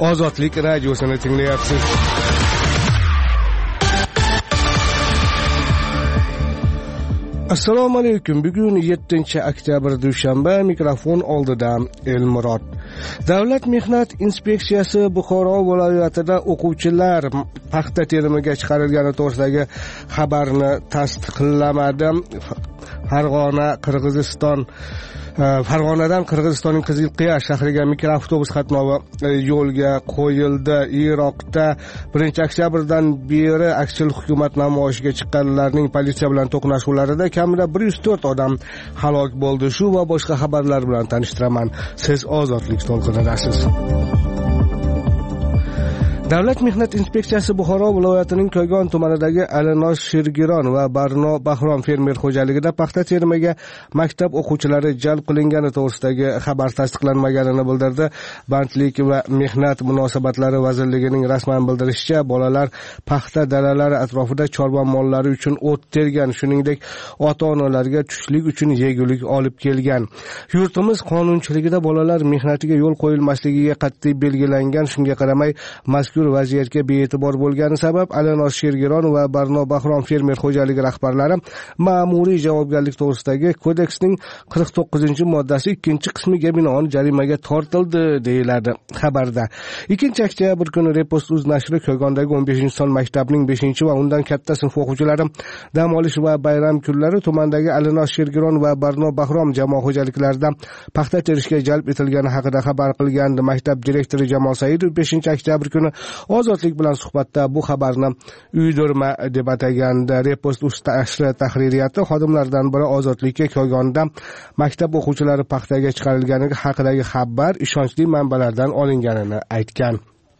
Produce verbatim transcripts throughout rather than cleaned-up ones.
Ozodlik radiosini tinglayapsiz. Assalomu alaykum. Bugun yettinchi oktyabr dushanba, mikrofon oldida Elmurod. Davlat mehnat inspeksiyasi Buxoro viloyatida o'quvchilar paxta terimiga chiqarilgani to'g'risidagi xabarni tasdiqlamadi. Farg'ona Qirg'iziston Farg'onadan Qirg'izistonning Qizilqiya shahriga mikroavtobus qatnovi yo'lga qo'yildi. Iroqda birinchi oktyabrdan beri aksil hukumat namoyishiga chiqqanlarning politsiya bilan to'qnashuvlarida kamida bir yuz to'rt odam halok bo'ldi. Shu va boshqa xabarlar bilan tanishtiraman. Siz ozodlik to'lqinidasiz. Davlat mehnat inspeksiyasi Buxoro viloyatining Ko'gon tumanidagi Alinosh Shirgiron va Barno Bahrom fermer xo'jaligida paxta terimiga maktab o'quvchilari jalb qilingani to'g'risidagi xabar tasdiqlanmaganini bildirdi. Bandlik va mehnat munosabatlari vazirligining rasman bildirishicha, bolalar paxta dalalari atrofida chorva mollari uchun o't tergan, shuningdek ota-onalarga tushlik uchun yegulik olib kelgan. Yurtimiz qonunchiligida bolalar mehnatiga yo'l qo'yilmasligiga qat'iy belgilangan. Shunga qaramay mazkur vaziyatga bee'tibor bo'lgani sabab Alinosh Shirgiron va Barno Bahrom fermer xo'jaligi rahbarlari ma'muriy javobgarlik to'g'risidagi kodeksning qirq to'qqizinchi moddasi ikkinchi qismiga binoan jarimaga tortildi deyiladi xabarda. ikkinchi oktyabr kuni Repost.uz nashri Ko'gondagi o'n beshinchi son maktabining beshinchi va undan katta sinf o'quvchilari dam olish va bayram kunlari tumandagi Alinosh Shirgiron va Barno Bahrom jamoa xo'jaliklarida paxta terishga jalb etilgani haqida xabar qilgandi. Maktab direktori Jamol Saidov beshinchi oktyabr kuni Ozodlik bilan suhbatda bu xabarni uydirma deb atagandi. Repost.uz nashri tahririyati xodimlaridan biri Ozodlikka Ko'gonda maktab o'quvchilari paxtaga chiqarilgani haqidagi xabar ishonchli manbalardan olinganini aytgan.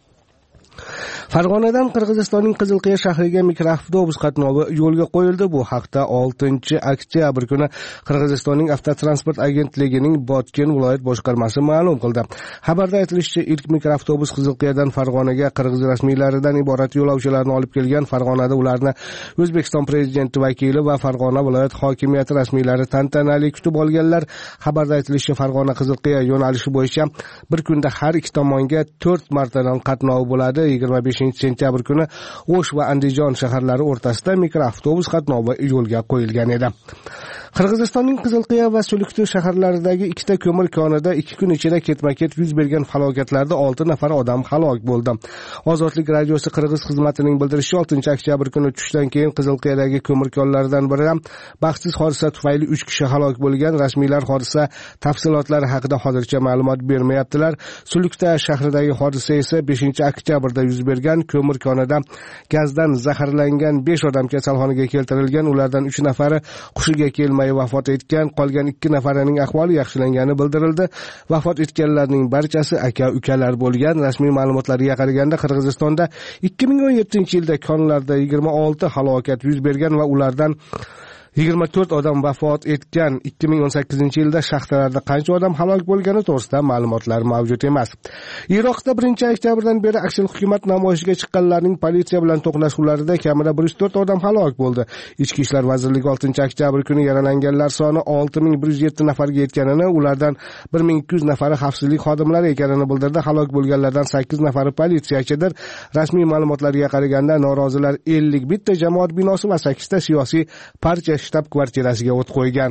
Farg'onadan Qirg'izistonning Qizilqiya shahriga mikroavtobus qatnovi yo'lga qo'yildi. Bu haqda oltinchi oktyabr kuni Qirg'izistonning avtotransport agentligining Botken viloyat boshqarmasi ma'lum qildi. Xabarda aytilishicha, ilk mikroavtobus Qizilqiyadan Farg'onaga qirg'iz rasmiylaridan iborat yo'lovchilarni olib kelgan. Farg'onada ularni O'zbekiston prezidenti vakili va Farg'ona viloyat hokimiyati rasmiylari tantanali kutib olganlar. Xabarda aytilishicha, Farg'ona Qizilqiya yo'nalishi bo'yicha bir kunda har ikki tomonga to'rt martadan qatnov bo'ladi. yigirma beshinchi sentyabr kuni O'sh va Andijon shaharlari o'rtasida mikroavtobus qatnovi yo'lga qo'yilgan edi. Qirg'izistonning Qizilqiya va Sulukti shaharlaridagi ikkita ko'mir konida ikki kun ichida ketma-ket yuz bergan falokatlarda olti nafar odam halok bo'ldi. Ozodlik radiosi Qirg'iz xizmatining bildirishicha, oltinchi oktyabr kuni tushdan keyin Qizilqiyadagi ko'mir konlaridan birida baxtsiz hodisa tufayli uch kishi halok bo'lgan. Rasmiylar hodisa tafsilotlari haqida hozircha ma'lumot bermayaptilar. Sulukta shahridagi hodisa esa beshinchi oktyabrda yuz bergan. Ko'mir konida gazdan zaharlangan besh odam kasalxonaga keltirilgan. Ulardan uch nafari hushiga kelmay vafot etgan, qolgan ikki nafarining ahvoli yaxshilangani bildirildi. Vafot etganlarning barchasi aka-ukalar bo'lgan. Rasmiy ma'lumotlarga qaraganda Qirg'izistonda ikki ming o'n yettinchi yilda konlarda yigirma olti halokat yuz bergan va ulardan yigirma to'rt odam vafot etgan. ikki ming o'n sakkizinchi yilda shaxtalarda qancha odam halok bo'lgani to'g'risida ma'lumotlar mavjud emas. Iroqda birinchi oktyabrdan beri aksil hukumat namoyishiga chiqqanlarning politsiya bilan to'qnashuvlarida kamida bir yuz to'rt odam halok bo'ldi. Ichki ishlar vazirligi oltinchi oktyabr kuni yaralanganlar soni olti ming bir yuz yetti nafarga yetganini, ulardan bir ming ikki yuz nafari xavfsizlik xodimlari ekanini bildirdi. Halok bo'lganlardan sakkiz nafari politsiyachidir. Rasmiy ma'lumotlarga qaraganda norozilar ellik bitta jamoat binosi va sakkizta siyosiy partiya shtab kvartirasiga o't qo'ygan.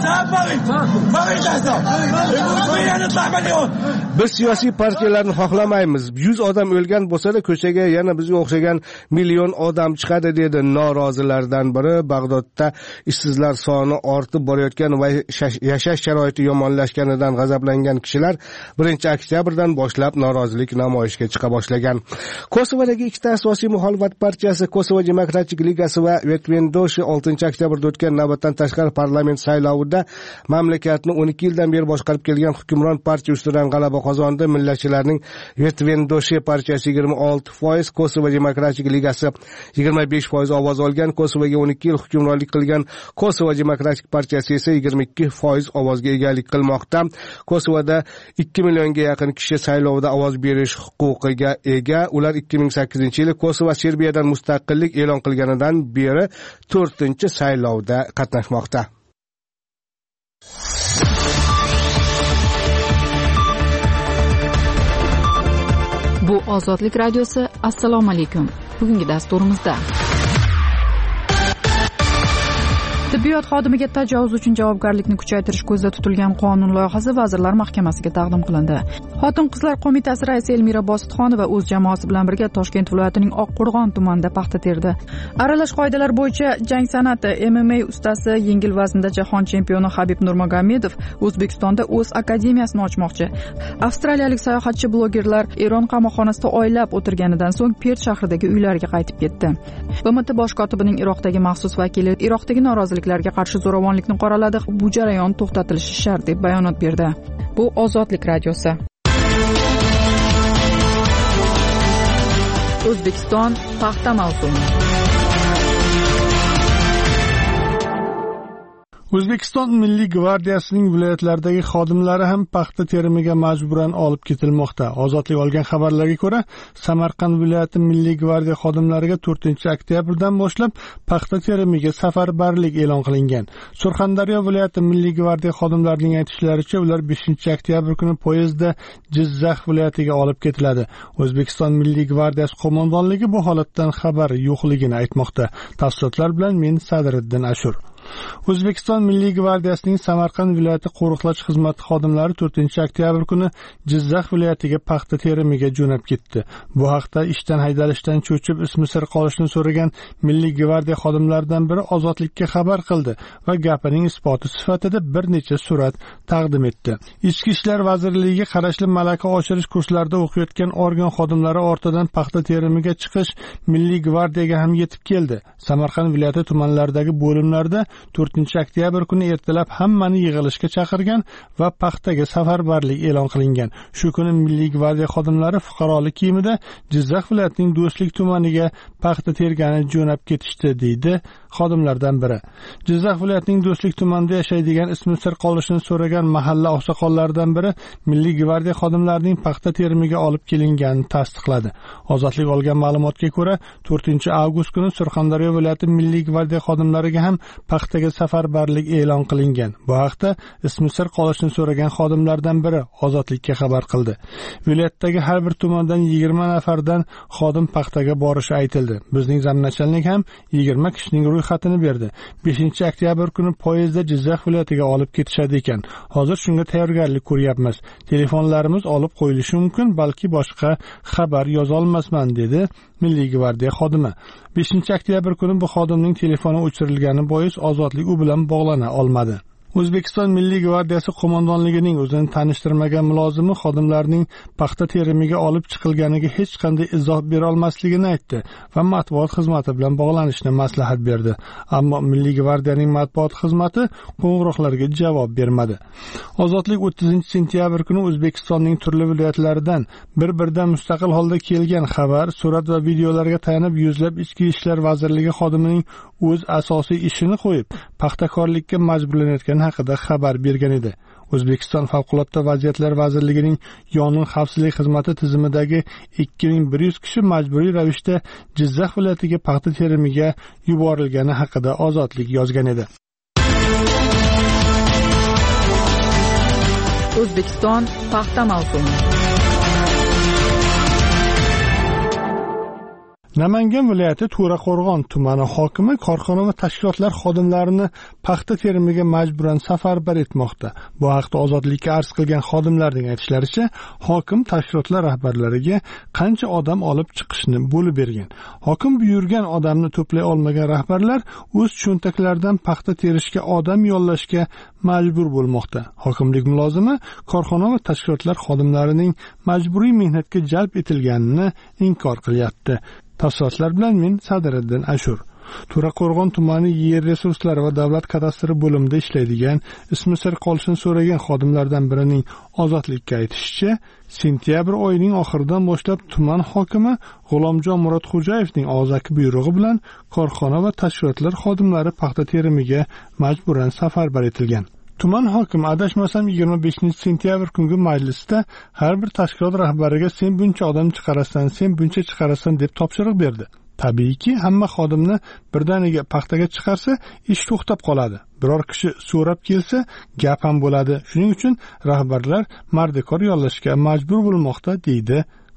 Biz siyosiy partiyalarni xohlamaymiz. yuz odam o'lgan bo'lsa-da, ko'chaga yana bizga o'xshagan million odam chiqadi dedi norozilardan biri. Bag'dodda ishsizlar soni ortib borayotgan va yashash sharoiti yomonlashganidan g'azablangan kishilar birinchi oktyabrdan boshlab norozilik namoyishiga chiqa boshlagan. Kosovodagi ikkita asosiy muxolifat partiyasi, Kosovo Demokratik ligasi va Vetvendoshi oltinchi oktyabrda o'tgan navbatdan tashqari parlament saylovida mamlakatni o'n ikki yildan beri boshqarib kelgan hukmron partiya ustidan g'alaba qozondi. Millatchilarning Vetvendoshi partiyasi yigirma olti foiz, Kosovo Demokratik ligasi yigirma besh foiz ovoz olgan. Kosovoga o'n ikki yil hukmronlik qilgan Kosovo Demokratik partiyasi esa yigirma ikki foiz ovozga egalik qilmoqda. Kosovoda ikki millionga yaqin kishi saylovda ovoz berish huquqiga ega. Ular ikki ming sakkizinchi yili Kosovo Serbiyadan mustaqillik e'lon qilganidan beri to'rtinchi saylovda qatnashmoqda. Bu Ozodlik radiosi, assalomu alaykum. Bugungi dasturimizda tibbiyot xodimiga tajovuz uchun javobgarlikni kuchaytirish ko'zda tutilgan qonun loyihasi Vazirlar Mahkamasiga taqdim qilindi. Xotin-qizlar qo'mitasi raisi Elmira Bositxonova o'z jamoasi bilan birga Toshkent viloyatining Oqqo'rg'on tumanida paxta terdi. Aralash qoidalar bo'yicha jang san'ati M M A ustasi, yengil vaznda jahon chempioni Habib Nurmagomedov O'zbekistonda o'z akademiyasini ochmoqchi. Avstraliyalik sayohatchi blogerlar Eron qamoqxonasida oylab o'tirganidan so'ng Pert shahridagi uylariga qaytib ketdi. B M T bosh kotibining Iroqdagi maxsus vakili Iroqdagi noroziliklarga qarshi zo'ravonlikni qoraladi. Bu jarayon to'xtatilishi shart deb bayonot berdi. Bu Ozodlik radiosi. O'zbekiston paxta mavsumi. O'zbekiston Milliy gvardiyasining viloyatlardagi xodimlari ham paxta terimiga majburan olib ketilmoqda. Ozodlik olgan xabarlarga ko'ra, Samarqand viloyati Milliy gvardiya xodimlariga to'rtinchi oktyabrdan boshlab paxta terimiga safarbarlik e'lon qilingan. Surxondaryo viloyati Milliy gvardiya xodimlarining aytishlaricha, ular beshinchi oktyabr kuni poyezdda Jizzax viloyatiga olib ketiladi. O'zbekiston Milliy gvardiyasi qo'mondonligi bu holatdan xabar yo'qligini aytmoqda. Tafsilotlar bilan men Sadriddin Ashur. O'zbekiston Milliy gvardiyasining Samarqand viloyati qo'riqlash xizmati xodimlari to'rtinchi oktyabr kuni Jizzax viloyatiga paxta terimiga jo'nab ketdi. Bu haqda ishdan haydalishdan cho'chib ismi sir qolishni so'ragan Milliy gvardiya xodimlaridan biri Ozodlikka xabar qildi va gapining isboti sifatida bir necha surat taqdim etdi. Ichki ishlar vazirligiga qarashli malaka oshirish kurslarida o'qiyotgan organ xodimlari ortidan paxta terimiga chiqish Milliy gvardiyaga ham yetib keldi. Samarqand viloyati tumanlaridagi bo'limlarda to'rtinchi oktyabr kuni ertalab hammani yig'ilishga chaqirgan va paxtaga safarbarlik e'lon qilingan. Shu kuni Milliy gvardiya xodimlari fuqarolik kiyimida Jizzax viloyatining Do'stlik tumaniga paxta tergani jo'nab ketishdi, deydi xodimlardan biri. Jizzax viloyatining Do'stlik tumanida yashaydigan ismi sir qolishini so'ragan mahalla oqsoqollaridan biri Milliy gvardiya xodimlarining paxta terimiga olib kelinganini tasdiqladi. Ozodlik olgan ma'lumotga ko'ra, to'rtinchi avgust kuni Surxondaryo viloyati Milliy gvardiya xodimlariga ham paxtaga safarbarlik e'lon qilingan. Bu haqda ismi sir qolishni so'ragan xodimlardan biri Ozodlikka xabar qildi. Viloyatdagi har bir tumandan yigirma nafardan xodim paxtaga borishi aytildi. Bizning zamnachalnik ham yigirma kishining ro'yxatini berdi. beshinchi oktyabr kuni poyezdda Jizzax viloyatiga olib ketishadi ekan. Hozir shunga tayyorgarlik ko'ryapmiz. Telefonlarimiz olib qo'yilishi mumkin, balki boshqa xabar yoza olmasman, dedi Milliy gvardiya xodimi. beshinchi oktyabr kuni bu xodimning telefoni o'chirilgani bois Ozodlik u bilan bog'lana olmadi. O'zbekiston Milliy gvardiyasi qo'mondonligining o'zini tanishtirmagan mulozimi xodimlarning paxta terimiga olib chiqilganiga hech qanday izoh bera olmasligini aytdi va matbuot xizmati bilan bog'lanishni maslahat berdi. Ammo Milliy gvardiyaning matbuot xizmati qo'ng'iroqlarga javob bermadi. Ozodlik o'ttizinchi sentyabr kuni O'zbekistonning turli viloyatlaridan bir-biridan mustaqil holda kelgan xabar, surat va videolarga tayanib yuzlab Ichki ishlar vazirligi xodimining o'z asosiy ishini qo'yib paxtakorlikka majburlanayotgani haqida xabar bergan edi. O'zbekiston Favqulodda vaziyatlar vazirligining yong'in xavfsizlik xizmati tizimidagi ikki ming bir yuz kishi majburiy ravishda Jizzax viloyatiga paxta terimiga yuborilgani haqida Ozodlik yozgan edi. O'zbekiston paxta mavsumi. Namangan viloyati To'raqo'rg'on tumani hokimi korxona va tashkilotlar xodimlarini paxta terimiga majburan safarbar etmoqda. Bu haqda Ozodlikka arz qilgan xodimlarning aytishlaricha, hokim tashkilotlar rahbarlariga qancha odam olib chiqishni bo'lib bergan. Hokim buyurgan odamni to'play olmagan rahbarlar o'z cho'ntaklaridan paxta terishga odam yollashga majbur bo'lmoqda. Hokimlik mulozimi korxona va tashkilotlar xodimlarining majburiy mehnatga jalb etilganini inkor qilyapti. Tafsilotlar bilan men Sadriddin Ashur. To'raqo'rg'on tumani yer resurslari va davlat kadastri bo'limida ishlaydigan, ismi sir qolishini so'ragan xodimlardan birining Ozodlikka aytishicha, sentyabr oyining oxiridan boshlab tuman hokimi G'ulomjon Murodxo'jayevning og'zaki buyrug'i bilan korxona va tashkilotlar xodimlari paxta terimiga majburan safarbar etilgan. Tuman hokimi adashmasam yigirma beshinchi sentyabr kungi majlisda har bir tashkilot rahbariga sen buncha odam chiqarasan, sen buncha chiqarasan deb topshiriq berdi. Tabiiyki, hamma xodimni birdaniga paxtaga chiqarsa, ish to'xtab qoladi. Biror kishi so'rab kelsa, gap ham bo'ladi. Shuning uchun rahbarlar mardikor yollashga majbur bo'lmoqda, deydi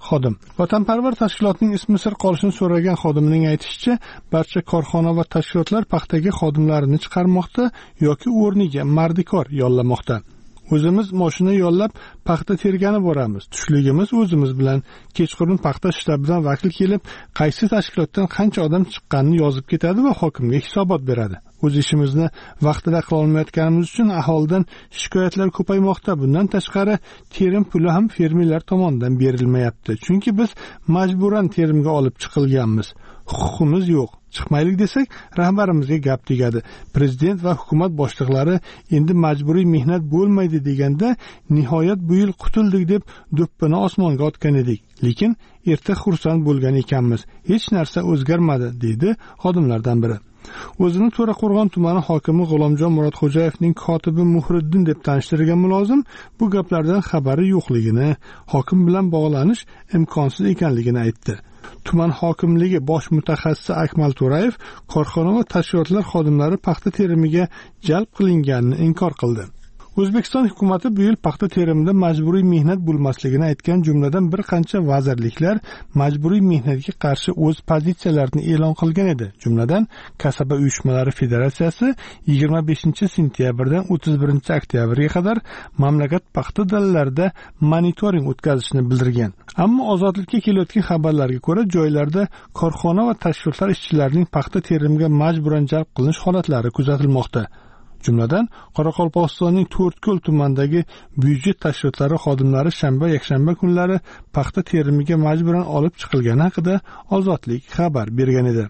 xodim. Vatanparvar tashkilotning ismi sir qolishini so'ragan xodimning aytishicha, barcha korxona va tashkilotlar paxtaga xodimlarini chiqarmoqda yoki o'rniga mardikor yollamoqda. O'zimiz mashina yollab paxta tergani boramiz. Tushligimiz o'zimiz bilan. Kechqurun paxta shtabidan vakil kelib, qaysi tashkilotdan qancha odam chiqqanini yozib ketadi va hokimga hisobot beradi. O'z ishimizni vaqtida qila olmayotganimiz uchun aholidan shikoyatlar ko'paymoqda. Bundan tashqari, terim puli ham fermerlar tomonidan berilmayapti. Chunki biz majburan terimga olib chiqilganmiz. Huquqimiz yo'q. Chiqmaylik desak, rahbarimizga gap tegadi. Prezident va hukumat boshliqlari endi majburiy mehnat bo'lmaydi deganda, nihoyat bu yil qutuldik deb do'ppini osmonga otgan edik. Lekin erta xursand bo'lgan ekanmiz. Hech narsa o'zgarmadi, dedi xodimlardan biri. O'zini To'raqo'rg'on tumani hokimi G'ulomjon Murodxo'jayevning kotibi Muhriddin deb tanishtirgan mulozim bu gaplardan xabari yo'qligini, hokim bilan bog'lanish imkonsiz ekanligini aytdi. Tuman hokimligi bosh mutaxassisi Akmal To'rayev korxona va tashkilotlar xodimlari paxta terimiga jalb qilinganini inkor qildi. O'zbekiston hukumatı bu yil paxta terimida majburiy mehnat bo'lmasligini aytgan, jumladan bir qancha vazirliklar majburiy mehnatga qarshi o'z pozitsiyalarini e'lon qilgan edi. Jumladan, Kasaba uyushmalari federatsiyasi yigirma beshinchi sentyabrdan o'ttiz birinchi oktyabrga qadar mamlakat paxta dalalarida monitoring o'tkazishni bildirgan. Ammo ozodlikka kelayotgan xabarlarga ko'ra, joylarda korxona va tashkilotlar ishchilarining paxta terimiga majburan jalb qilinish holatlari kuzatilmoqda. Jumladan, Qoraqalpog'istonning To'rtko'l tumanidagi byudjet tashkilotlari xodimlari shanba, yakshanba kunlari paxta terimiga majburan olib chiqilgani haqida Ozodlik xabar bergan edi.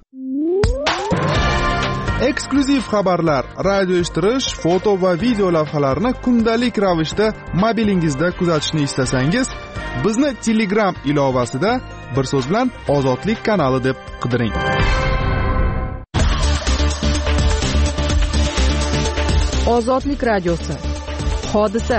Eksklyuziv xabarlar, radio eshittirish, foto va video lavhalarni kundalik ravishda mobilingizda kuzatishni istasangiz, bizni Telegram ilovasida bir so'z bilan Ozodlik kanali deb qidiring. Ozodlik radiosi. Hodisa.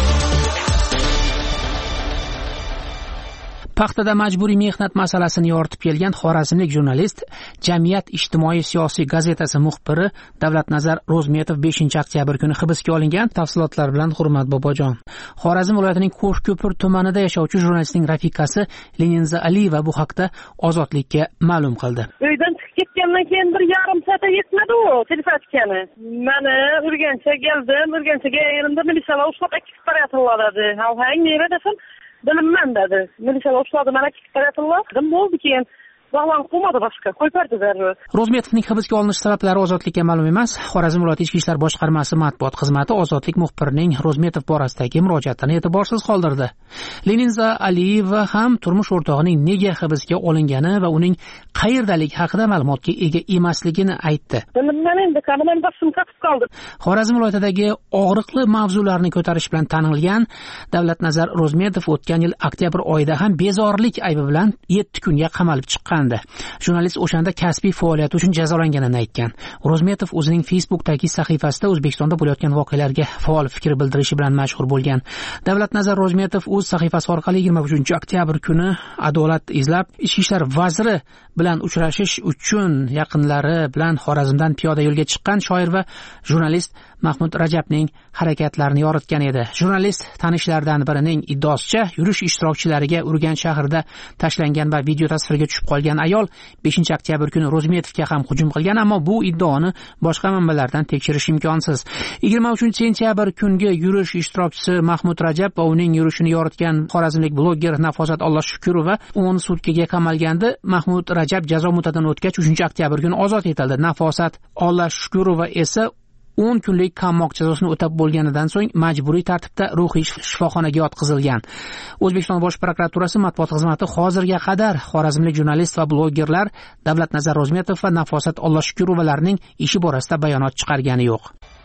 Paxtada majburiy mehnat masalasini yoritib kelgan xorazmlik jurnalist, Jamiyat ijtimoiy-siyosiy gazetasi muxbiri Davlatnazar Ro'zmetov beshinchi oktyabr kuni hibsga olingan. Tafsilotlar bilan Hurmat Bobojon. Xorazm viloyatining Qo'shko'pir tumanida yashovchi jurnalistning rafiqasi Leninza Aliyeva bu haqda Ozodlikka ma'lum qildi. Uydan chiqib ketgandan keyin bir yarim soat yetmadi u telefonchani. Meni Urganchga keldim, Urganchga erimda militsiyalar ushlab akib qarayotdilar dedi. Havhang nima desam, bilimman dedi. Militsiyalar ushladi, mana akib qarayotdilar. Dim bo'ldi keyin Zag'lan qo'madi boshqa, qo'ypardi darrov. Ro'zmetovning hibsga olinish sabablari Ozodlikka ma'lum emas. Xorazm viloyati ichki ishlar boshqarmasi matbuot xizmati Ozodlik muxbirining Ro'zmetov borasidagi murojaatini e'tiborsiz qoldirdi. Leninza Aliyeva ham turmush o'rtog'ining nega hibsga olingani va uning qayerdaligi haqida ma'lumotga ega emasligini aytdi. Bilmadim endi, qanday boshim qotib qoldi. Xorazm viloyatidagi og'riqli mavzularni ko'tarish bilan tanilgan Davlatnazar Ro'zmetov o'tgan yil oktyabr oyida ham bezorilik aybi bilan yetti kunga qamalib chiqqan. Jurnalist o'shanda kasbiy faoliyati uchun jazolanganini aytgan. Ro'zmetov o'zining Facebookdagi sahifasida O'zbekistonda bo'layotgan voqealarga faol fikr bildirishi bilan mashhur bo'lgan. Davlatnazar Ro'zmetov o'z sahifasi orqali yigirma uchinchi oktyabr kuni adolat izlab ichki ishlar vaziri bilan uchrashish uchun yaqinlari bilan Xorazmdan piyoda yo'lga chiqqan shoir va jurnalist Mahmud Rajabning harakatlarini yoritgan edi. Jurnalist tanishlaridan birining iddaosicha, yurish ishtirokchilariga Urganch shahrida tashlangan va video tasvirga tushib qolgan ayol beshinchi oktyabr kuni Ro'zmetovga ham hujum qilgan, ammo bu iddaoni boshqa manbalardan tekshirish imkonsiz. yigirma uchinchi sentyabr kungi yurish ishtirokchisi Mahmud Rajab va uning yurishini yoritgan xorazmlik bloger Nafosat Allohshukurova o'n sutkaga qamalgandi. Mahmud Rajab jazo muddatidan o'tgach uchinchi oktyabr kuni ozod etildi. Nafosat Allohshukurova esa o'n kunlik qamoq jazosini o'tab bo'lganidan so'ng majburiy tartibda ruhiy shifoxonaga yotqizilgan. O'zbekiston Bosh prokuraturasi matbuot xizmati hozirga qadar xorazmlik jurnalist va blogerlar Davlatnazar Ro'zmetov va Nafosat Allohshukurovalarning ishi borasida bayonot chiqargani yo'q.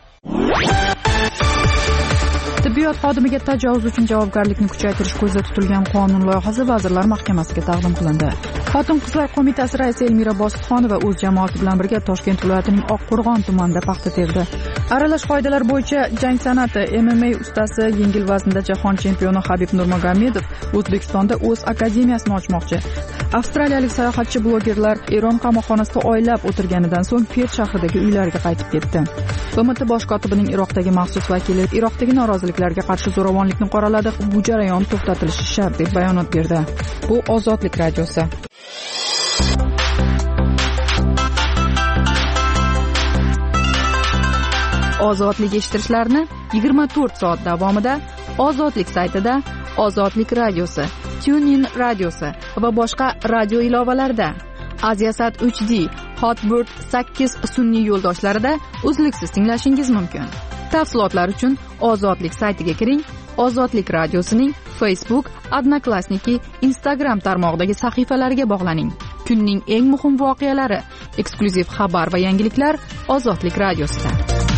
Tibbiyot xodimiga tajovuz uchun javobgarlikni kuchaytirish ko'zda tutilgan qonun loyihasi Vazirlar Mahkamasiga taqdim qilindi. Xotin-qizlar qo'mitasi raisi Elmira Bositxonova o'z jamoasi bilan birga Toshkent viloyatining Oqqo'rg'on tumanida paxta terdi. Aralash qoidalar bo'yicha jang san'ati M M A ustasi yengil vaznda jahon chempioni Habib Nurmagomedov O'zbekistonda o'z akademiyasini ochmoqchi. Avstraliyalik sayohatchi blogerlar Eron qamoqxonasida oylab o'tirganidan so'ng Perth shahridagi uylariga qaytib ketdi. B M T bosh kotibining Iroqdagi maxsus vakili Iroqdagi noroziliklarga qarshi zo'ravonlikni qoraladi. Bu jarayon to'xtatilishi shart deb bayonot berdi. Bu Ozodlik radiosi. Ozodlik eshittirishlarni yigirma to'rt soat davomida Ozodlik saytida, Ozodlik radiosi, TuneIn radiosi va boshqa radio ilovalarida, Aziasat uch D, Hotbird sakkiz sun'iy yo'ldoshlarida uzluksiz tinglashingiz mumkin. Tafsilotlar uchun Ozodlik saytiga kiring. Ozodlik radiosining Facebook, Odnoklassniki, Instagram tarmog'idagi sahifalariga bog'laning. Kunning eng muhim voqealari, eksklyuziv xabar va yangiliklar Ozodlik radiosida.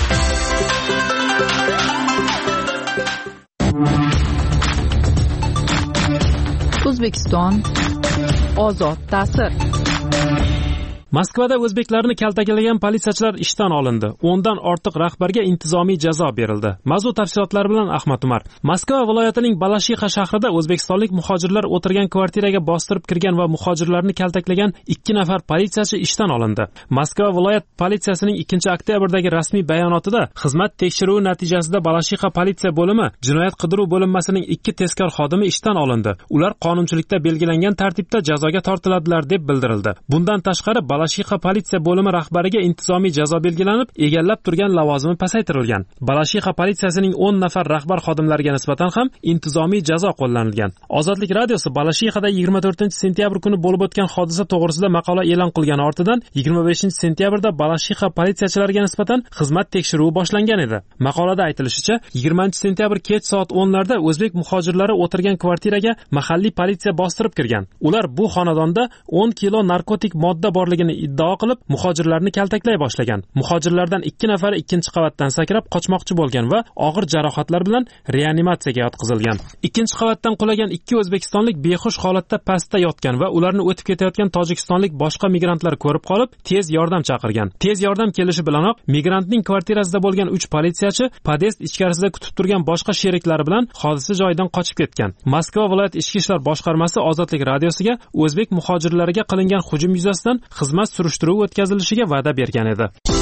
O'zbekiston ozod ta'sir. Moskvada o'zbeklarni kaltaklagan politsiyachilar ishdan olindi. o'ndan ortiq rahbarga intizomiy jazo berildi. Mavzu tafsilotlari bilan Ahmad Umar. Moskva viloyatining Balashixa shahrida o'zbekistonlik muhojirlar o'tirgan kvartiraga bostirib kirgan va muhojirlarni kaltaklagan ikki nafar politsiyachi ishdan olindi. Moskva viloyat politsiyasining ikkinchi oktyabrdagi rasmiy bayonotida xizmat tekshiruvi natijasida Balashixa politsiya bo'limi jinoyat qidiruv bo'linmasining ikki tezkor xodimi ishdan olindi. Ular qonunchilikda belgilangan tartibda jazoga tortiladilar deb bildirildi. Bundan tashqari Balashixa politsiya bo'limi rahbariga intizomiy jazo belgilanib, egallab turgan lavozimi pasaytirilgan. Balashixa politsiyasining o'n nafar rahbar xodimlariga nisbatan ham intizomiy jazo qo'llanilgan. Ozodlik radiosi Balashixada yigirma to'rtinchi sentyabr kuni bo'lib o'tgan hodisa to'g'risida maqola e'lon qilgani ortidan yigirma beshinchi sentyabrda Balashixa politsiyachilariga nisbatan xizmat tekshiruvi boshlangan edi. Maqolada aytilishicha, yigirmanchi sentyabr kech soat o'nlarda o'zbek muhojirlari o'tirgan kvartiraga mahalliy politsiya bostirib kirgan. Ular bu xonadonda o'n kilo narkotik modda borligini iddao qilib, muhojirlarni kaltaklay boshlagan. Muhojirlardan ikki nafari ikkinchi qavatdan sakrab qochmoqchi bo'lgan va og'ir jarohatlar bilan reanimatsiyaga yotqizilgan. Ikkinchi qavatdan qulagan ikki o'zbekistonlik behush holatda pastda yotgan va ularni o'tib ketayotgan tojikistonlik boshqa migrantlar ko'rib qolib, tez yordam chaqirgan. Tez yordam kelishi bilanoq migrantning kvartirasida bo'lgan uch politsiyachi podest ichkarisida kutib turgan boshqa sheriklari bilan hodisa joyidan qochib ketgan. Moskva viloyat ichki ishlar boshqarmasi Ozodlik radiosiga o'zbek muhojirlariga qilingan hujum yuzasidan xizmat surishtiruvi o'tkazilishiga va'da bergan edi.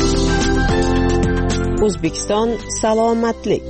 O'zbekiston salomatlik.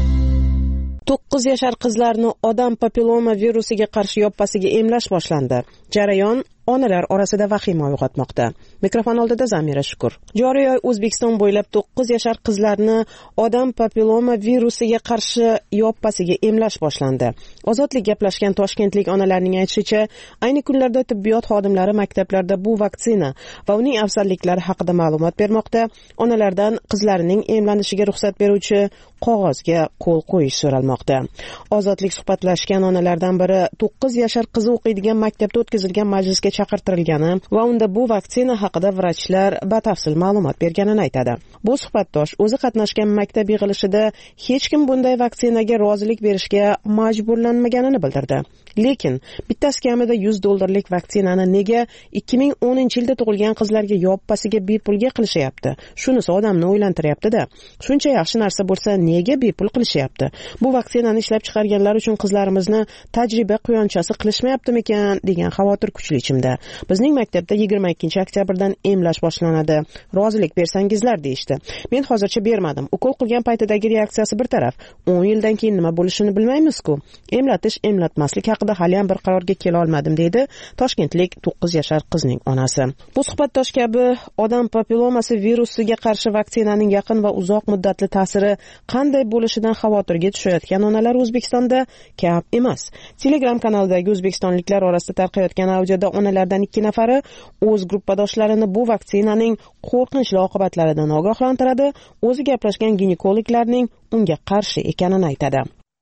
to'qqiz yashar qizlarni odam papilloma virusiga qarshi yoppasiga emlash boshlandi. Jarayon onalar orasida vahima uyg'otmoqda. Mikrofon oldida Zamira Shukur. Joriy oy O'zbekiston bo'ylab to'qqiz yashar qizlarni odam papilloma virusiga qarshi yoppasiga emlash boshlandi. Ozodlik gaplashgan toshkentlik onalarning aytishicha, ayni kunlarda tibbiyot xodimlari maktablarda bu vaksina va uning afzalliklari haqida ma'lumot bermoqda. Onalardan qizlarining emlanishiga ruxsat beruvchi qog'ozga qo'l qo'yish so'ralmoqda. Ozodlik suhbatlashgan onalardan biri to'qqiz yashar qizi o'qiydigan maktabda o'tkazilgan majlisga chaqirtirilgani va unda bu vaksina haqida vrachlar batafsil ma'lumot berganini aytadi. Bu suhbatdosh o'zi qatnashgan maktab yig'ilishida hech kim bunday vaksinaga rozilik berishga majburlanmaganini bildirdi. Lekin bittasi kamida yuz dollarlik vaksinani nega ikki ming o'ninchi yilda tug'ilgan qizlarga yoppasiga bepulga qilishyapti? Shunisi odamni o'ylantiryapti-da. Shuncha yaxshi narsa bo'lsa, nega bepul qilishyapti? Bu vaksinani ishlab chiqarganlar uchun qizlarimizni tajriba quyonchasi qilishmayaptimikan degan xavotir kuchli ichimda. Bizning maktabda yigirma ikkinchi oktyabrdan emlash boshlanadi. Rozilik bersangizlar deyishdi. Men hozircha bermadim. Ukol qilgan paytidagi reaksiyasi bir taraf. o'n yildan keyin nima bo'lishini bilmaymiz-ku. Emlatish, emlatmaslik haqida hali ham bir qarorga kela olmadim deydi toshkentlik to'qqiz yashar qizning onasi. Bu suhbatdosh kabi odam papillomasi virusiga qarshi vaksinaning yaqin va uzoq muddatli ta'siri qanday bo'lishidan xavotirga tushayotgan onalar O'zbekistonda kam emas. Telegram kanalidagi o'zbekistonliklar orasida tarqayotgan audioda onalardan ikki nafari o'z gruppadoshlarini bu vaksinaning qo'rqinchli oqibatlaridan ogohlantiradi, o'zi gaplashgan ginekologlarning unga qarshi ekanini aytadi.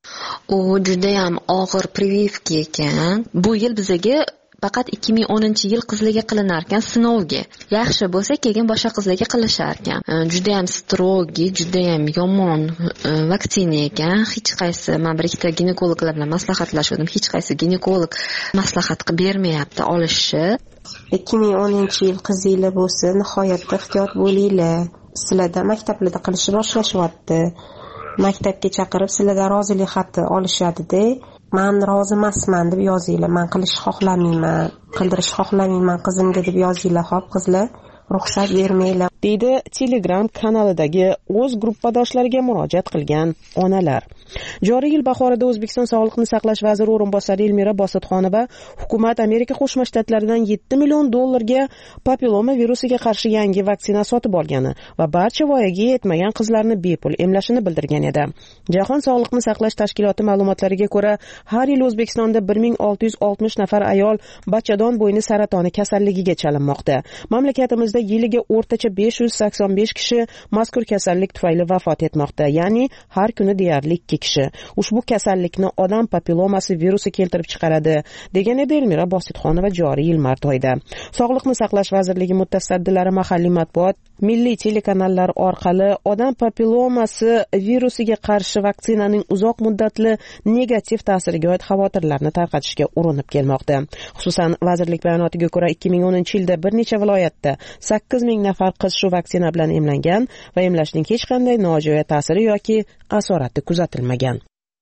U juda ham og'ir прививка ekan. Bu yil bizaga faqat ikki ming o'ninchi yil qizlarga qilinar ekan sinovga. Yaxshi bo'lsa keyin boshqa qizlarga qilishar ekan. Juda ham strogi, juda ham yomon vaksina ekan. Hech qaysi men bir ikkita ginekologlar bilan maslahatlashdim. Hech qaysi ginekolog maslahat qilib bermayapti olishni. ikki ming o'ninchi yil qizinglar bo'lsa, nihoyatda ehtiyot bo'linglar. sizlarda maktablarda qilishni boshlashyapti. Maktabga chaqirib sizlarda rozilik xati olishadi-da. Men rozi emasman deb yozinglar. Men qilishni xohlamayman, qildirishni xohlamayman qizimga deb yozinglar. Xo'p, qizlar, ruxsat bermanglar, deydi Telegram kanalidagi o'z gruppadoshlariga murojaat qilgan onalar. Joriy yil bahorida O'zbekiston Sog'liqni saqlash vaziri o'rinbosari Elmira Bositxonova hukumat Amerika Qo'shma Shtatlaridan yetti million dollarga papilloma virusiga qarshi yangi vaksina sotib olgani va barcha voyaga yetmagan qizlarni bepul emlashini bildirgan edi. Jahon Sog'liqni saqlash tashkiloti ma'lumotlariga ko'ra, har yil O'zbekistonda bir ming olti yuz oltmish nafar ayol bachadon bo'yni saratoni kasalligiga chalinmoqda. Mamlakatimizda yiliga o'rtacha besh yuz sakson besh kishi mazkur kasallik tufayli vafot etmoqda, ya'ni har kuni deyarli ikki kishi. Ushbu kasallikni odam papillomasi virusi keltirib chiqaradi, degan edi Elmira Bositxonova joriy yil mart oyida. Sog'liqni saqlash vazirligi mutasaddilari mahalliy matbuot, milliy telekanallar orqali odam papillomasi virusiga qarshi vaksinaning uzoq muddatli negativ ta'siriga oid xavotirlarni tarqatishga urinib kelmoqda. Xususan, vazirlik bayonotiga ko'ra ikki ming o'ninchi yilda bir necha viloyatda sakkiz ming nafar qiz shu vaksina bilan emlangan va emlashning hech qanday nojo'ya ta'siri yoki asorati kuzatilmagan.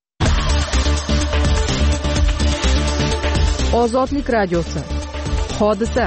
Ozodlik radiosi. Hodisa.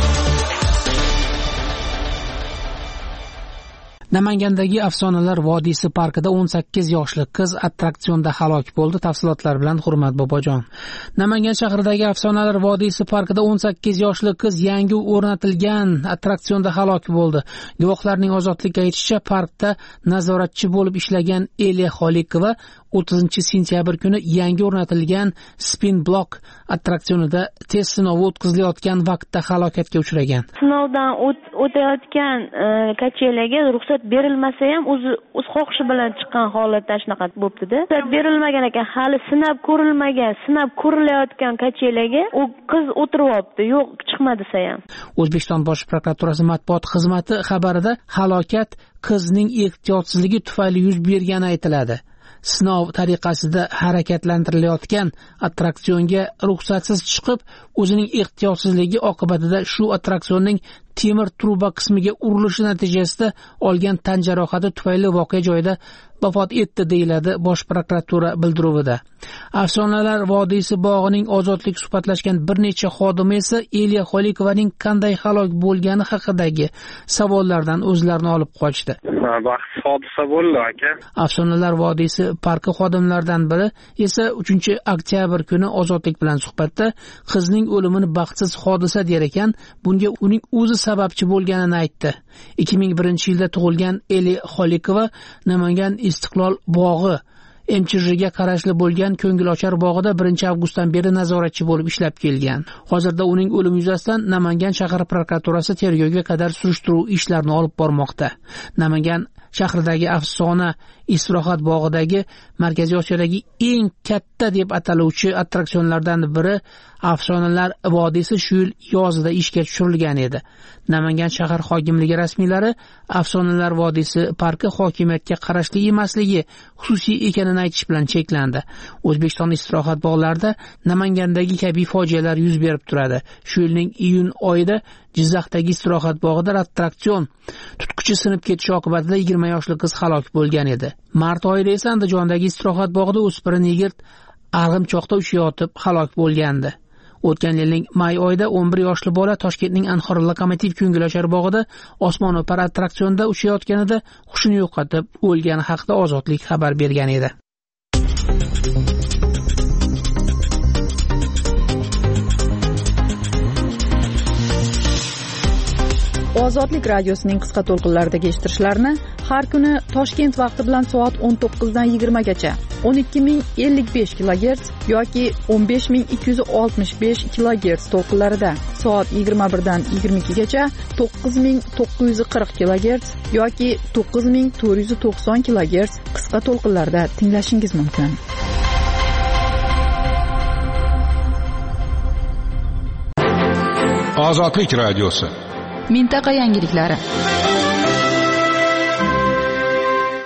Namangandagi Afsonalar vodiysi parkida o'n sakkiz yoshli qiz attraksionda halok bo'ldi. Tafsilotlar bilan Hurmat Bobojon. Namangan shahridagi Afsonalar vodiysi parkida o'n sakkiz yoshli qiz yangi o'rnatilgan attraksionda halok bo'ldi. Guvohlarning Ozodlikka aytishicha, parkda nazoratchi bo'lib ishlagan Eliya Xolikova o'ttizinchi sentyabr kuni yangi o'rnatilgan Spin Block attraksionida test sinovi o'tkazilayotgan vaqtda halokatga uchragan. Sinovdan o'tayotgan kachelaga ruxsat berilmasa ham o'zi o'z xohishi bilan chiqqan holatda shunaqa bo'pti-da. Ruxsat berilmagan ekan, hali sinab ko'rilmagan, sinab ko'rilayotgan kachelaga u qiz o'tiryapti. Yo'q, chiqma desa ham. O'zbekiston Bosh prokuraturasi matbuot xizmati xabarida halokat qizning ehtiyotsizligi tufayli yuz bergani aytiladi. Sinov tariqasida harakatlantirilayotgan attraksionga ruxsatsiz chiqib, o'zining ehtiyotsizligi oqibatida shu attraksionning temir truba qismiga urilishi natijasida olgan tan jarohati tufayli voqea joyida vafot etdi, deyiladi Bosh prokuratura bildiruvida. Afsonalar vodiysi bog'ining Ozodlik suhbatlashgan bir necha xodimi esa Eliya Xolikovaning qanday halok bo'lgani haqidagi savollardan o'zlarini olib qochdi. Baxtsiz hodisa bo'ldi aka. Afsonalar vodiysi parki xodimlaridan biri esa uchinchi oktyabr kuni Ozodlik bilan suhbatda qizning o'limini baxtsiz hodisa der ekan, bunga uning o'zi sababchi bo'lganini aytdi. ikki ming birinchi yilda tug'ilgan Eliya Xolikova Namangan Istiqlol bog'i M Ch J ga qarashli bo'lgan Ko'ngilochar bog'ida birinchi avgustdan beri nazoratchi bo'lib ishlab kelgan. Hozirda uning o'limi yuzasidan Namangan shahar prokuraturasi tergovga qadar surishtiruv ishlarini olib bormoqda. Namangan shahridagi Afsona istirohat bog'idagi Markaziy Osiyodagi eng katta deb ataluvchi attraksionlardan biri Afsonalar vodiysi shu yil yozida ishga tushirilgan edi. Namangan shahar hokimligi rasmiylari Afsonalar vodiysi parki hokimiyatga qarashli emasligi, xususiy ekanini aytish bilan cheklandi. O'zbekiston istirohat bog'larida Namangandagi kabi fojialar yuz berib turadi. Shu yilning iyun oyida Jizzaxdagi istirohat bog'ida attraksion tutqichi sinib ketishi oqibatida yigirma yoshli qiz halok bo'lgan edi. Mart oyida esa Andijondagi istirohat bog'ida o'spirin yigit arg'imchoqda ushayotib halok bo'lgandi. O'tgan yilning may oyida o'n bir yoshli bola Toshkentning Anhor lokomotiv Ko'ngilochar bog'ida osmono'par attraksionda uchayotganida hushini yo'qotib o'lgani haqida Ozodlik xabar bergan edi. Ozodlik radiosining qisqa to'lqinlaridagi eshittirishlarni har kuni Toshkent vaqti bilan soat o'n to'qqiz dan yigirma gacha o'n ikki ming ellik besh kilogerts yoki o'n besh ming ikki yuz oltmish besh kilogerts to'lqinlarida, soat yigirma bir dan yigirma ikki gacha to'qqiz ming to'qqiz yuz qirq kilogerts yoki to'qqiz ming to'rt yuz to'qson kilogerts qisqa to'lqinlarda tinglashingiz mumkin. Ozodlik radiosi. Mintaqa yangiliklari.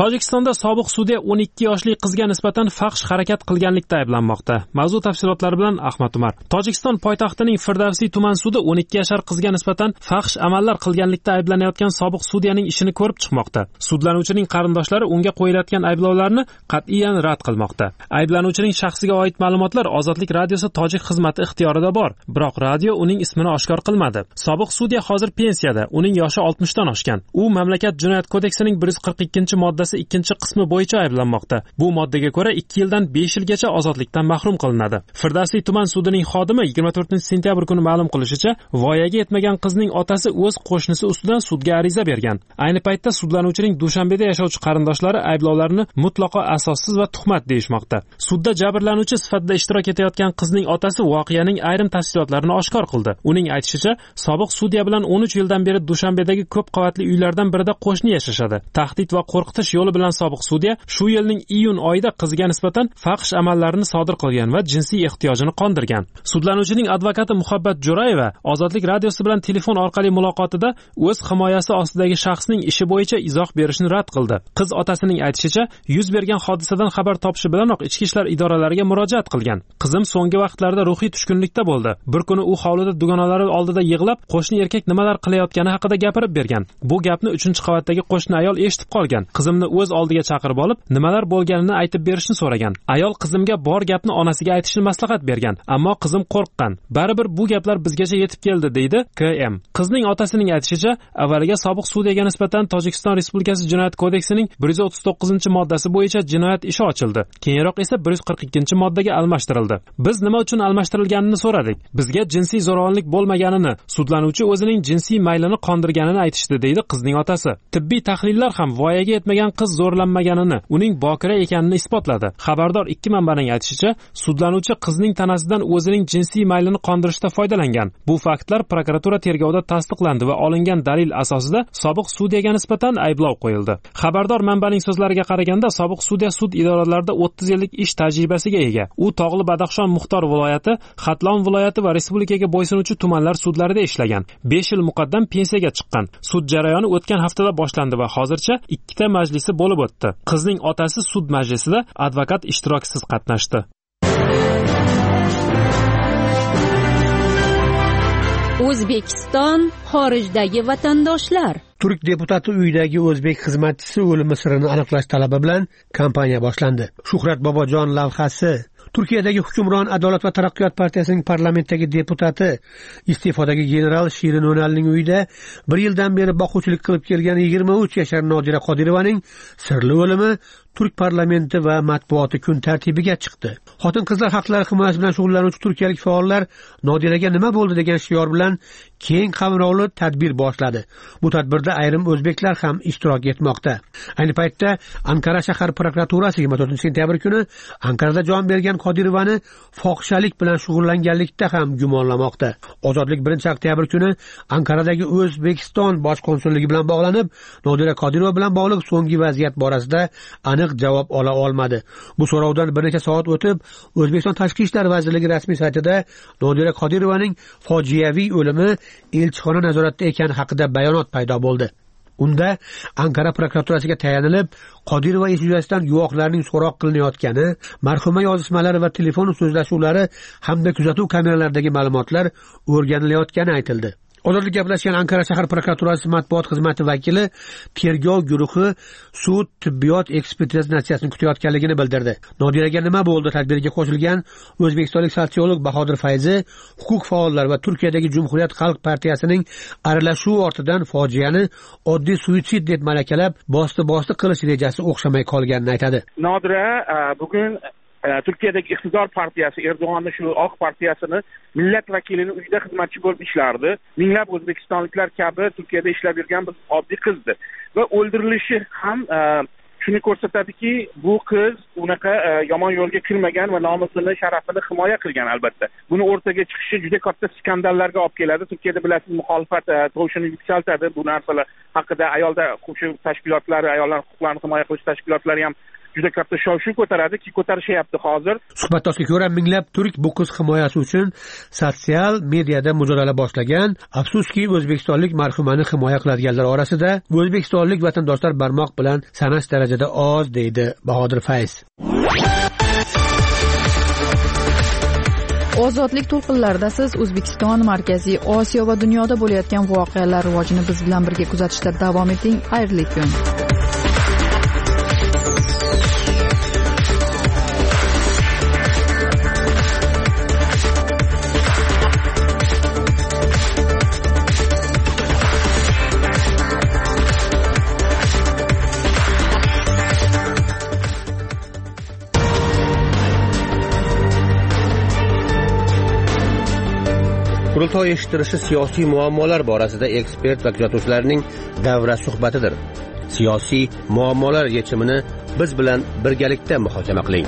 Tojikistonda sobiq sudya o'n ikki yoshli qizga nisbatan fahsh harakat qilganlikda ayblanmoqda. Mavzu tafsilotlari bilan Ahmad Umar. Tojikiston poytaxtining Firdavsiy tuman sudi o'n ikki yashar qizga nisbatan fahsh amallar qilganlikda ayblanayotgan sobiq sudyaning ishini ko'rib chiqmoqda. Sudlanuvchining qarindoshlari unga qo'yilayotgan ayblovlarni qat'iyan rad qilmoqda. Ayblanuvchining shaxsiga oid ma'lumotlar Ozodlik radiosi tojik xizmati ixtiyorida bor, biroq radio uning ismini oshkor qilmadi. Sobiq sudya hozir pensiyada, uning yoshi oltmishdan oshgan. U mamlakat jinoyat kodeksining bir yuz qirq ikkinchi moddasi ikkinchi qismi bo'yicha ayblanmoqda. Bu moddaga ko'ra ikki yildan besh yilgacha ozodlikdan mahrum qilinadi. Firdavsiy tuman sudining xodimi yigirma to'rtinchi sentyabr kuni ma'lum qilishicha, voyaga yetmagan qizning otasi o'z qo'shnisi ustidan sudga ariza bergan. Ayni paytda sudlanuvchining Dushanbeda yashovchi qarindoshlari ayblovlarni mutlaqo asossiz va tuhmat deyishmoqda. Sudda jabrlanuvchi sifatida ishtirok etayotgan qizning otasi voqeaning ayrim tafsilotlarini oshkor qildi. Uning aytishicha, sobiq sudya bilan o'n uch yildan beri Dushanbedagi ko'p qavatli uylardan birida qo'shni yashashadi. Tahdid va qo'rqitish yo'li bilan sobiq sudya shu yilning iyun oyida qizga nisbatan fahsh amallarni sodir qilgan va jinsiy ehtiyojini qondirgan. Sudlanuvchining advokati Muhabbat Jo'rayeva Ozodlik radiosi bilan telefon orqali muloqotida o'z himoyasi ostidagi shaxsning ishi bo'yicha izoh berishni rad qildi. Qiz otasining aytishicha, yuz bergan hodisadan xabar topishi bilanoq ichki ishlar idoralariga murojaat qilgan. Qizim so'nggi vaqtlarda ruhiy tushkunlikda bo'ldi. Bir kuni u hovlida dugonalari oldida yig'lab, qo'shni erkak nimalar qilayotgani haqida gapirib bergan. Bu gapni uchinchi qavatdagi qo'shni ayol eshitib qolgan. Qizimni o'z oldiga chaqirib olib, nimalar bo'lganini aytib berishni so'ragan. Ayol qizimga bor gapni onasiga aytishni maslahat bergan, ammo qizim qo'rqqan. Baribir bu gaplar bizgacha yetib keldi, deydi K M. Qizning otasining aytishicha, avvaliga sobiq sudyaga nisbatan Tojikiston Respublikasi Jinoyat kodeksining bir yuz o'ttiz to'qqizinchi moddasi bo'yicha jinoyat ishi ochildi. Keyinroq esa bir yuz qirq ikkinchi moddaga almashtirildi. Biz nima uchun almashtirilganini so'radik. Bizga jinsiy zo'ravonlik bo'lmaganini, sudlanuvchi o'zining jinsiy maylini qondirganini aytishdi, deydi qizning otasi. Tibbiy tahlillar ham voyaga yetmagan qiz zo'rlanmaganini, uning bokira ekanini isbotladi. Xabardor ikki manbaning aytishicha, sudlanuvchi qizning tanasidan o'zining jinsiy maylini qondirishda foydalangan. Bu faktlar prokuratura tergovida tasdiqlandi va olingan dalil asosida sobiq sudyaga nisbatan ayblov qo'yildi. Xabardor manbaning so'zlariga qaraganda, sobiq sudya sud idoralarida o'ttiz yillik ish tajribasiga ega. U Tog'li Badaxshon Muxtor viloyati, Xatlon viloyati va respublikaga bo'ysunuvchi tumanlar sudlarida ishlagan. besh yil muqaddam pensiyaga chiqqan. Sud jarayoni o'tgan haftada boshlandi va hozircha ikkita majlisi bo'lib o'tdi. Qizning otasi sud majlisida advokat ishtirokisiz qatnashdi. O'zbekiston xorijdagi vatandoshlar. Turk deputati uyidagi o'zbek xizmatchisi o'limi sirini aniqlash talabi bilan kampaniya boshlandi. Shuhrat Bobojon lavhasi. Turkiyadagi hukmron Adolat va taraqqiyot partiyasining parlamentdagi deputati, iste'fodagi general Shirin O'nalning uyida bir yildan beri boquvchilik qilib kelgan yigirma uch yashar Nodira Qodirovaning sirli o'limi Turk parlamenti va matbuoti kun tartibiga chiqdi. Xotin-qizlar haqlari himoyasi bilan shug'ullanuvchi turkiyalik faollar Nodiraga nima bo'ldi degan shior bilan keng qamrovli tadbir boshladi. Bu tadbirda ayrim o'zbeklar ham ishtirok etmoqda. Ayni paytda Ankara shahar prokuraturasi yigirma to'rtinchi sentyabr kuni Ankarada jon bergan Qodirovani fohishalik bilan shug'ullanganlikda ham gumonlamoqda. Ozodlik birinchi oktyabr kuni Ankaradagi O'zbekiston bosh konsulligi bilan bog'lanib, Nodira Qodirova bilan bog'liq so'nggi vaziyat borasida aniq javob ola olmadi. Bu so'rovdan bir necha soat o'tib, O'zbekiston Tashqi ishlar vazirligi rasmiy saytida Nodira Qodirovaning fojiaviy o'limi elchixona nazoratida ekani haqida bayonot paydo bo'ldi. Unda Ankara prokuraturasiga tayanilib, Qodirova ish yuzasidan guvohlarning so'roq qilinayotgani, marhuma yozishmalari va telefon so'zlashuvlari hamda kuzatuv kameralaridagi ma'lumotlar o'rganilayotgani aytildi. Ozodlik gaplashgan Ankara shahar prokuraturasi matbuot xizmati vakili tergov guruhi sud tibbiyot ekspertiza natijasini kutayotganligini bildirdi. Nodiraga nima bo'ldi tadbiriga qo'shilgan o'zbekistonlik sotsiolog Bahodir Fayzi huquq faollar va Turkiyadagi Cumhuriyet Xalq partiyasining aralashuvi ortidan fojiani oddiy suitsid deb malakalab, bosti-bosti qilish rejasi o'xshamay qolganini aytadi. Nodira bugun Turkiyadagi iqtidor partiyasi, Erdo'g'onning shu oq partiyasini millat vakilining uyida xizmatchi bo'lib ishlardi. Minglab o'zbekistonliklar kabi Turkiyada ishlab yurgan bir oddiy qizdi va o'ldirilishi ham shuni ko'rsatadiki, bu qiz unaqa yomon yo'lga kirmagan va nomusini, sharafini himoya qilgan albatta. Buni o'rtaga chiqishi juda katta skandallarga olib keladi. Turkiyada bilasiz, muxolifat tovushini yuksaltadi. Bu narsalar haqida ayolda huquq tashkilotlari, ayollar huquqlarini himoya qilish tashkilotlari ham juda katta shov-shuv ko'taradi-ki, ko'tarishyapti hozir. Suhbatdoshga ko'ra, minglab turk bu qiz himoyasi uchun sotsial mediada mujodala boshlagan. Afsuski, o'zbekistonlik marhumani himoya qiladiganlar orasida o'zbekistonlik vatandoshlar barmoq bilan sanash darajada oz, deydi Bahodir Fayz. Ozodlik to'lqinlarida siz O'zbekiston, Markaziy Osiyo va dunyoda bo'layotgan voqealar rivojini biz bilan birga kuzatishda davom eting. Xayrli kun. Qurultoy eshittirishi siyosiy muammolar borasida ekspert va kuzatuvchilarning davra suhbatidir. Siyosiy muammolar yechimini biz bilan birgalikda muhokama qiling.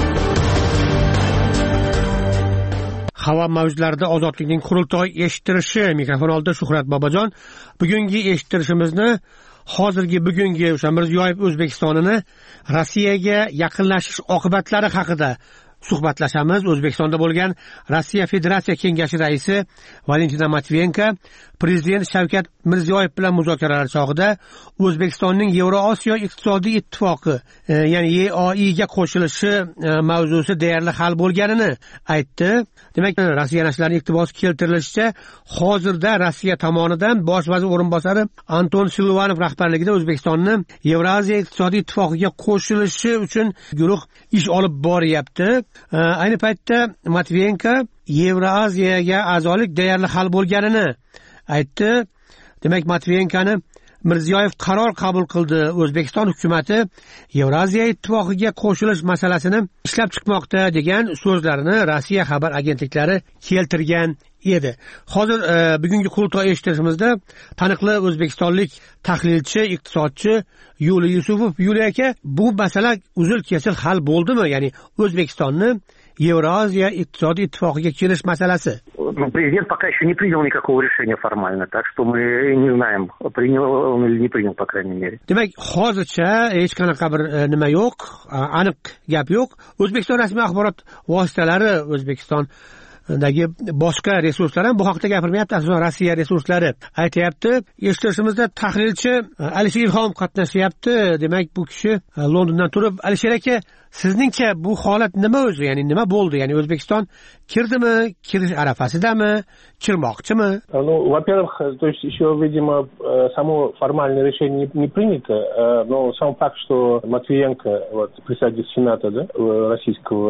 Havo mavjlarida ozodlikning qurultoy eshittirishi. Mikrofon oldida Shuhrat Bobojon. Bugungi eshittirishimizni hozirgi bugungi o'sha Mirziyoyev O'zbekistonini Rossiyaga yaqinlashish oqibatlari haqida suhbatlashamiz. O'zbekistonda bo'lgan Rossiya Federatsiya Kengashi raisi Valentina Matviyenko Prezident Shavkat Mirziyoyev bilan muzokaralar chog'ida O'zbekistonning Yevroosiyo iqtisodiy ittifoqi, ya'ni E O Iga qo'shilishi mavzusi deyarli hal bo'lganini aytdi. Demak, Rossiya nashrlarining iqtibosi keltirilishicha, hozirda Rossiya tomonidan bosh vazir o'rinbosari Anton Silvanov rahbarligida O'zbekistonni Yevroasiyo iqtisodiy ittifoqiga qo'shilishi uchun guruh ish olib boryapti. Ayni paytda Matviyenko Yevroasiyaga a'zolik deyarli hal bo'lganini aytdi. Demak, Matviyenkani Mirziyoyev qaror qabul qildi. O'zbekiston hukumatı Yevroasiya ittifoqiga qo'shilish masalasini ishlab chiqmoqda degan so'zlarini Rossiya xabar agentliklari keltirgan edi. Hozir e, bugungi qurultoy eshittirishimizda taniqli o'zbekistonlik tahlilchi, iqtisodchi Yuliy Yusupov. Yuliy aka, bu masala uzil kesil hal bo'ldimi? Ya'ni O'zbekistonni Евразия iqtisodiy ittifoqiga kirish masalasi. Ну, президент пока еще не принял никакого решения формально, так что мы не знаем, принял он или не принял, по крайней мере. Demak, hozircha hech qanaqa bir nima yo'q, aniq gap yo'q. O'zbekiston rasmiy axborot vositalari, O'zbekiston dagi boshqa resurslar ham bu haqda gapirmayapti. Asosan Rossiya resurslari aytayapti. Eshitishimizda tahlilchi Alisher Ilhom qatnashyapti. Demak, bu kishi Londondan turib. Alisher aka, sizningcha bu holat nima o'zi? Ya'ni nima bo'ldi? Ya'ni O'zbekiston kirdimi, kirish arafasidami, kirmoqchimi? Ну, во-первых, то есть еще, видимо, само формальное решение не, не принято, но сам факт, что Матвиенко, вот, председатель Сената, да, российского,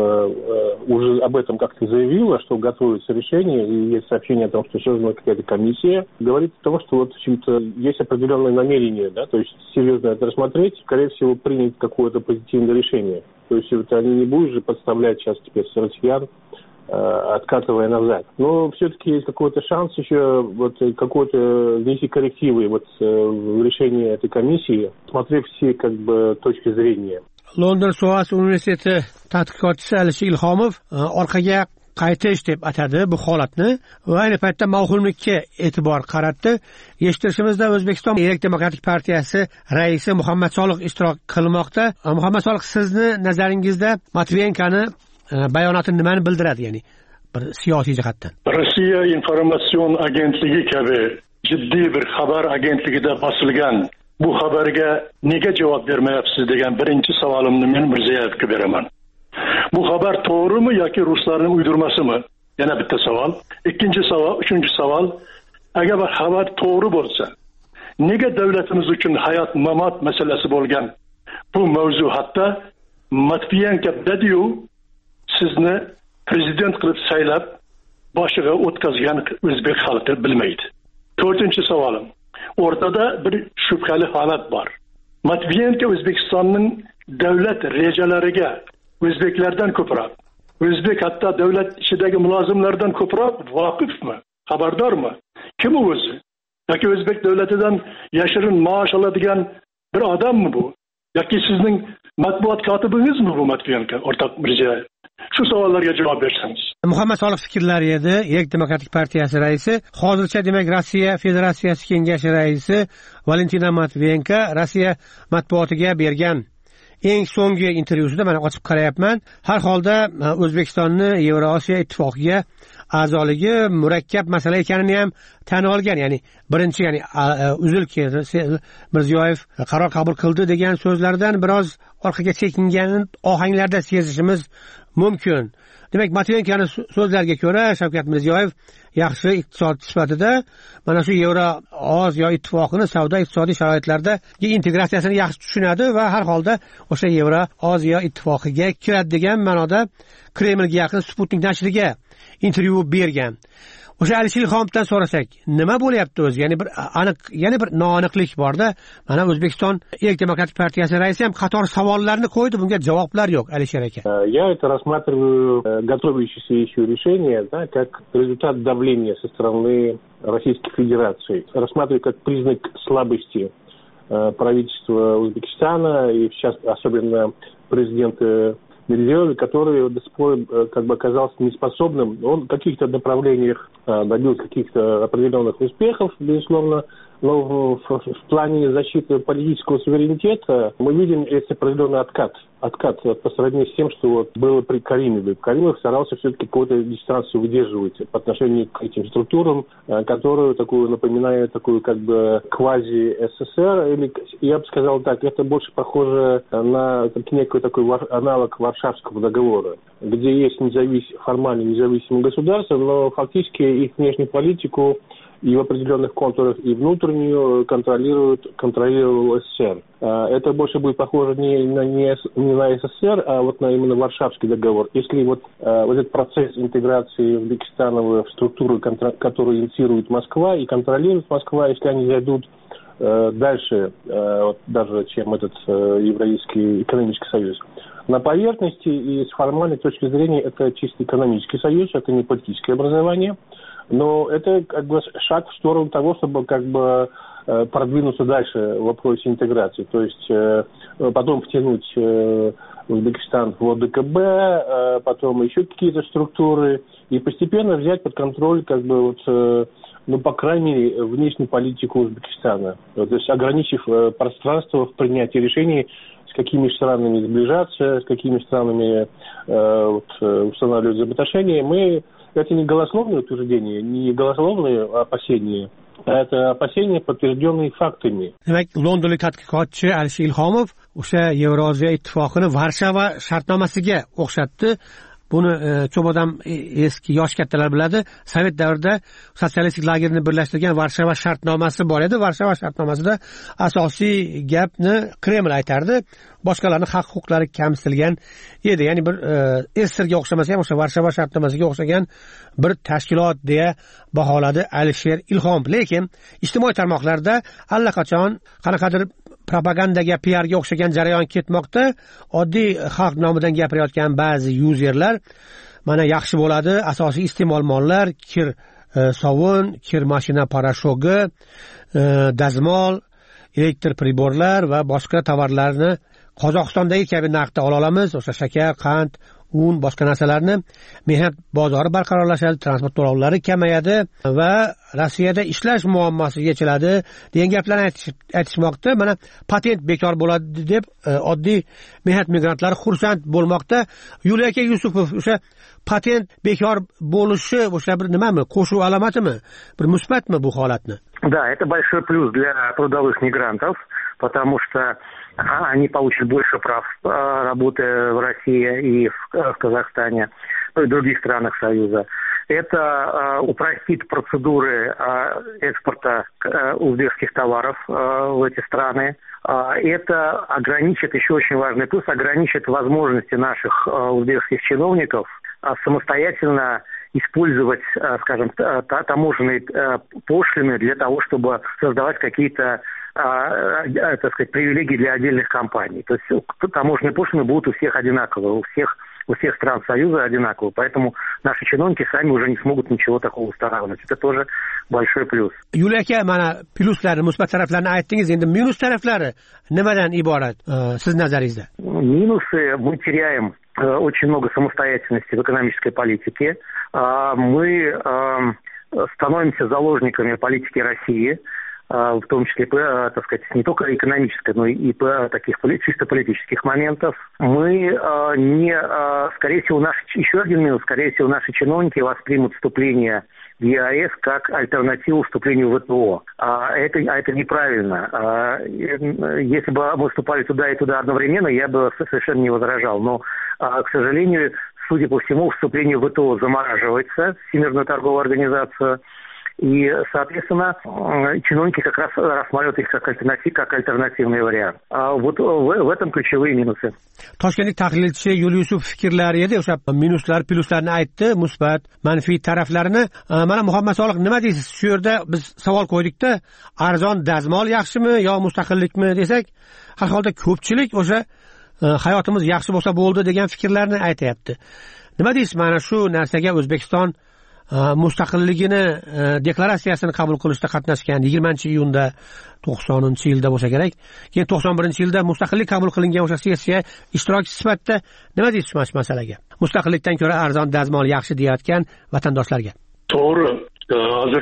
уже об этом как-то заявила, что готовится решение, и есть сообщение о том, что создана какая-то комиссия, говорит о том, что вот, в общем-то, есть определенное намерение, да, то есть серьезно это рассмотреть, скорее всего, принять какое-то позитивное решение. То есть вот они не будут же подставлять сейчас теперь россиян, откатывая назад. Но все-таки есть какой-то шанс еще вот какой-то внести коррективы вот в решение этой комиссии, смотрев все как бы точки зрения. London Soas universiteti tadqiqotchisi Alisher Ilhomov orqaga qaytish deb atadi bu holatni va ayni paytda mavhumlikka e'tibor qaratdi. Eshitishimizda O'zbekiston Erk Demokratik partiyasi raisi Muhammad Soliq ishtirok qilmoqda. Muhammad Soliq, sizni nazaringizda Matviyenkani bayonoti nimani bildiradi, ya'ni bir siyosiy jihatdan? Rossiya informatsion agentligi kabi jiddiy bir xabar agentligida bosilgan bu xabarga nega javob bermayapsiz degan birinchi savolimni men Mirziyoyevga beraman. Bu xabar to'g'rimi yoki ruslarning uydurmasimi? Yana bitta savol. Ikkinchi savol, uchinchi savol, agar bu xabar to'g'ri bo'lsa, nega davlatimiz uchun hayot mamot masalasi bo'lgan bu mavzu hatto Matviyenko dedi-yu, sizni prezident qilib saylab boshiga o'tkazgan o'zbek xalqi bilmaydi. To'rtinchi savolim, o'rtada bir shubhali holat bor. Matviyenko O'zbekistonning davlat rejalariga o'zbeklardan ko'proq, o'zbek hatto davlat ichidagi mulozimlardan ko'proq voqifmi, xabardormi? Kim u o'zi? Yoki o'zbek davlatidan yashirin maosh oladigan bir odammi bu? Yoki sizning matbuot kotibingizmi bu Matviyenko, o'rtoq Mirziyoyev? Shu savollarga javob bersangiz. Muhammad Soliq fikrlari edi. Erk Demokratik partiyasi raisi, hozircha demak Rossiya Federatsiyasi Kengashi raisi Valentina Matviyenko Rossiya matbuotiga bergan eng so'nggi intervyusida mana ochib qarayapman. Har holda O'zbekistonni Yevrosiyo ittifoqiga a'zoligi murakkab masala ekanini ham tan olgan. Ya'ni birinchi ya'ni uzil Mirziyoyev qaror qabul qildi degan so'zlardan biroz orqaga chekingan ohanglarda sezishimiz mumkin. Demak, Matviyenkoning so'zlariga ko'ra Shavkat Mirziyoyev yaxshi iqtisodchi sifatida mana shu Yevroosiyo ittifoqini savdo iqtisodiy sharoitlardagi integratsiyasini yaxshi tushunadi va har holda o'sha Yevroosiyo ittifoqiga kiradi degan ma'noda Kremlga yaqin Sputnik nashriga intervyu bergan. O'sha Alisher Ilhomovdan so'rasak, nima bo'lyapti o'zi? Ya'ni bir aniq, ya'ni bir noaniqlik bor-da. Mana O'zbekiston Erk demokratik partiyasi raisi ham qator savollarni qo'ydi, bunga javoblar yo'q, Alisher aka. Я это рассматриваю готовящееся еще решение, да, как результат давления со стороны Российской Федерации. Рассматриваю как признак слабости правительства Узбекистана и сейчас особенно президента Мирзиёева, который до сих пор как бы оказался неспособным. Он в каких-то направлениях добился каких-то определенных успехов, безусловно, но в, в, в плане защиты политического суверенитета мы видим есть определенный откат. Откат по сравнению с тем, что вот было при Каримове. Каримов старался все-таки какую-то дистанцию выдерживать по отношению к этим структурам, которую такую напоминает такую как бы квази-СССР, или я бы сказал так, это больше похоже на некий такой аналог Варшавского договора, где есть независ... формально независимые государства, но фактически их внешнюю политику и в определенных контурах и внутреннюю контролирует, контролировал СССР. Это больше будет похоже не на, не, не на СССР, а вот на именно Варшавский договор. Если вот, вот этот процесс интеграции Узбекистана в структуру, которую инициирует Москва и контролирует Москва, если они зайдут дальше, вот, даже чем этот Евразийский экономический союз, на поверхности и с формальной точки зрения это чисто экономический союз, это не политическое образование. Но это как бы шаг в сторону того, чтобы как бы продвинуться дальше в вопросе интеграции. То есть потом втянуть Узбекистан в ОДКБ, потом еще какие-то структуры и постепенно взять под контроль как бы вот, ну, по крайней мере, внешнюю политику Узбекистана. То есть ограничив пространство в принятии решений, с какими странами сближаться, с какими странами вот, устанавливать взаимоотношения, мы это не голословное утверждение, не голословные опасения, а это опасения, подтвержденные фактами. Demak, londonlik tadqiqotchi Alisher Ilhomov o'sha Yevrosiyo ittifoqini Varshava shartnomasiga o'xshatdi. Buni ko'p odam eski yosh kattalar biladi. Sovet davrida sotsialistik lagerni birlashtirgan Varshava shartnomasi bor edi. Varshava shartnomasida asosiy gapni Kreml aytardi. Boshqalarning haq huquqlari kamsitilgan edi. Ya'ni bir SSRga o'xshamasa ham o'sha Varshava shartnomasiga o'xshagan bir tashkilot deya baholadi Alisher Ilhomov. Lekin ijtimoiy tarmoqlarda allaqachon qanaqadir propagandaga, P Rga o'xshagan jarayon ketmoqda. Oddiy xalq nomidan gapirayotgan ba'zi yuzerlar mana yaxshi bo'ladi, asosiy iste'mol mollar kir e, sovun, kir mashina parashogi, e, dazmol, elektr priborlar va boshqa tovarlarni Qozog'istondagi kabi narxda ola olamiz. O'sha shakar, qand, un, boshqa narsalarni mehnat bozori barqarorlashadi, transport to'lovlari kamayadi va Rossiyada ishlash muammosi yechiladi degan gaplarni aytishmoqda. Mana patent bekor bo'ladi deb oddiy mehnat migrantlari xursand bo'lmoqda. Yuliya aka Yusupov, o'sha patent bekor bo'lishi o'sha bir nimami, qo'shuv alomatimi, bir musbatmi bu holatni? Да, это большой плюс для трудовых мигрантов, потому что они получат больше прав, работая в России и в Казахстане, ну и других странах Союза. Это упростит процедуры экспорта узбекских товаров в эти страны. Это ограничит, еще очень важный плюс, ограничит возможности наших узбекских чиновников самостоятельно использовать, скажем, таможенные пошлины для того, чтобы создавать какие-то, так сказать, привилегии для отдельных компаний. То есть таможенные пошлины будут у всех одинаковые, у всех у всех стран Союза одинаково, поэтому наши чиновники сами уже не смогут ничего такого устанавливать. Это тоже большой плюс. Yuliya aka, mana pluslarni, musbat taraflarini aytdingiz, endi minus taraflari nimadan iborat siz nazaringizda? Минусы: мы теряем очень много самостоятельности в экономической политике. Мы становимся заложниками политики России. в том числе, так сказать, не только экономической, но и по таких чисто политических моментов. Мы не, скорее всего, наши, еще один минус, скорее всего, наши чиновники воспримут вступление в ЕАЭС как альтернативу вступлению в ВТО. А это, а это неправильно. А, если бы мы вступали туда и туда одновременно, я бы совершенно не возражал. Но, а, к сожалению, судя по всему, вступление в ВТО замораживается, Всемирную торговую организацию. И, соответственно, чиновники как раз рассматривают их как, альтернатив, как альтернативный вариант. А вот в, в этом ключевые минусы. Toshkentlik tahlilchi Yulyusuf fikrlari edi, o'sha minuslar, pluslarni aytdi, musbat, manfiy taraflarini. Mana Muhammad Soliq, nima deysiz? Shu yerda biz savol qo'ydikda, arzon dazmol yaxshimi yo mustaqillikmi desak, har holda ko'pchilik o'sha hayotimiz yaxshi bo'lsa bo'ldi degan fikrlarni aytayapti. Nima deysiz? Mana shu narsaga O'zbekiston mustaqilligini deklaratsiyasini qabul qilishda qatnashgan yigirmanchi iyunda to'qsoninchi yilda bo'lsa kerak. Keyin to'qson birinchi yilda mustaqillik qabul qilingan o'sha sessiya ishtirokchisi sifatida nima deysiz shu masalaga? Mustaqillikdan ko'ra arzon dazmol yaxshi deyotgan vatandoshlarga. To'g'ri. Hozir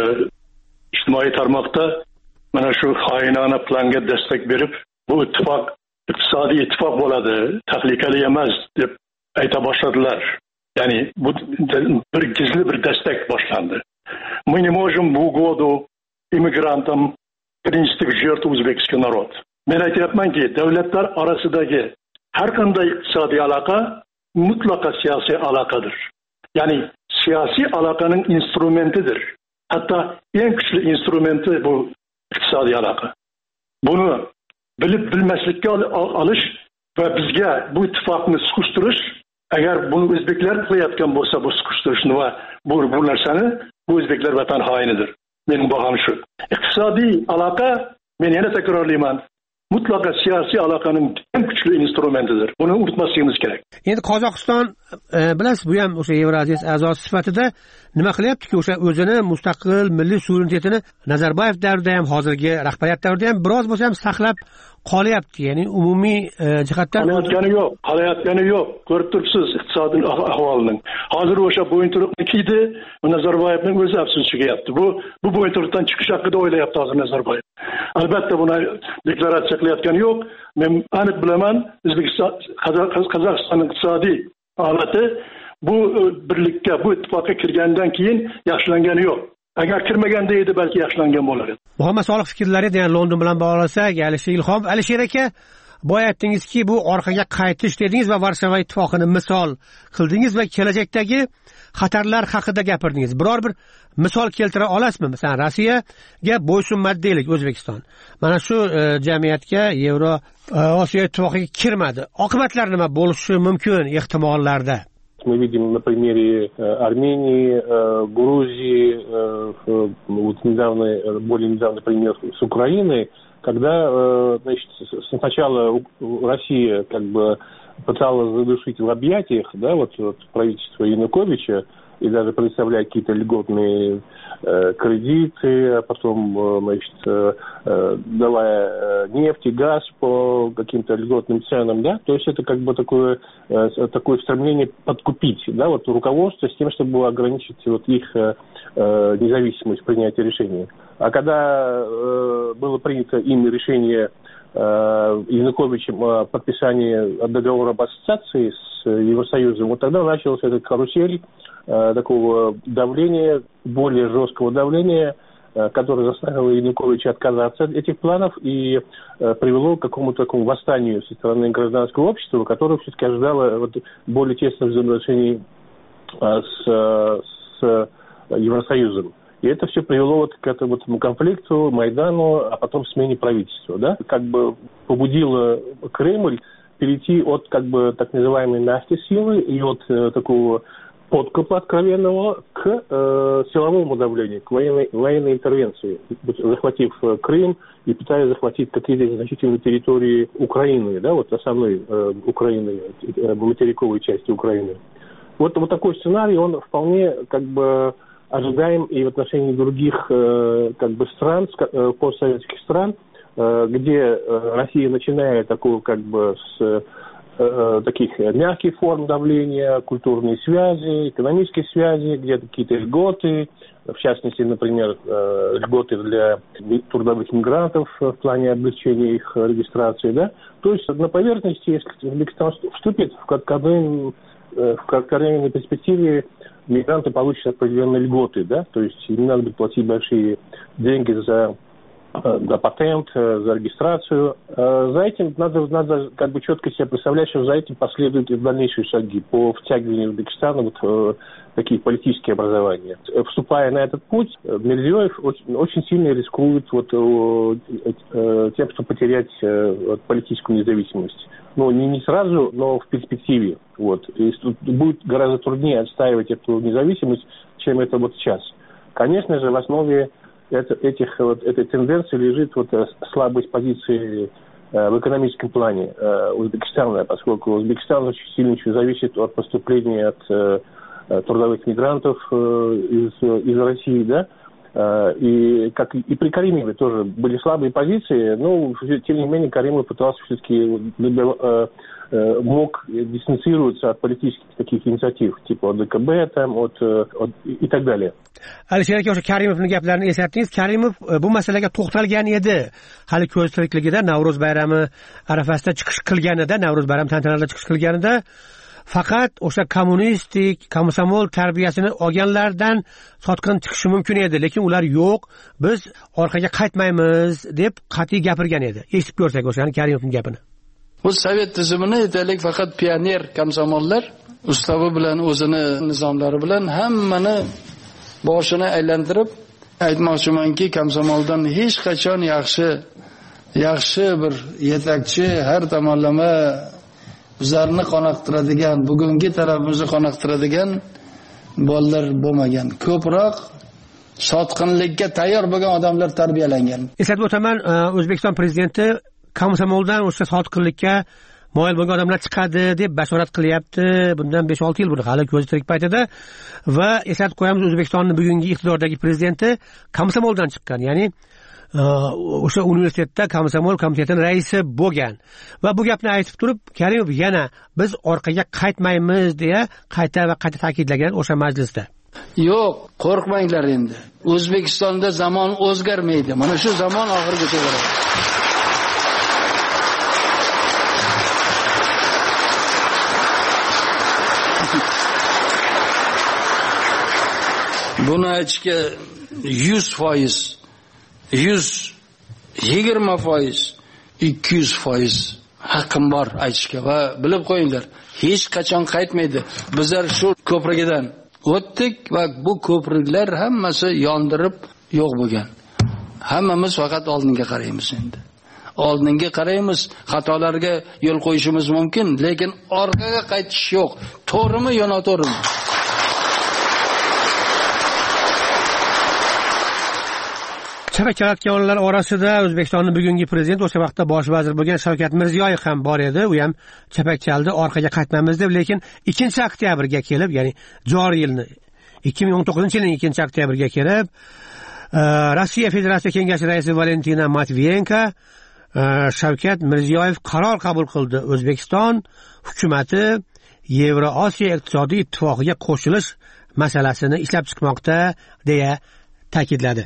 ijtimoiy tarmoqda mana shu xoinona planga destak berib, bu ittifoq iqtisodiy ittifoq bo'ladi, tahlikali emas deb ayta boshladilar. Yani bu bir gizli bir destek başlandı. Мы не можем в угоду иммигрантам принести в жертву узбекский народ. Ben aytayapman ki devletler arasındaki her kanday iktisadi alaka mutlaka siyasi alakadır. Yani siyasi alakanın instrumentidir. Hatta en güçlü instrumenti bu iktisadi alaka. Bunu bilip bilmezlikle alış ve bizge bu ittifakını sıkıştırış. Agar bunu o'zbeklar qilayotgan bo'lsa, bu siqishtirishni va bu bu narsani bu o'zbeklar vatan xoinidir. Mening bahom shu. Iqtisodiy aloqa, men yana takrorlayman, mutlaqo siyosiy aloqaning eng kuchli instrumentidir. Buni unutmasligimiz kerak. Endi Qozog'iston bilasiz, bu ham o'sha Yevroziya a'zosi sifatida nima qilyaptiki, o'sha o'zini mustaqil milliy suverenitetini Nazarboyev davrida ham, hozirgi rahbariyat davrida ham biroz bo'lsa ham saqlab qolyapti. Ya'ni umumiy jihatdan qolayotgani yo'q, qolayotgani yo'q. Ko'rib turibsiz iqtisodiy ahvolning. Hozir o'sha bo'yinturuqni kiydi, Nazarboyevning o'zi afsus chekyapti. Bu bu bo'yinturuqdan chiqish haqida o'ylayapti hozir Nazarboyev. Albatta buni deklaratsiya qilayotgani yo'q. Men aniq bilaman, O'zbekiston Qozog'istonning iqtisodiy holati bu birlikka, bu ittifoqqa kirgandan keyin yaxshilangani yo'q. Agar kirmaganda edi, balki yaxshilangan bo'lar edi. Muhammad Soliq fikrlari degan London bilan bog'lasak, Alisher Ilhom, Alisher aka, boya aytdingizki, bu orqaga qaytish dedingiz va Varshava ittifoqini misol qildingiz va kelajakdagi xatarlar haqida gapirdingiz. Biror bir misol keltira olasizmi? Masalan, Rossiyaga bo'ysunmadi deylik O'zbekiston. Mana shu jamiyatga Yevro Osiyo ittifoqiga kirmadi. Oqibatlar nima bo'lishi mumkin ehtimollarda? Мы видим на примере Армении, Грузии, вот недавно, более недавний пример с Украиной, когда, значит, сначала Россия как бы пыталась задушить в объятиях, да, вот, вот правительство Януковича, и даже предоставлять какие-то льготные э, кредиты, а потом, э, значит, э, давая э, нефть и газ по каким-то льготным ценам, да, то есть это как бы такое, э, такое стремление подкупить, да, вот руководство с тем, чтобы ограничить вот их э, независимость принятия решений. А когда э, было принято ими решение Януковичем о подписании договора об ассоциации с Евросоюзом, вот тогда началась эта карусель э, такого давления, более жесткого давления, э, которое заставило Януковича отказаться от этих планов и э, привело к какому-то такому восстанию со стороны гражданского общества, которое все-таки ожидало вот, более тесных взаимоотношений э, с, с Евросоюзом. И это все привело вот к этому конфликту, Майдану, а потом смене правительства, да, как бы побудило Кремль перейти от как бы так называемой мягкой силы и от э, такого подкупа откровенного к э, силовому давлению, к военной, военной интервенции, захватив э, Крым и пытаясь захватить какие-то значительные территории Украины, да, вот основной э, Украины, э, материковой части Украины. Вот, вот такой сценарий, он вполне как бы ожидаем и в отношении других э, как бы стран, э, постсоветских стран, э, где э, Россия, начиная такую как бы с э, таких мягких форм давления, культурные связи, экономические связи, где-то какие-то льготы, в частности, например, э, льготы для трудовых мигрантов в плане облегчения их регистрации, да. То есть на поверхности, если Узбекистан вступит в кратковременной, в кратковременной перспективе, мигранты получат определенные льготы, да, то есть не надо будет платить большие деньги за, за патент, за регистрацию. За этим надо, надо как бы четко себе представлять, что за этим последуют и дальнейшие шаги по втягиванию Узбекистана вот в такие политические образования. Вступая на этот путь, Мирзиёев очень, очень сильно рискует вот, тем, что потерять вот, политическую независимость. Ну, не, не сразу, но в перспективе. Вот. И будет гораздо труднее отстаивать эту независимость, чем это вот сейчас. Конечно же, в основе это, этих, вот, этой тенденции лежит вот, слабость позиции э, в экономическом плане э, Узбекистана, поскольку Узбекистан очень сильно еще зависит от поступления от э, трудовых мигрантов э, из, из России, да. И, как и при Каримове тоже были слабые позиции, но, тем не менее, Каримов пытался все-таки, мог дистанцироваться от политических таких инициатив, типа от ДКБ там, от, от, и так далее. Alisher aka, o'sha Karimovning gaplarini eslatdingiz. Karimov bu masalaga to'xtalgan edi. Hali ko'z tirikligida Navro'z bayrami arafasida chiqish qilganida, Navro'z bayrami tantanalarida chiqish qilganida faqat o'sha kommunistik, komsomol tarbiyasini olganlardan sotqin chiqishi mumkin edi, lekin ular yo'q, biz orqaga qaytmaymiz deb qat'iy gapirgan edi. Eshitib ko'rsak o'shani Karimovning gapini. Bu sovet tizimini aytaylik, faqat pioner komsomollar ustavi bilan o'zini nizomlari bilan hammani boshini aylantirib, aytmoqchimanki, komsomoldan hech qachon yaxshi yaxshi bir yetakchi, har tomonlama bizlarni qoniqtiradigan, bugungi tarafimizni qoniqtiradigan bolalar bo'lmagan. Ko'proq sotqinlikka tayyor bo'lgan odamlar tarbiyalangan. Eslatib o'taman, O'zbekiston prezidenti komsomoldan o'sha sotqinlikka moyil bo'lgan odamlar chiqadi deb bashorat qilyapti. Bundan besh olti yil buni hali ko'zi tirik paytida, va eslatib qo'yamiz, O'zbekistonning bugungi iqtidordagi prezidenti komsomoldan chiqqan, ya'ni o'sha universitetda komsomol komitetining raisi bo'lgan. Va bu gapni aytib turib, Karimov yana biz orqaga qaytmaymiz deya qayta va qayta ta'kidlagan o'sha majlisda. Yo'q, qo'rqmanglar endi. O'zbekistonda zamon o'zgarmaydi. Mana shu zamon oxirigacha boradi. Buni aytishga yuz foiz, yuz yigirma foiz, ikki yuz foiz haqqim bor aytishga. Va bilib qo'yinglar, hech qachon qaytmaydi. Bizlar shu ko'prikdan o'tdik va bu ko'priklar hammasi yondirib yo'q bo'lgan. Hammamiz faqat oldinga qaraymiz endi. Oldinga qaraymiz, xatolarga yo'l qo'yishimiz mumkin, lekin orqaga qaytish yo'q. To'g'rimi yo noto'g'rimi? Chaqachaqatganlar orasida O'zbekistonning bugungi prezidenti, o'sha vaqtda bosh vazir bo'lgan Shavkat Mirziyoyev ham bor edi. U ham chapak chaldi, orqaga qaytmaymiz deb, lekin ikkinchi oktyabrga kelib, ya'ni joriy yilni ikki ming o'n to'qqizinchi yilning ikkinchi oktyabrga kelib, Rossiya Federatsiya Kengashi raisi Valentina Matviyenko Shavkat Mirziyoyev qaror qabul qildi. O'zbekiston hukumatı Yevroosiyo iqtisodiy ittifoqiga qo'shilish masalasini ishlab chiqmoqda deya ta'kidladi.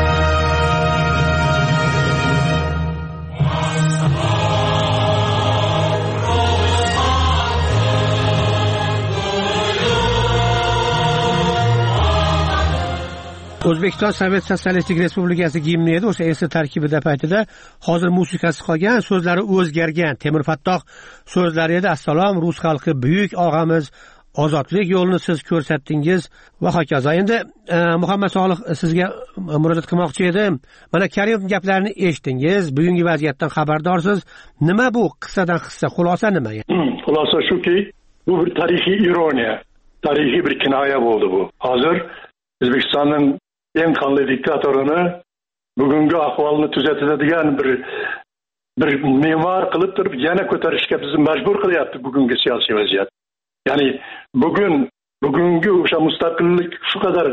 O'zbekiston Sovet Sotsialistik Respublikasi gimni edi, o'sha eski tarkibida paytida. Hozir musiqasi qolgan, so'zlari o'zgargan. Temur Fattoh so'zlari edi. Assalom, rus xalqi buyuk og'amiz, ozodlik yo'lini siz ko'rsatdingiz va hokazo. Endi e, Muhammad Solih sizga murojaat qilmoqchi edim. Mana Karimov gaplarini eshitdingiz, bugungi vaziyatdan xabardorsiz. Nima bu qissadan hissa, xulosa nima? Xulosa shuki, bu bir tarixiy ironiya, tarixiy bir kinoya bo'ldi bu. Hozir O'zbekistonning eng qonli diktatorini bugungi ahvolni tuzatadigan bir bir me'mor qilib turib yana ko'tarishga bizni majbur qilyapti bugungi siyosiy vaziyat. Ya'ni bugun bugungi o'sha mustaqillik shu qadar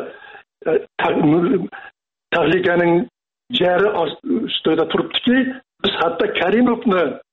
tahlikaning jari ustida turibdiki, biz hatto Karimovni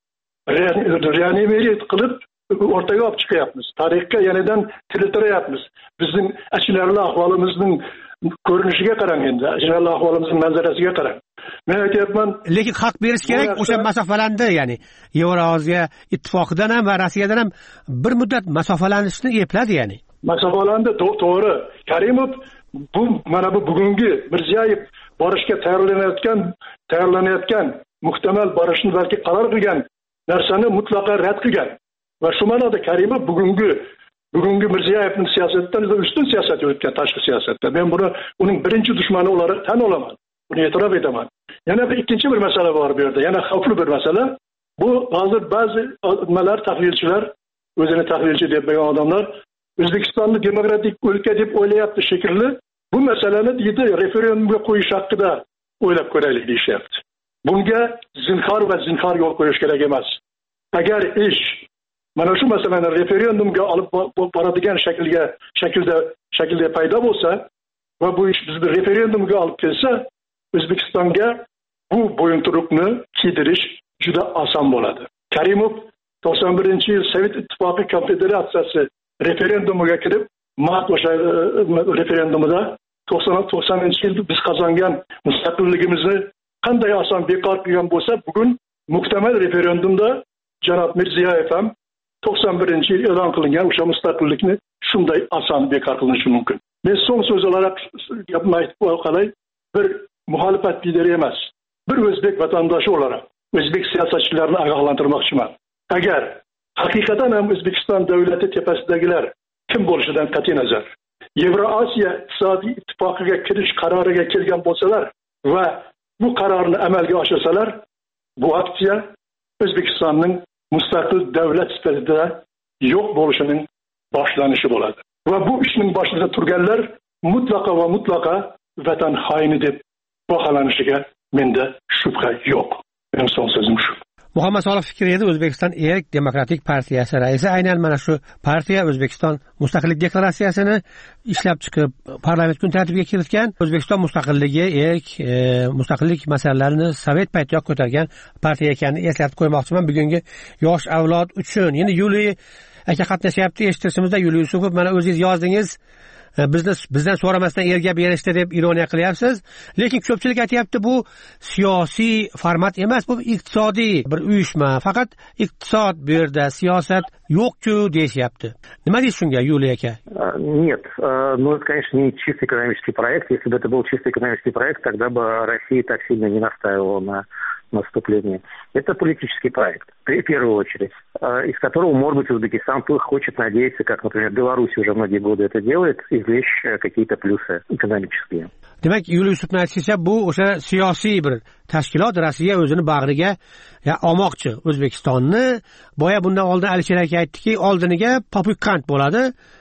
reanimelik qilib o'rtaga olib chiqyapmiz. Tarixga yenidan tiriltiryapmiz. Bizning achinarli ahvolimizning ko'rinishiga qarang endi, achinarli ahvolimizning manzarasiga qarang. Men aytyapman, lekin haq berish kerak, o'sha masofalarni, ya'ni Yevroosiyo ittifoqidan ham va Rossiyadan ham bir muddat masofalanishni epladi, ya'ni. Masofalandi, to'g'ri. Karimov bu mana bu bugungi Mirziyoyev borishga tayyorlanayotgan, tayyorlanayotgan, muhtamal borishni balki qaror qilgan narsani mutlaqo rad qilgan. Va shu ma'noda Karimov bugungi bugungi Mirziyoyevning siyosatidan ustun siyosat yuritgan, tashqi siyosatda. Men buni uning birinchi dushmani olarak tan olaman. Buni e'tirof etaman. Yana bir ikkinchi bir masala bor bu yerda. Yana xavfli bir masala. Bu hozir ba'zi nimalar, tahlilchilar, o'zini tahlilchi deb bilgan odamlar O'zbekistonni demokratik o'lka deb o'ylayapti shekilli. Bu masalani deydi referendumga qo'yish haqida o'ylab ko'raylik deyishyapti. Bunga zinhor va zinhor yo'l qo'yish kerak emas. Agar ish mana shu masalani referendumga olib boradigan shaklga shaklda shaklda paydo bo'lsa va bu ish bizni referendumga olib kelsa, O'zbekistonga bu bo'yinturuqni kiydirish juda oson bo'ladi. Karimov to'qson birinchi yil Sovet Ittifoqi Konfederatsiyasi referendumiga kirib, mart o'sha referendumida to'qsoninchi yil biz qozongan mustaqilligimizni qanday oson bekor qilgan bo'lsa, bugun muhtamal referendumda janob Mirziyoyev ham to'qson birinchi yil e'lon qilingan o'sha mustaqillikni shunday oson bekor qilinishi mumkin. Men so'ng so'z olarak gapimni aytib qolay, bir muxolifat lideri emas, bir o'zbek vatandoshi olarak o'zbek siyosatchilarini ogohlantirmoqchiman. Agar haqiqatan ham O'zbekiston davlati tepasidagilar kim bo'lishidan qat'iy nazar Yevroosiyo iqtisodiy ittifoqiga kirish qaroriga kelgan bo'lsalar va bu qarorni amalga oshirsalar, bu aksiya O'zbekistonning mustaqil davlat sifatida yo'q bo'lishining boshlanishi bo'ladi. Va bu ishning boshida turganlar mutlaqo va mutlaqo vatan xoini deb baholanishiga menda shubha yo'q. Men son so'zim shu. Muhammad Solih Fikriy edi, O'zbekiston Erk Demokratik partiyasi raisi. Aynan mana shu partiya O'zbekiston mustaqillik deklaratsiyasini ishlab chiqib, parlament kun tartibiga kiritgan. O'zbekiston mustaqilligi, erk, e, mustaqillik masalalarini Sovet paytida ko'targan partiya ekanini eslatib qo'ymoqchiman bugungi yosh avlod uchun. Endi Yuliy aka qatnashyapti, eshitishimizda Yuliy Yusupov, mana o'zingiz yozdingiz. Bizni bizdan so'ramasdan erga berishdi deb ironiya qilyapsiz. Lekin ko'pchilik aytayapti, bu siyosiy format emas, bu iqtisodiy bir uyushma. Faqat iqtisod bu yerda, siyosat yo'q-ku deyapti. Nima deysiz shunga, Yuliy aka? Нет, ну это, конечно, не чисто экономический проект. Если бы это был чисто экономический проект, тогда бы Россия так сильно не настаивала на наступление. Это политический проект, в первую очередь, из которого, может быть, Узбекистан хочет надеяться, как, например, Беларусь уже многие годы это делает, извлечь какие-то плюсы экономические. Demak, Yuliy Yusupning aytishicha, bu o'sha siyosiy bir tashkilot, Rossiya o'zini bag'riga olmoqchi O'zbekistonni. Boya bundan oldin Alisher aka aytdiki, oldiniga popukant bo'ladi.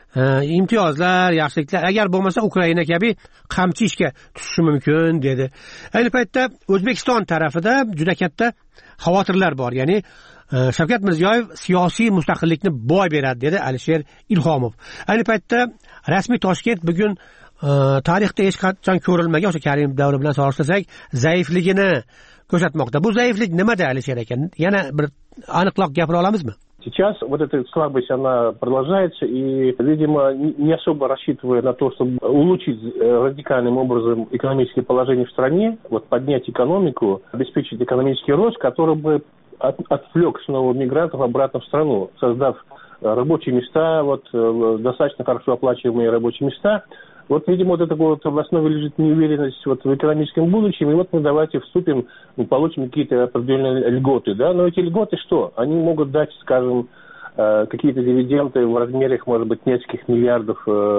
imtiyozlar, yaxshiliklar, agar bo'lmasa Ukraina kabi qamchi ishga tushishi mumkin dedi. Ayni paytda O'zbekiston tarafida juda katta xavotirlar bor. Ya'ni Shavkat Mirziyoyev siyosiy mustaqillikni boy beradi dedi Alisher Ilhomov. Ayni paytda rasmiy Toshkent bugun tarixda hech qachon ko'rilmagan, o'sha Karimov davri bilan solishtirsak, zaifligini ko'rsatmoqda. Bu zaiflik nimada, Alisher aka? Yana bir aniqroq gapira olamizmi? Сейчас вот эта слабость, она продолжается, и, видимо, не особо рассчитывая на то, чтобы улучшить радикальным образом экономическое положение в стране, вот поднять экономику, обеспечить экономический рост, который бы от, отвлек снова мигрантов обратно в страну, создав рабочие места, вот достаточно хорошо оплачиваемые рабочие места. Вот, видимо, вот это вот в основе лежит неуверенность вот в экономическом будущем, и вот мы давайте вступим, мы получим какие-то определенные льготы, да, но эти льготы что? Они могут дать, скажем, какие-то дивиденды в размерах, может быть, нескольких миллиардов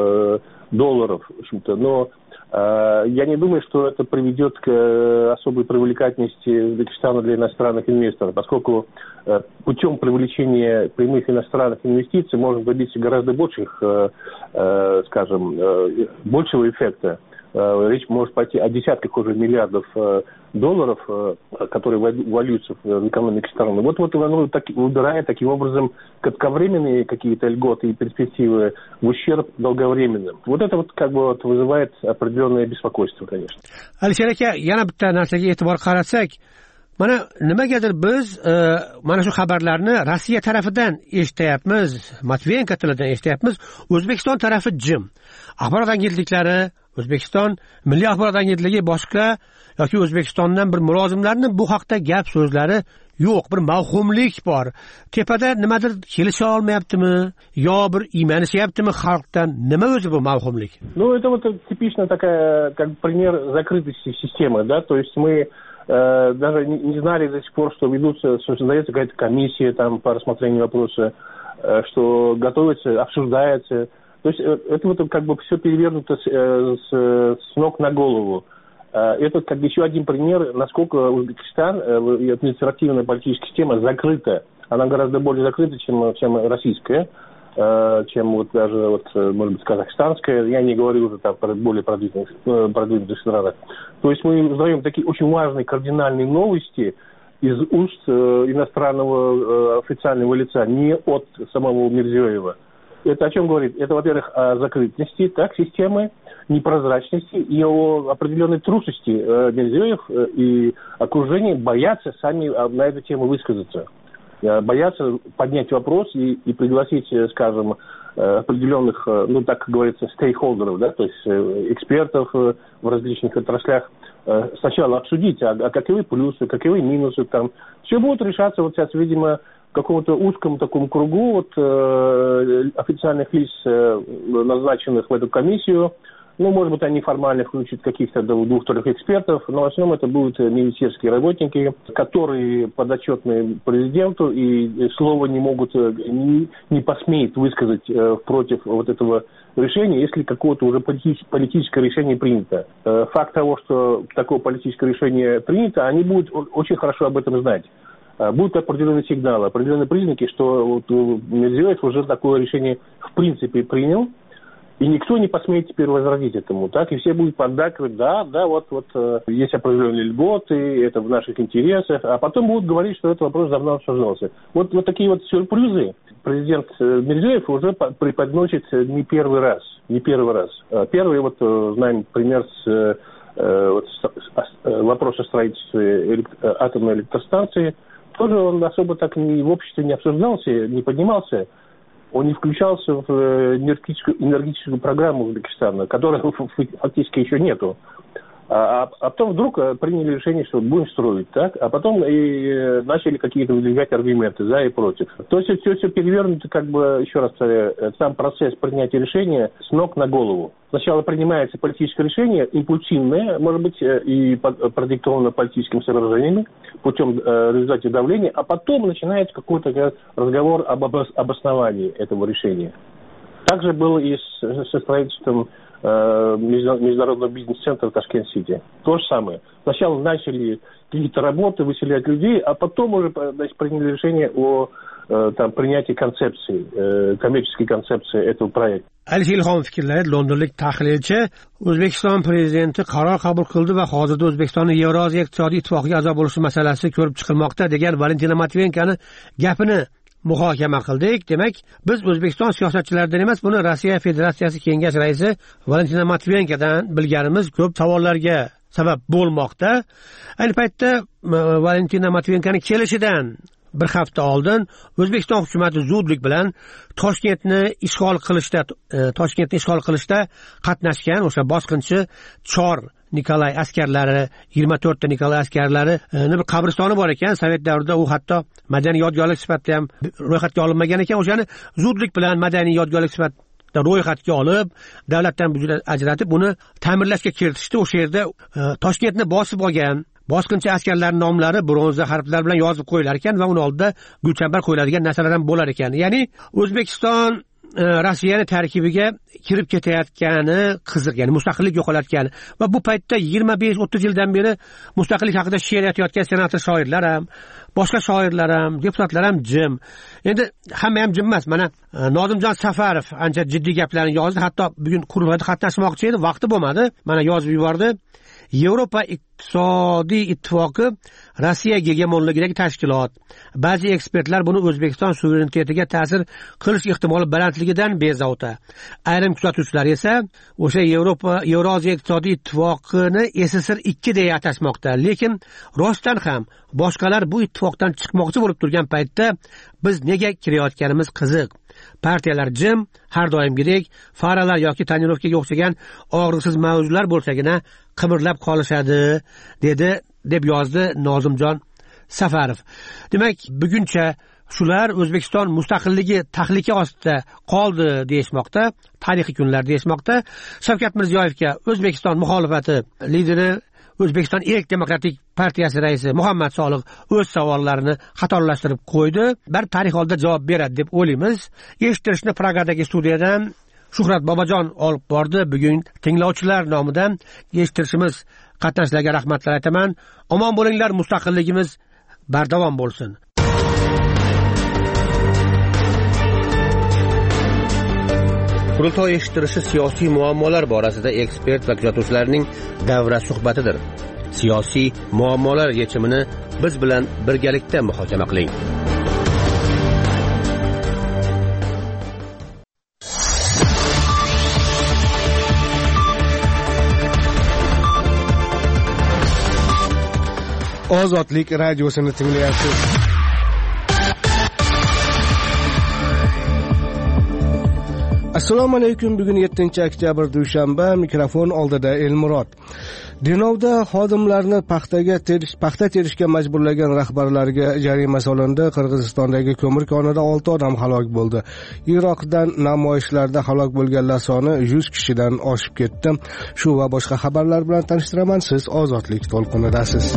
долларов, в общем-то, но я не думаю, что это приведет к особой привлекательности Узбекистана для иностранных инвесторов, поскольку путем привлечения прямых иностранных инвестиций можно добиться гораздо больших, скажем, большего эффекта. Речь может пойти о десятках уже миллиардов долларов, которые вольются в экономике страны. Вот, вот оно так, убирает таким образом кратковременные какие-то льготы и перспективы в ущерб долговременным. Вот это вот как бы вот вызывает определенное беспокойство, конечно. Alisher aka, yana bitta narsaga e'tibor qarasak, mana nimagadir biz mana shu xabarlarni Rossiya tarafidan eshityapmiz, Matviyenko tilidan eshityapmiz. O'zbekiston tarafi jim. Axborot agentliklari, O'zbekiston Milliy axborot agentligi boshqa yoki O'zbekistondan bir mulozimlarning bu haqda gap so'zlari yo'q, bir mavhumlik bor. Tepada nimadir kelisha olmayaptimi yo bir iymanishyaptimi xalqdan? Nima o'zi bu mavhumlik? Ну, это вот типичная такая, как пример закрытости системы, да, то есть мы э, даже не, не знали до сих пор, что ведутся, что создается какая-то комиссия там по рассмотрению вопроса, э, что готовится, обсуждается. То есть э, это вот как бы все перевернуто с, э, с, с ног на голову. Это как бы еще один пример, насколько Узбекистан, административная политическая система закрыта. Она гораздо более закрыта, чем, чем российская, чем вот даже, вот, может быть, казахстанская. Я не говорю уже там про более продвинутых, продвинутых странах. То есть мы узнаем такие очень важные кардинальные новости из уст иностранного официального лица, не от самого Мирзиёева. Это о чем говорит? Это, во-первых, о закрытости, так, системы, непрозрачности и о определенной трусости. Мирзиёев и окружение боятся сами на эту тему высказаться. Боятся поднять вопрос и, и пригласить, скажем, определенных, ну, так как говорится, стейкхолдеров, да, то есть экспертов в различных отраслях, сначала обсудить, а, а каковы плюсы, каковы минусы там. Все будет решаться вот сейчас, видимо, в каком-то узком таком кругу вот, э, официальных лиц, э, назначенных в эту комиссию. Ну, может быть, они формально включат каких-то двух-трех экспертов, но в основном это будут министерские работники, которые подотчетны президенту и слова не могут, не, не посмеют высказать против вот этого решения, если какое-то уже политическое решение принято. Факт того, что такое политическое решение принято, они будут очень хорошо об этом знать. Будут определенные сигналы, определенные признаки, что вот Мирзиёев уже такое решение в принципе принял, и никто не посмеет теперь возразить этому, так? И все будут поддакивать, да, да, вот, вот э, есть определенные льготы, это в наших интересах, а потом будут говорить, что этот вопрос давно обсуждался. Вот, вот такие вот сюрпризы президент Мирзиёев уже преподносит не первый раз, не первый раз. Первый, вот, знаем пример с, э, вот, с, вопрос о строительстве элект... атомной электростанции, тоже он особо так ни в обществе не обсуждался, не поднимался. Он не включался в энергетическую, энергетическую программу Узбекистана, которой фактически еще нету. А, а потом вдруг приняли решение, что будем строить, так? А потом и начали какие-то выдвигать аргументы за и против. То есть все, все перевернуто, как бы, еще раз повторяю, сам процесс принятия решения с ног на голову. Сначала принимается политическое решение, импульсивное, может быть, и продиктовано политическими соображениями, путем э, результата давления, а потом начинается какой-то разговор об обосновании этого решения. Также было и с, со строительством э, международного бизнес-центра в Ташкент-Сити. То же самое. Сначала начали какие-то работы, выселять людей, а потом уже, значит, приняли решение о э, там, принятии концепции, э, коммерческой концепции этого проекта. Alisher Ilhom fikrlari londonlik tahlilchi O'zbekiston prezidenti qaror qabul qildi va hozirda O'zbekistonning Yevroziya iqtisodiy ittifoqiga a'zo bo'lishi masalasi ko'rib chiqilmoqda degan Valentina Matviyenkani gapini muhokama qildik. Demak, biz O'zbekiston siyosatchilaridan emas, buni Rossiya Federatsiyasi Kengash raisi Valentina Matviyenkadan bilganimiz ko'p savollarga sabab bo'lmoqda. Ayni paytda Valentina Matviyenkaning kelishidan bir hafta oldin O'zbekiston hukumatı zudlik bilan Toshkentni ishg'ol qilishda Toshkentni ishg'ol qilishda qatnashgan o'sha bosqinchi Chor Nikolay askarlari, yigirma to'rtta Nikolay askarlari bir qabristoni bor ekan. Sovet davrida u hatto madaniy yodgorlik sifatida ham ro'yxatga olinmagan ekan. O'shani zudlik bilan madaniy yodgorlik sifatida ro'yxatga olib, davlatdan byudjet ajratib, uni ta'mirlashga kiritishdi. O'sha yerda Toshkentni bosib olgan bosqinchi askarlarning nomlari bronza harflar bilan yozib qo'yilar ekan va uni oldida gulchambar qo'yiladigan narsalar ham bo'lar ekan. Ya'ni O'zbekiston Rossiyani tarkibiga kirib ketayotgani qiziq, ya'ni mustaqillik yo'qolayotgani va bu paytda yigirma besh o'ttiz yildan beri mustaqillik haqida she'r aytayotgan senator shoirlar ham, boshqa shoirlar ham, deputatlar ham jim. Endi hamma ham jim emas. Mana Nozimjon Safarov ancha jiddiy gaplarni yozdi, hatto bugun qurultoyda qatnashmoqchi edi, vaqti bo'lmadi. Mana yozib yubordi. Yevropa iqtisodiy ittifoqi Rossiya gegemonligidagi tashkilot. Ba'zi ekspertlar buni O'zbekiston suverenitetiga ta'sir qilish ehtimoli balandligidan bezovta. Ayrim kuzatuvchilar esa o'sha Yevropa Yevroziya iqtisodiy ittifoqini S S R ikki deya atashmoqda. Lekin rostdan ham boshqalar bu ittifoqdan chiqmoqchi bo'lib turgan paytda biz nega kirayotganimiz qiziq. Partiyalar jim, har doimgidek faralar yoki tonirovkaga o'xshagan og'riqsiz mavzular bo'lsagina qimirlab qolishadi, dedi deb yozdi Nozimjon Safarov. Demak, buguncha shular O'zbekiston mustaqilligi tahlika ostida qoldi deyishmoqda, tarixiy kunlar deyishmoqda. Shavkat Mirziyoyevga O'zbekiston muxolifati lideri, O'zbekiston Erk demokratik partiyasi raisi Muhammad Soliq o'z savollarini qatorlashtirib qo'ydi. Bir tarix oldida javob beradi deb o'ylaymiz. Eshittirishni Pragadagi studiyadan Shuhrat Bobojon olib bordi. Bugun tinglovchilar nomidan eshittirishimiz qatnashlarga rahmatlar aytaman. Omon bo'linglar, mustaqilligimiz bardavom bo'lsin. Qurultoy eshittirishi siyosiy muammolar borasida ekspert va kuzatuvchilarning davra suhbatidir. Siyosiy muammolar yechimini biz bilan birgalikda muhokama qiling. Ozodlik radiosini tinglayapsiz. Assalomu alaykum. Bugun yettinchi oktyabr dushanba, mikrofon oldida Elmurod. Denovda xodimlarni paxtaga terish, paxta terishga majburlagan rahbarlarga jarima solindi. Qirg'izistondagi ko'mir konida olti odam halok bo'ldi. Iroqdan namoyishlarda halok bo'lganlar soni yuz kishidan oshib ketdi. Shu va boshqa xabarlar bilan tanishtiraman. Siz Ozodlik to'lqinidasiz.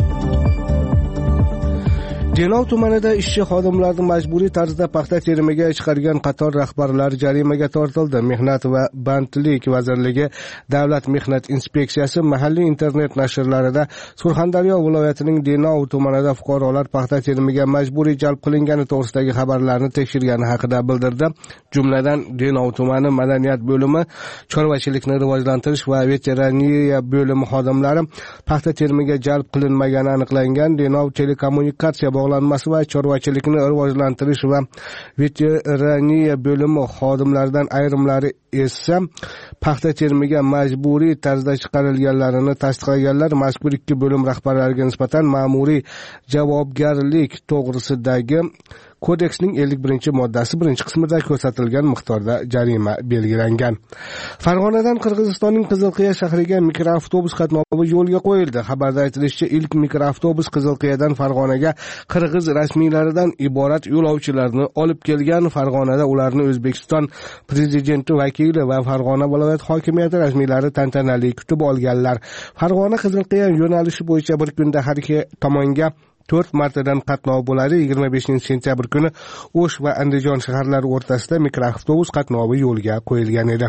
Denov tumanida ishchi xodimlarni majburiy tarzda paxta terimiga chiqargan qator rahbarlar jarimaga tortildi. Mehnat va bandlik vazirligi, Davlat mehnat inspeksiyasi mahalliy internet nashrlarida Surxondaryo viloyatining Denov tumanida fuqarolar paxta terimiga majburiy jalb qilingani to'g'risidagi xabarlarni tekshirgani haqida bildirdi. Jumladan Denov tumani madaniyat bo'limi, chorvachilikni rivojlantirish va veteraniya bo'limi xodimlari paxta terimiga jalb qilinmagani aniqlangan. Denov telekommunikatsiya bog'lanmasi va chorvachilikni rivojlantirish va veteraniya bo'limi xodimlaridan ayrimlari esa paxta terimiga majburiy tarzda chiqarilganlarini tasdiqlaganlar. Mazkur ikki bo'lim rahbarlariga nisbatan ma'muriy javobgarlik to'g'risidagi Kodeksning ellik birinchi moddasi birinchi qismida ko'rsatilgan miqdorda jarima belgilangan. Farg'onadan Qirg'izistonning Qizilqiya shahriga mikroavtobus qatnovi yo'lga qo'yildi. Xabarda aytilishicha, ilk mikroavtobus Qizilqiyadan Farg'onaga qirg'iz rasmiylaridan iborat yo'lovchilarni olib kelgan. Farg'onada ularni O'zbekiston prezidenti vakili va Farg'ona viloyat hokimiyati rasmiylari tantanali kutib olganlar. Farg'ona Qizilqiya yo'nalishi bo'yicha bir kunda har ikki tomonga to'rt martadan qatnov bo'ladi. yigirma beshinchi sentyabr kuni O'sh va Andijon shaharlari o'rtasida mikroavtobus qatnovi yo'lga qo'yilgan edi.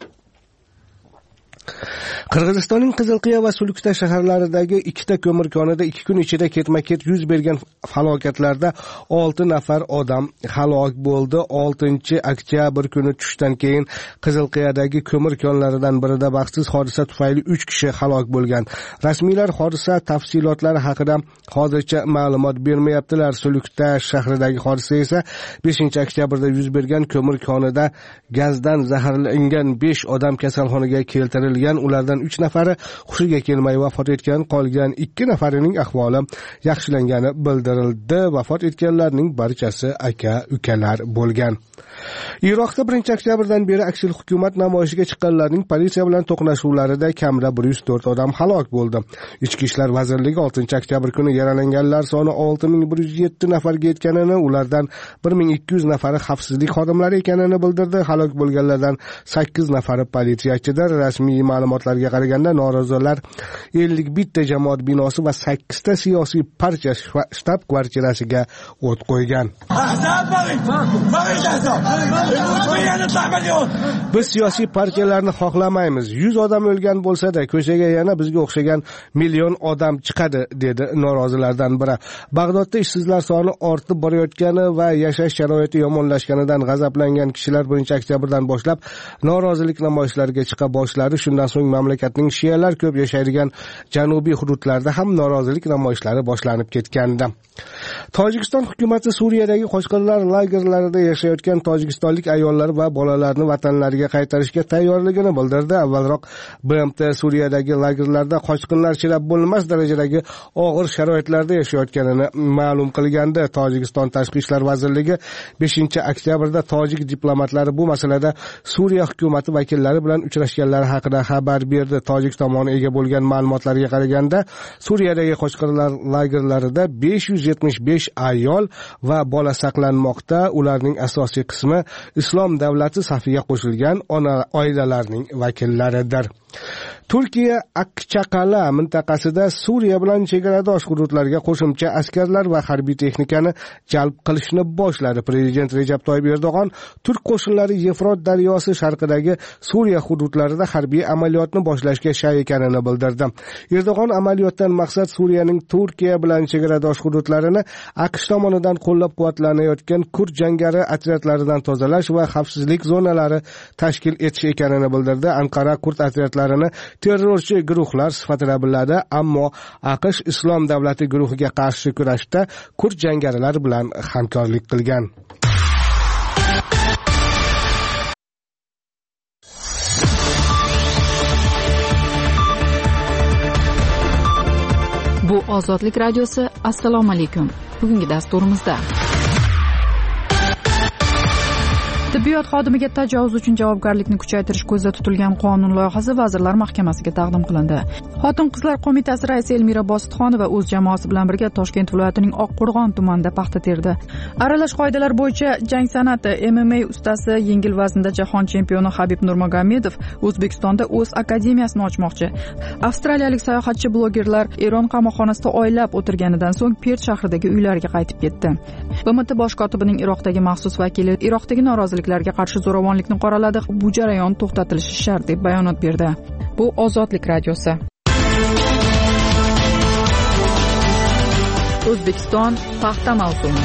Qirg'izistonning Qizilqiya va Sulukta shaharlaridagi ikkita ko'mir konida ikki kun ichida ketma-ket yuz bergan falokatlarda olti nafar odam halok bo'ldi. oltinchi oktyabr kuni tushdan keyin Qizilqiyadagi ko'mir konlaridan birida baxtsiz hodisa tufayli uch kishi halok bo'lgan. Rasmiylar hodisa tafsilotlari haqida hozircha ma'lumot bermayaptilar. Sulukta shahridagi hodisa esa beshinchi oktyabrda yuz bergan. Ko'mir konida gazdan zaharlangan besh odam kasalxonaga keltirilgan. Ulardan uch nafari hushiga kelmay vafot etgan, qolgan ikki nafarining ahvoli yaxshilangani bildirildi. Vafot etganlarning barchasi aka-ukalar bo'lgan. Iroqda birinchi oktyabrdan beri aksil hukumat namoyishiga chiqqanlarning politsiya bilan to'qnashuvlarida kamida bir yuz to'rt odam halok bo'ldi. Ichki ishlar vazirligi oltinchi oktyabr kuni yaralanganlar soni olti ming bir yuz yetti nafarga yetganini, ulardan bir ming ikki yuz nafari xavfsizlik xodimlari ekanini bildirdi. Halok bo'lganlardan sakkiz nafari politsiyachidir. Rasmiy ma'lumotlarga ma'lumotlariga qaraganda norozilar ellik bitta jamoat binosi va sakkizta siyosiy partiya shtab kvartirasiga o't qo'ygan. Biz siyosiy partiyalarni xohlamaymiz. yuz odam o'lgan bo'lsa-da, ko'chaga yana bizga o'xshagan million odam chiqadi, dedi norozilardan biri. Bag'dodda ishsizlar soni ortib borayotgani va yashash sharoiti yomonlashganidan g'azablangan kishilar bo'yicha oktyabrdan boshlab norozilik namoyishlariga chiqa boshladi. Shundan so'ng mamlakatning shiyalar ko'p yashaydigan janubiy hududlarda ham norozilik namoyishlari boshlanib ketgandi. Tojikiston hukumati Suriyadagi qochqinlar lagerlarida yashayotgan tojikistonlik ayollar va bolalarni vatanlariga qaytarishga tayyorligini bildirdi. Avvalroq B M T Suriyadagi lagerlarda qochqinlar chidab bo'lmas darajadagi og'ir sharoitlarda yashayotganini ma'lum qilgandi. Tojikiston Tashqi ishlar vazirligi beshinchi oktyabrda tojik diplomatlari bu masalada Suriya hukumati vakillari bilan uchrashganlari haqida xabar berdi. Tojik tomoni ega bo'lgan ma'lumotlarga qaraganda, Suriyadagi qochqinlar lagerlarida besh yuz yetmish besh ayol va bola saqlanmoqda. Ularning asosiy qismi Islom davlati safiga qo'shilgan ona oilalarning vakillaridir. Turkiya Akchaqala mintaqasida Suriya bilan chegaradosh hududlarga qo'shimcha askarlar va harbiy texnikani jalb qilishni boshladi. Prezident Recep Tayyip Erdo'g'on turk qo'shinlari Yevfrot daryosi sharqidagi Suriya hududlarida harbiy amaliyotni boshlashga shay ekanini bildirdi. Erdo'g'on amaliyotdan maqsad Suriyaning Turkiya bilan chegaradosh hududlarini AQSh tomonidan qo'llab-quvvatlanayotgan kurd jangari otryadlaridan tozalash va xavfsizlik zonalari tashkil etish ekanini bildirdi. Anqara kurd otryadlarini terrorchi guruhlar sifatida biladi, ammo AQSh Islom davlati guruhiga qarshi kurashda kurd jangarilar bilan hamkorlik qilgan. Bu Ozodlik radiosi. Assalomu alaykum. Bugungi dasturimizda tibbiyot xodimiga tajovuz uchun javobgarlikni kuchaytirish ko'zda tutilgan qonun loyihasi Vazirlar Mahkamasiga taqdim qilindi. Xotin-qizlar qo'mitasi raisi Elmira Bositxonova o'z jamoasi bilan birga Toshkent viloyatining Oqqo'rg'on tumanida paxta terdi. Aralash qoidalar bo'yicha jang san'ati M M A ustasi, yengil vaznda jahon chempioni Habib Nurmagomedov O'zbekistonda o'z akademiyasini ochmoqchi. Avstraliyalik sayohatchi blogerlar Eron qamoqxonasida oylab o'tirganidan so'ng Pert shahridagi uylariga qaytib ketdi. B M T bosh kotibining Iroqdagi maxsus vakili Iroqdagi noroziliklarga qarshi zo'ravonlikni qoraladi. Bu jarayon to'xtatilishi shart deb bayonot berdi. Bu Ozodlik radiosi. O'zbekiston paxta mavsumi.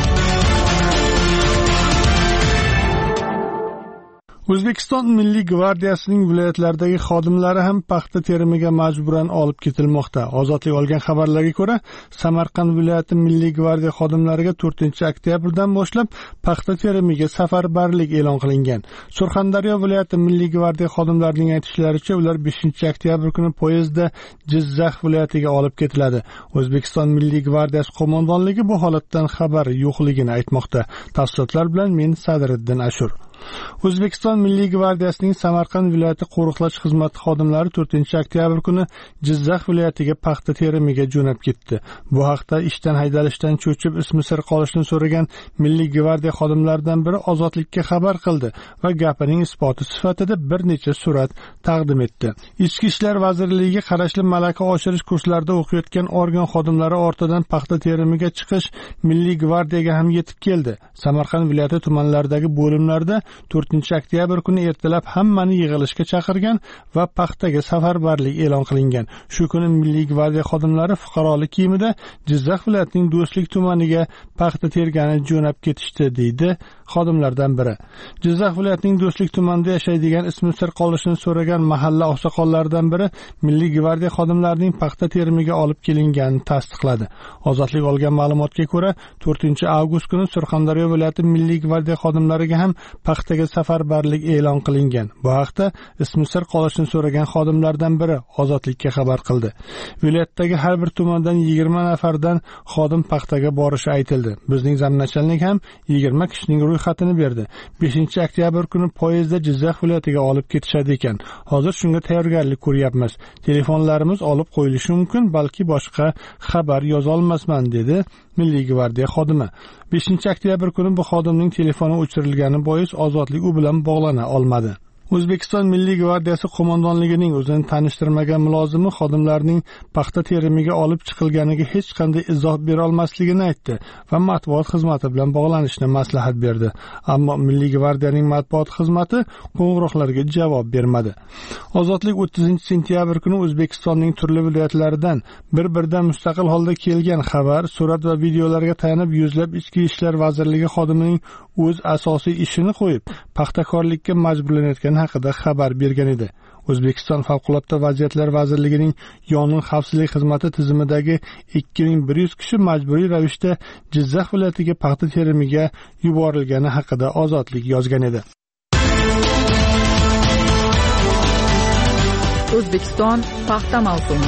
O'zbekiston Milliy gvardiyasining viloyatlardagi xodimlari ham paxta terimiga majburan olib ketilmoqda. Ozodlik olgan xabarlarga ko'ra, Samarqand viloyati Milliy gvardiya xodimlariga to'rtinchi oktyabrdan boshlab paxta terimiga safarbarlik e'lon qilingan. Surxondaryo viloyati Milliy gvardiya xodimlarining aytishlaricha, ular beshinchi oktyabr kuni poyezdda Jizzax viloyatiga olib ketiladi. O'zbekiston Milliy gvardiyasi qo'mondonligi bu holatdan xabar yo'qligini aytmoqda. Tafsilotlar bilan men Sadriddin Ashur. O'zbekiston Milliy gvardiyasining Samarqand viloyati qo'riqlash xizmati xodimlari to'rtinchi oktyabr kuni Jizzax viloyatiga paxta terimiga jo'nab ketdi. Bu haqda ishdan haydalishdan cho'chib ismi sir qolishni so'ragan Milliy gvardiya xodimlaridan biri Ozodlikka xabar qildi va gapining isboti sifatida bir necha surat taqdim etdi. Ichki ishlar vazirligiga qarashli malaka oshirish kurslarida o'qiyotgan organ xodimlari ortidan paxta terimiga chiqish Milliy gvardiyaga ham yetib keldi. Samarqand viloyati tumanlaridagi bo'limlarda to'rtinchi oktyabr kuni ertalab hammani yig'ilishga chaqirgan va paxtaga safarbarlik e'lon qilingan. Shu kuni Milliy gvardiya xodimlari fuqarolik kiyimida Jizzax viloyatining Do'stlik tumaniga paxta tergani jo'nab ketishdi, deydi xodimlardan biri. Jizzax viloyatining Do'stlik tumanida yashaydigan ismi sir qolishini so'ragan mahalla oqsoqollaridan biri Milliy gvardiya xodimlarining paxta terimiga olib kelinganini tasdiqladi. Ozodlik olgan ma'lumotga ko'ra, to'rtinchi avgust kuni Surxondaryo viloyati Milliy gvardiya xodimlariga ham paxtaga safarbarlik e'lon qilingan. Bu haqda ismi sir qolishini so'ragan xodimlardan biri Ozodlikka xabar qildi. Viloyatdagi har bir tumandan yigirma nafardan xodim paxtaga borishi aytildi. Bizning zamnachalnik ham yigirma kishining ro'yxatini berdi. beshinchi oktyabr kuni poyezdda Jizzax viloyatiga olib ketishadi ekan. Hozir shunga tayyorgarlik ko'ryapmiz. Telefonlarimiz olib qo'yilishi mumkin, balki boshqa xabar yoza olmasman, dedi Milliy gvardiya xodimi. beshinchi oktyabr kuni bu xodimning telefoni o'chirilgani bois Ozodlik u bilan bog'lana olmadi. O'zbekiston Milliy gvardiyasi qo'mondonligining o'zini tanishtirmagan mulozimi xodimlarning paxta terimiga olib chiqilganiga hech qanday izoh bera olmasligini aytdi va matbuot xizmati bilan bog'lanishni maslahat berdi. Ammo Milliy gvardiyaning matbuot xizmati qo'ng'iroqlarga javob bermadi. Ozodlik o'ttizinchi sentyabr kuni O'zbekistonning turli viloyatlaridan bir-biridan mustaqil holda kelgan xabar, surat va videolarga tayanib yuzlab Ichki ishlar vazirligi xodimining o'z asosiy ishini qo'yib, paxtakorlikka majburlanayotgani haqida xabar bergan edi. O'zbekiston Favqulodda vaziyatlar vazirligining yong'in xavfsizlik xizmati tizimidagi ikki ming bir yuz kishi majburiy ravishda Jizzax viloyatiga paxta terimiga yuborilgani haqida Ozodlik yozgan edi. O'zbekiston paxta mavsumi.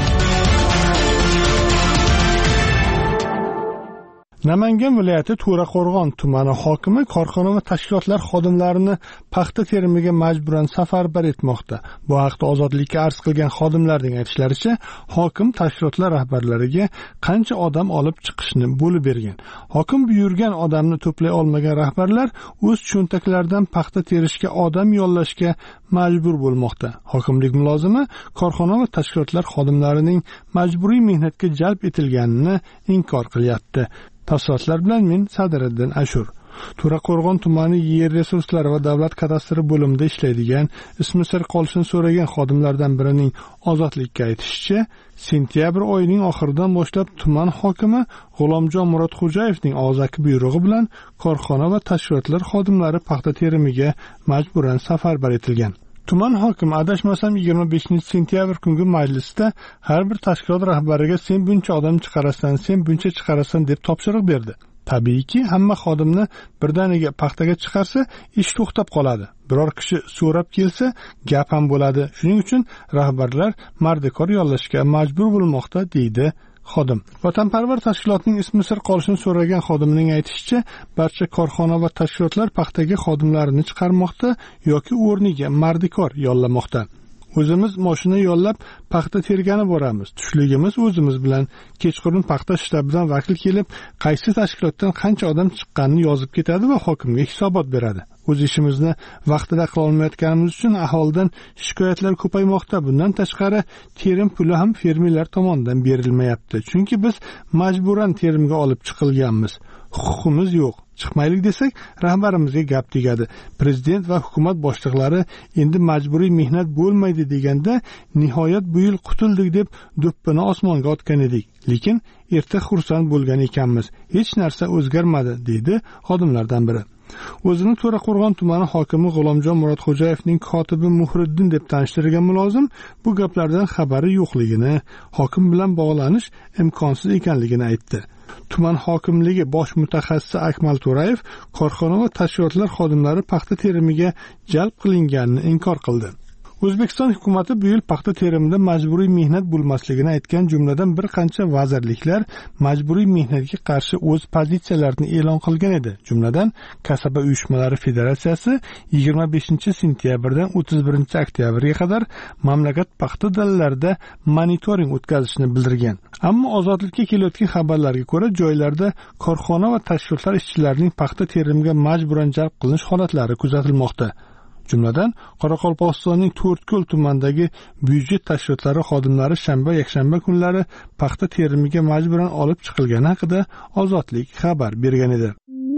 Namangan viloyati To'raqo'rg'on tumani hokimi korxona va tashkilotlar xodimlarini paxta terimiga majburan safarbar etmoqda. Bu haqda Ozodlikka arz qilgan xodimlarning aytishlaricha, hokim tashkilotlar rahbarlariga qancha odam olib chiqishni bo'lib bergan. Hokim buyurgan odamni to'play olmagan rahbarlar o'z cho'ntaklaridan paxta terishga odam yollashga majbur bo'lmoqda. Hokimlik mulozimi korxona va tashkilotlar xodimlarining majburiy mehnatga jalb etilganini inkor qilyapti. Tafsilotlar bilan men Sadiriddin Ashur. To'raqo'rg'on tumani yer resurslari va davlat kadastri bo'limida ishlaydigan, ismi sir qolishini so'ragan xodimlardan birining Ozodlikka aytishicha, sentyabr oyining oxiridan boshlab tuman hokimi G'ulomjon Murodxo'jayevning og'zaki buyrug'i bilan korxona va tashkilotlar xodimlari paxta terimiga majburan safarbar etilgan. Tuman hokimi adashmasam yigirma beshinchi sentyabr kungi majlisda har bir tashkilot rahbariga sen buncha odam chiqarasan, sen buncha chiqarasan deb topshiriq berdi. Tabiiyki, hamma xodimni birdaniga paxtaga chiqarsa, ish to'xtab qoladi. Biror kishi so'rab kelsa, gap ham bo'ladi. Shuning uchun rahbarlar mardikor yollashga majbur bo'lmoqda, deydi xodim. Vatanparvar tashkilotning ismi sir qolishini so'ragan xodimning aytishicha, barcha korxona va tashkilotlar paxtaga xodimlarini chiqarmoqda yoki o'rniga mardikor yollamoqda. O'zimiz mashina yollab paxta tergani boramiz. Tushligimiz o'zimiz bilan. Kechqurun paxta shtabidan vakil kelib, qaysi tashkilotdan qancha odam chiqqanini yozib ketadi va hokimga hisobot beradi. O'z ishimizni vaqtida qila olmayotganimiz uchun aholidan shikoyatlar ko'paymoqda. Bundan tashqari, terim puli ham fermerlar tomonidan berilmayapti. Chunki biz majburan terimga olib chiqilganmiz. Huquqimiz yo'q. Chiqmaylik desak, rahbarimizga gap tegadi. Prezident va hukumat boshliqlari endi majburiy mehnat bo'lmaydi deganda, nihoyat bu yil qutuldik deb do'ppini osmonga otgan edik. Lekin erta xursand bo'lgan ekanmiz. Hech narsa o'zgarmadi, deydi xodimlardan biri. O'zini To'raqo'rg'on tumani hokimi G'ulomjon Murodxo'jayevning kotibi Muhriddin deb tanishtirgan mulozim bu gaplardan xabari yo'qligini, hokim bilan bog'lanish imkonsiz ekanligini aytdi. Tuman hokimligi bosh mutaxassisi Akmal To'rayev korxona va tashkilotlar xodimlari paxta terimiga jalb qilinganini inkor qildi. O'zbekiston hukumatı bu yil paxta terimida majburiy mehnat bo'lmasligini aytgan, jumladan bir qancha vazirliklar majburiy mehnatga qarshi o'z pozitsiyalarini e'lon qilgan edi. Jumladan, Kasaba uyushmalari federatsiyasi yigirma beshinchi sentyabrdan o'ttiz birinchi oktyabrga qadar mamlakat paxta dalalarida monitoring o'tkazishni bildirgan. Ammo Ozodlikka kelayotgan xabarlarga ko'ra, joylarda korxona va tashkilotlar ishchilarining paxta terimiga majburan jalb qilinish holatlari kuzatilmoqda. Jumladan, Qoraqalpog'istonning To'rtko'l tumanidagi byudjet tashkilotlari xodimlari shanba, yakshanba kunlari paxta terimiga majburan olib chiqilgani haqida Ozodlik xabar bergan edi.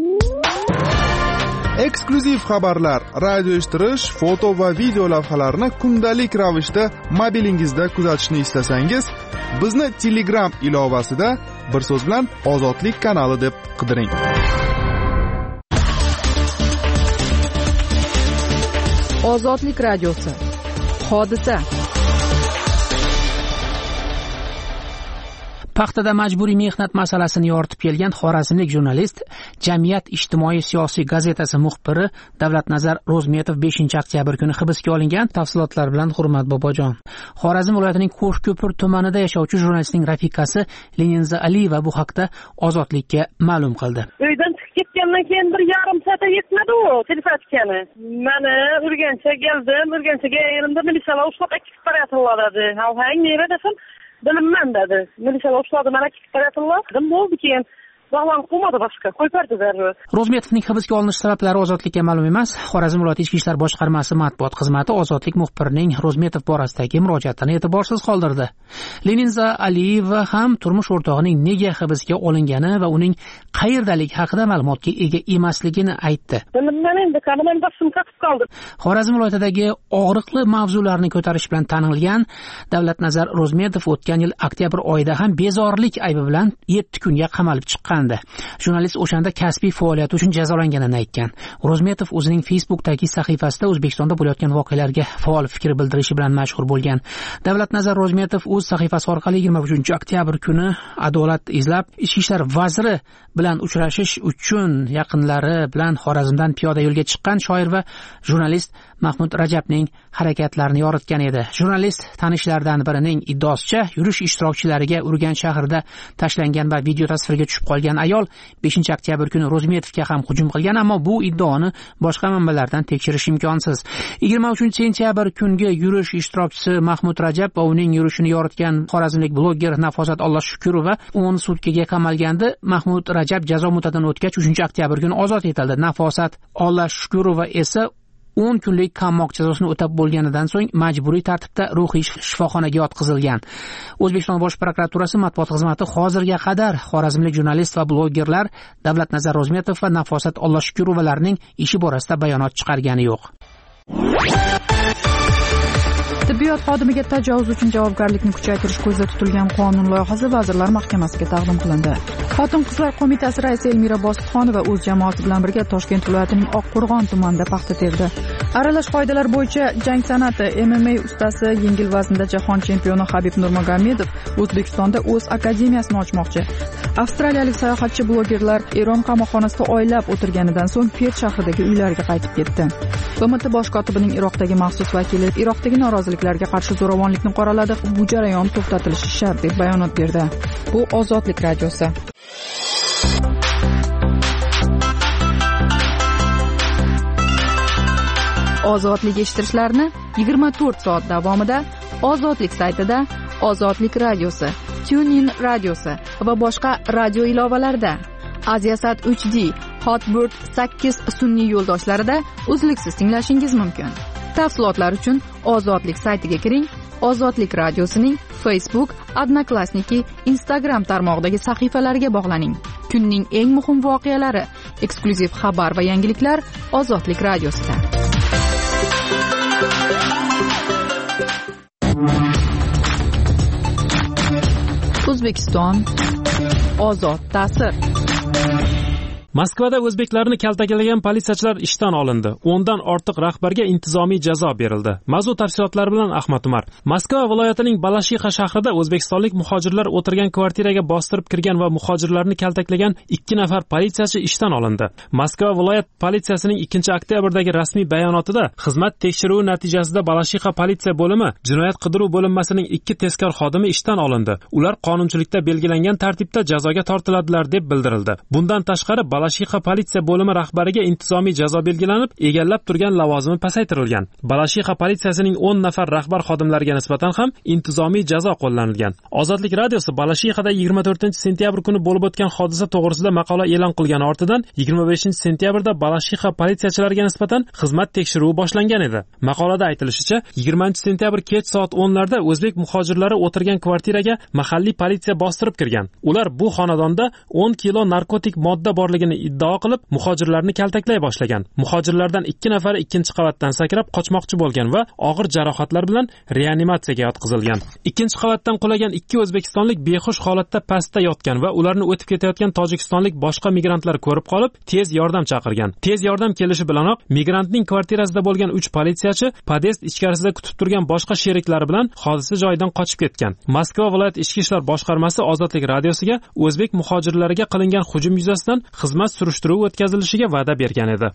Eksklyuziv xabarlar, radio eshittirish, foto va video lavhalarni kundalik ravishda mobilingizda kuzatishni istasangiz, bizni Telegram ilovasida bir so'z bilan Ozodlik kanali deb qidiring. Ozodlik radiosi. Hodisa. Paxtada majburiy mehnat masalasini yoritib kelgan xorazmlik jurnalist, Jamiyat ijtimoiy siyosiy gazetasi muxbiri Davlatnazar Ro'zmetov beshinchi oktyabr kuni hibsga olingan. Tafsilotlar bilan Hurmat Bobojon. Xorazm viloyatining Qo'shko'pir tumanida yashovchi jurnalistning rafiqasi Leninza Aliyeva bu haqda Ozodlikka ma'lum qildi. Uydan chiqib ketgandan keyin bir yarim soatga yetmadi u telepatkani. Meni Urganchga keldim, Urganchga yerimda militsiyalar ushlab ikki qarayatlar dedi. Ha, nima desam, bilmayman dedi. Militsiyalar ushladi, mana ikki qarayatlar. Nima bo'ldi keyin? bog'lanib qolmadi boshqa qo'yib berdilar. Rozmetovning hibsga olinish sabablari ozodlikka ma'lum emas. Xorazm viloyat ichki ishlar boshqarmasi matbuot xizmati ozodlik muxbirining Rozmetov borasidagi murojaatini e'tiborsiz qoldirdi. Leninza Aliyeva ham turmush o'rtog'ining nega hibsga olingani va uning qayerdaligi haqida ma'lumotga ega emasligini aytdi. Xorazm viloyatidagi og'riqli mavzularni ko'tarish bilan tanilgan Davlatnazar Rozmetov o'tgan yil oktyabr oyida ham bezorilik aybi bilan yetti kunga qamalib chiqqandi. Jurnalist o'shanda kasbiy faoliyati uchun jazolanganini aytgan. Rozmetov o'zining Facebook'dagi sahifasida O'zbekistonda bo'layotgan voqealarga faol fikr bildirishi bilan mashhur bo'lgan. Davlatnazar Rozmetov o'z sahifasi orqali yigirma uchinchi oktyabr kuni adolat izlab ichki ishlar vaziri bilan uchrashish uchun yaqinlari bilan Xorazmdan piyoda yo'lga chiqqan shoir va jurnalist Mahmud Rajabning harakatlarini yoritgan edi. Jurnalist tanishlaridan birining iddaosicha yurish ishtirokchilariga Urganch shahrida tashlangan va video tasvirga tushib qolgan ayol beshinchi oktyabr kuni Rozmetovga ham hujum qilgan, ammo bu iddaoni boshqa manbalardan tekshirish imkonsiz. yigirma uchinchi sentyabr kungi yurish ishtirokchisi Mahmud Rajab va uning yurishini yoritgan xorazmlik bloger Nafosat Allohshukurova o'n sutkaga qamalgandi. Mahmud Rajab jazo muddatidan o'tgach uchinchi oktyabr kuni ozod etildi. Nafosat Allohshukurova esa o'n kunlik qamoq jazosini o'tab bo'lganidan so'ng majburiy tartibda ruhiy shifoxonaga yotqizilgan. O'zbekiston Bosh prokuraturasi matbuot xizmati hozirga qadar xorazmlik jurnalist va blogerlar Davlatnazar Rozmetov va Nafosat Allohshukurovalarning ishi borasida bayonot chiqargani yo'q. Tibbiyot xodimiga tajovuz uchun javobgarlikni kuchaytirish ko'zda tutilgan qonun loyihasi Vazirlar Mahkamasiga taqdim qilindi. Xotin-qizlar qo'mitasi raisi Elmira Bositxonova o'z jamoasi bilan birga Toshkent viloyatining Oqqo'rg'on tumanida paxta terdi. Aralash qoidalar bo'yicha jang san'ati M M A ustasi yengil vaznda jahon chempioni Habib Nurmagomedov O'zbekistonda o'z akademiyasini ochmoqchi. Avstraliyalik sayohatchi blogerlar Eron qamoqxonasida oylab o'tirganidan so'ng Perth shahridagi uylariga qaytib ketdi. B M T bosh kotibining Iroqdagi maxsus vakili Iroqdagi noroziliklarga qarshi zo'ravonlikni qoraladi. Bu jarayon to'xtatilishi shart deb bayonot berdi. Bu Ozodlik radiosi. Ozodlik eshittirishlarni yigirma to'rt soat davomida Ozodlik saytida, Ozodlik radiosi, TuneIn radiosi va boshqa radio ilovalarida, Aziasat uch D, Hotbird sakkiz sun'iy yo'ldoshlarida uzluksiz tinglashingiz mumkin. Tafsilotlar uchun Ozodlik saytiga kiring. Ozodlik radiosining Facebook, Odnoklassniki, Instagram tarmog'idagi sahifalariga bog'laning. Kunning eng muhim voqealari, eksklyuziv xabar va yangiliklar Ozodlik radiosida. O'zbekiston ozod ta'sir. Moskvada o'zbeklarni kaltaklagan politsiyachilar ishdan olindi. o'ndan ortiq rahbarga intizomiy jazo berildi. Mavzu tafsilotlari bilan Ahmad Umar. Moskva viloyatining Balashixa shahrida o'zbekistonlik muhojirlar o'tirgan kvartiraga bostirib kirgan va muhojirlarni kaltaklagan ikki nafar politsiyachi ishdan olindi. Moskva viloyat politsiyasining ikkinchi oktyabrdagi rasmiy bayonotida xizmat tekshiruvi natijasida Balashixa politsiya bo'limi jinoyat qidiruv bo'linmasining ikki tezkor xodimi ishdan olindi. Ular qonunchilikda belgilangan tartibda jazoga tortiladilar deb bildirildi. Bundan tashqari Balashixa politsiya bo'limi rahbariga intizomiy jazo belgilanib, egallab turgan lavozimi pasaytirilgan. Balashixa politsiyasining o'n nafar rahbar xodimlariga nisbatan ham intizomiy jazo qo'llanilgan. Ozodlik radiosi Balashixada yigirma to'rtinchi sentyabr kuni bo'lib o'tgan hodisa to'g'risida maqola e'lon qilgani ortidan yigirma beshinchi sentyabrda Balashixa politsiyachilariga nisbatan xizmat tekshiruvi boshlangan edi. Maqolada aytilishicha, yigirmanchi sentyabr kech soat o'nlarda o'zbek muhojirlari o'tirgan kvartiraga mahalliy politsiya bostirib kirgan. Ular bu xonadonda o'n kilo narkotik modda borligini iddao qilib, muhojirlarni kaltaklay boshlagan. Muhojirlardan ikki nafari ikkinchi qavatdan sakrab qochmoqchi bo'lgan va og'ir jarohatlar bilan reanimatsiyaga yotqizilgan. Ikkinchi qavatdan qulagan ikki o'zbekistonlik behush holatda pastda yotgan va ularni o'tib ketayotgan tojikistonlik boshqa migrantlar ko'rib qolib, tez yordam chaqirgan. Tez yordam kelishi bilanoq migrantning kvartirasida bo'lgan uch politsiyachi podest ichkarisida kutib turgan boshqa sheriklari bilan hodisa joyidan qochib ketgan. Moskva viloyat ichki ishlar boshqarmasi Ozodlik radiosiga o'zbek muhojirlariga qilingan hujum yuzasidan xizmat surishtiruvi o'tkazilishiga va'da bergan edi.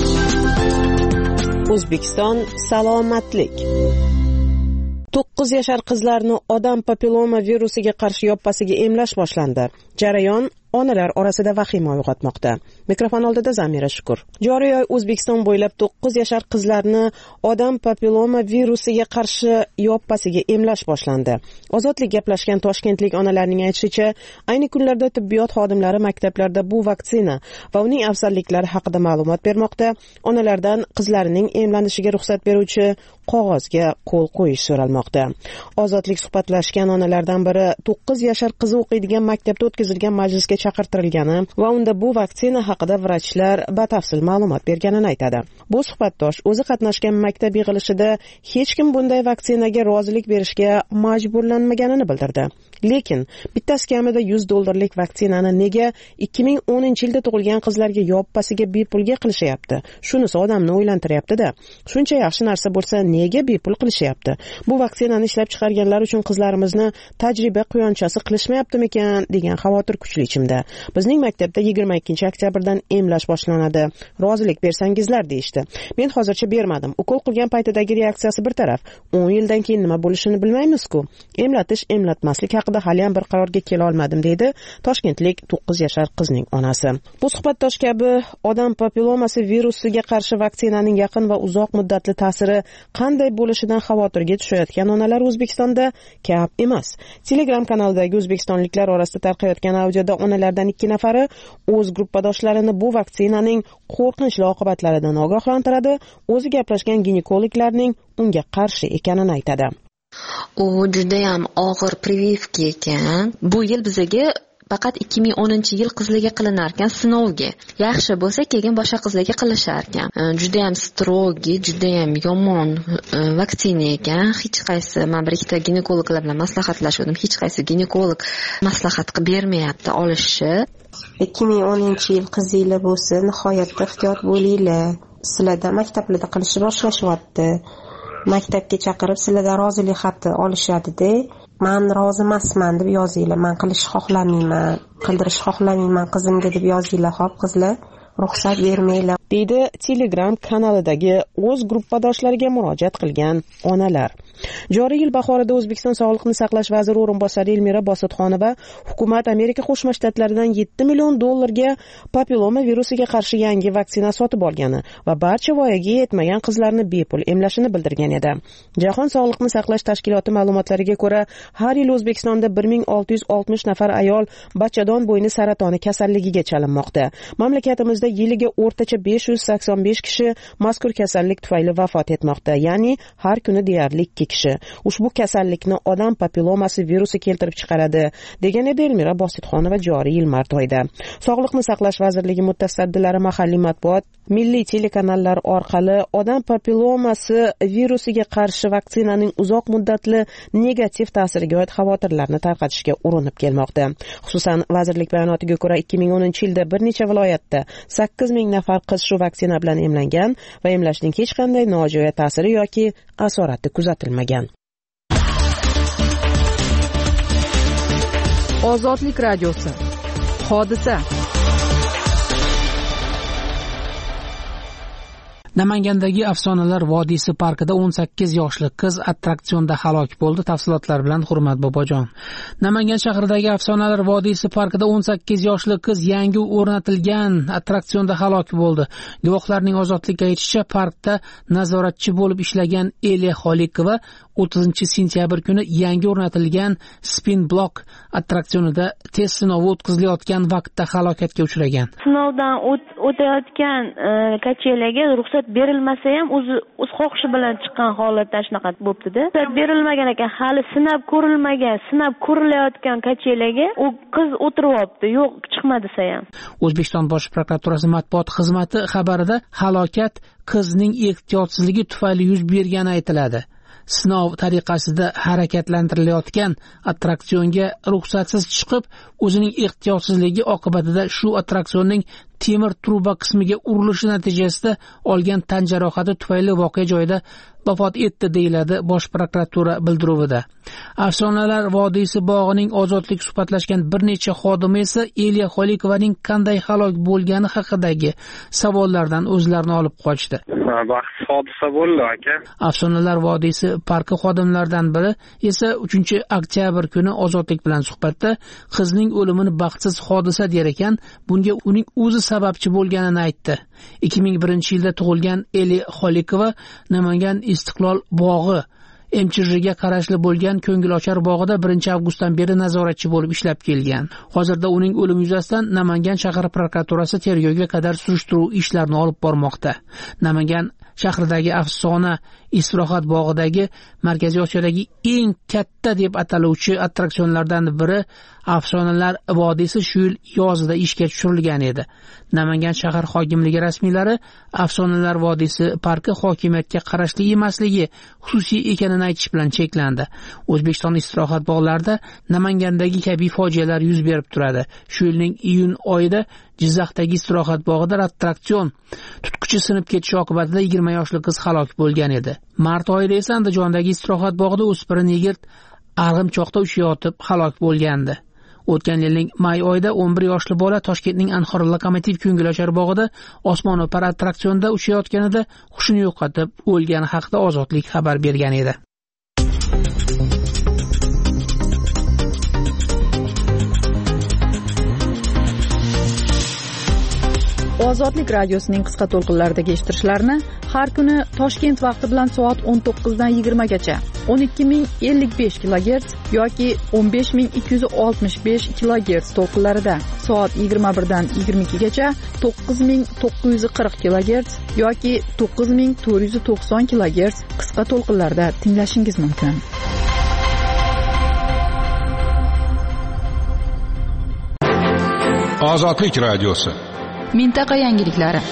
O'zbekiston salomatlik. to'qqiz yashar qizlarni odam papilloma virusiga qarshi yoppasiga emlash boshlandi. Jarayon onalar orasida vahima uyg'otmoqda. Mikrofon oldida Zamira Shukur. Joriy oy O'zbekiston bo'ylab to'qqiz yashar qizlarni odam papilloma virusiga qarshi yoppasiga emlash boshlandi. Ozodlik gaplashgan toshkentlik onalarning aytishicha, ayni kunlarda tibbiyot xodimlari maktablarda bu vaksina va uning afzalliklari haqida ma'lumot bermoqda. Onalardan qizlarining emlanishiga ruxsat beruvchi qog'ozga qo'l qo'yish so'ralmoqda. Ozodlik suhbatlashgan onalardan biri to'qqiz yashar qizi o'qiydigan maktabda o'tkazilgan majlisga chaqirtirilgani va unda bu vaksina haqida vrachlar batafsil ma'lumot berganini aytadi. Bu suhbatdosh o'zi qatnashgan maktab yig'ilishida hech kim bunday vaksinaga rozilik berishga majburlanmaganini bildirdi. Lekin bittasi kamida yuz dollarlik vaksinani nega ikki ming o'ninchi yilda tug'ilgan qizlarga yoppasiga bepulga qilishyapti? Shunisi odamni o'ylantiryapti-da. Shuncha yaxshi narsa bo'lsa, nega bepul qilishyapti? Bu vaksinani ishlab chiqarganlar uchun qizlarimizni tajriba quyonchasi qilishmayaptimikan degan xavotir kuchli ichimda. Bizning maktabda yigirma ikkinchi oktyabrdan emlash boshlanadi. Rozilik bersangizlar deyishdi. Men hozircha bermadim. Ukol qilgan paytidagi reaksiyasi bir taraf. o'n yildan keyin nima bo'lishini bilmaymiz-ku. Emlatish, emlatmaslik haqida hali ham bir qarorga kela olmadim deydi toshkentlik to'qqiz yashar qizning onasi. Bu suhbatdosh kabi odam papillomasi virusiga qarshi vaksinaning yaqin va uzoq muddatli ta'siri qanday bo'lishidan xavotirga tushayotgan onalar O'zbekistonda kam emas. Telegram kanalidagi o'zbekistonliklar orasida tarqayotgan audioda onalardan ikki nafari o'z gruppadoshlarini bu vaksinaning qo'rqinchli oqibatlaridan ogohlantiradi, o'zi gaplashgan ginekologlarning unga qarshi ekanini aytadi. U juda ham og'ir прививка ekan. Bu yil bizaga faqat ikki ming o'ninchi yil qizlarga qilinar ekan sinovga. Yaxshi bo'lsa keyin boshqa qizlarga qilishar ekan. Juda ham strogi, juda ham yomon vaksina ekan. Hech qaysi men bir ikkita ginekologlar bilan maslahatlashdim. Hech qaysi ginekolog maslahat qilib bermayapti olishni. ikki ming o'ninchi yil qizinglar bo'lsa, nihoyatda ehtiyot bo'linglar. Sizlarda maktablarda qilishni boshlashyapti. Maktabga chaqirib sizlardan rozilik xati olishadi-da. Men rozi emasman deb yozinglar. Men qilishni xohlamayman, qildirishni xohlamayman qizimga deb yozinglar, xo'p qizlar. Ruxsat bermanglar, deydi Telegram kanalidagi o'z gruppadoshlariga murojaat qilgan onalar. Joriy yil bahorida O'zbekiston Sog'liqni saqlash vaziri o'rinbosari Elmira Bositxonova hukumat Amerika Qo'shma Shtatlaridan yetti million dollarga papilloma virusiga qarshi yangi vaksina sotib olgani va barcha voyaga yetmagan qizlarni bepul emlashini bildirgan edi. Jahon Sog'liqni saqlash tashkiloti ma'lumotlariga ko'ra, har yil O'zbekistonda bir ming olti yuz oltmish nafar ayol bachadon bo'yni saratoni kasalligiga chalinmoqda. Mamlakatimizda yiliga o'rtacha besh yuz sakson besh kishi mazkur kasallik tufayli vafot etmoqda, ya'ni har kuni deyarli ikki kishi. Ushbu kasallikni odam papillomasi virusi keltirib chiqaradi, degan edi Elmira Bositxonova joriy yil mart oyida. Sog'liqni saqlash vazirligi mutasaddilari mahalliy matbuot, milliy telekanallar orqali odam papillomasi virusiga qarshi vaksinaning uzoq muddatli negativ ta'siriga oid xavotirlarni tarqatishga urinib kelmoqda. Xususan, vazirlik bayonotiga ko'ra ikki ming o'ninchi yilda bir necha viloyatda sakkiz ming nafar qiz shu vaksina bilan emlangan va emlashning hech qanday nojo'ya ta'siri yoki asorati kuzatilmagan. Ozodlik radiosi. Hodisa. Namangandagi Afsonalar vodiysi parkida o'n sakkiz yoshli qiz attraksionda halok bo'ldi. Tafsilotlar bilan Hurmat Bobojon. Namangan shahridagi Afsonalar vodiysi parkida o'n sakkiz yoshli qiz yangi o'rnatilgan attraksionda halok bo'ldi. Guvohlarning Ozodlikka aytishicha, parkda nazoratchi bo'lib ishlagan Eliya Xolikova o'ttizinchi sentyabr kuni yangi o'rnatilgan Spin Block attraksionida test sinovi o'tkazilayotgan vaqtda halokatga uchragan. Sinovdan o'tayotgan kachelaga ruxsat berilmasa ham o'zi o'z xohishi bilan chiqqan holatda shunaqa bo'pti-da. Ruxsat berilmagan ekan, hali sinab ko'rilmagan, sinab ko'rilayotgan kachelaga u qiz o'tiryapti. Yo'q, chiqmadi desa ham. O'zbekiston Bosh prokuraturasi matbuot xizmati xabarida halokat qizning ehtiyotsizligi tufayli yuz bergani aytiladi. Sinov tariqasida harakatlantirilayotgan attraksionga ruxsatsiz chiqib, o'zining ehtiyotsizligi oqibatida shu attraksionning temir truba qismiga urilishi natijasida olgan tan jarohati tufayli voqea joyida vafot etdi, deyiladi Bosh prokuratura bildiruvida. Afsonalar vodiysi bog'ining ozodlik suhbatlashgan bir necha xodimi esa Eliya Xolikovaning qanday halok bo'lgani haqidagi savollardan o'zlarini olib qochdi. Baxtsiz hodisa bo'ldi aka. Afsonalar vodiysi parki xodimlaridan biri esa uchinchi oktyabr kuni ozodlik bilan suhbatda qizning o'limini baxtsiz hodisa der ekan, bunga uning o'zi sababchi bo'lganini aytdi. ikki ming birinchi yilda tug'ilgan Eliya Xolikova Namangan Istiqlol bog'i M C R ga qarashli bo'lgan Ko'ngilochar bog'ida birinchi avgustdan beri nazoratchi bo'lib ishlab kelgan. Hozirda uning o'limi yuzasidan Namangan shahar prokuraturasi tergovga qadar surishtiruv ishlarini olib bormoqda. Namangan shahridagi afsona istirohat bog'idagi Markaziy Osiyodagi eng katta deb ataluvchi attraksionlardan biri Afsonalar vodiysi shu yil yozida ishga tushirilgan edi. Namangan shahar hokimligi rasmiylari Afsonalar vodiysi parki hokimiyatga qarashli emasligi xususiy ekanini aytish bilan cheklandi. O'zbekiston istirohat bog'larida Namangandagi kabi fojialar yuz berib turadi. Shu yilning iyun oyida Jizzaxdagi istirohat bog'ida attraksion tutqichi sinib ketishi oqibatida yigirma yoshli qiz halok bo'lgan edi. Mart oyida esa Andijondagi istirohat bog'ida o'spirin yigit arg'imchoqda uchayotib halok bo'lgandi. O'tgan yilning may oyida o'n bir yoshli bola Toshkentning Anhor lokomotiv Ko'ngilochar bog'ida osmono'par attraksionda uchayotganida hushini yo'qotib o'lgani haqida Ozodlik xabar bergan edi. Ozodlik radiosining qisqa to'lqinlaridagi eshittirishlarni har kuni Toshkent vaqti bilan soat o'n to'qqiz dan yigirma gacha o'n ikki ming ellik besh kilogerts yoki o'n besh ming ikki yuz oltmish besh kilogerts to'lqinlarida, soat yigirma bir dan yigirma ikki gacha to'qqiz ming to'qqiz yuz qirq kilogerts yoki to'qqiz ming to'rt yuz to'qson kilogerts qisqa to'lqinlarda tinglashingiz mumkin. Ozodlik radiosi. Mintaqa yangiliklari.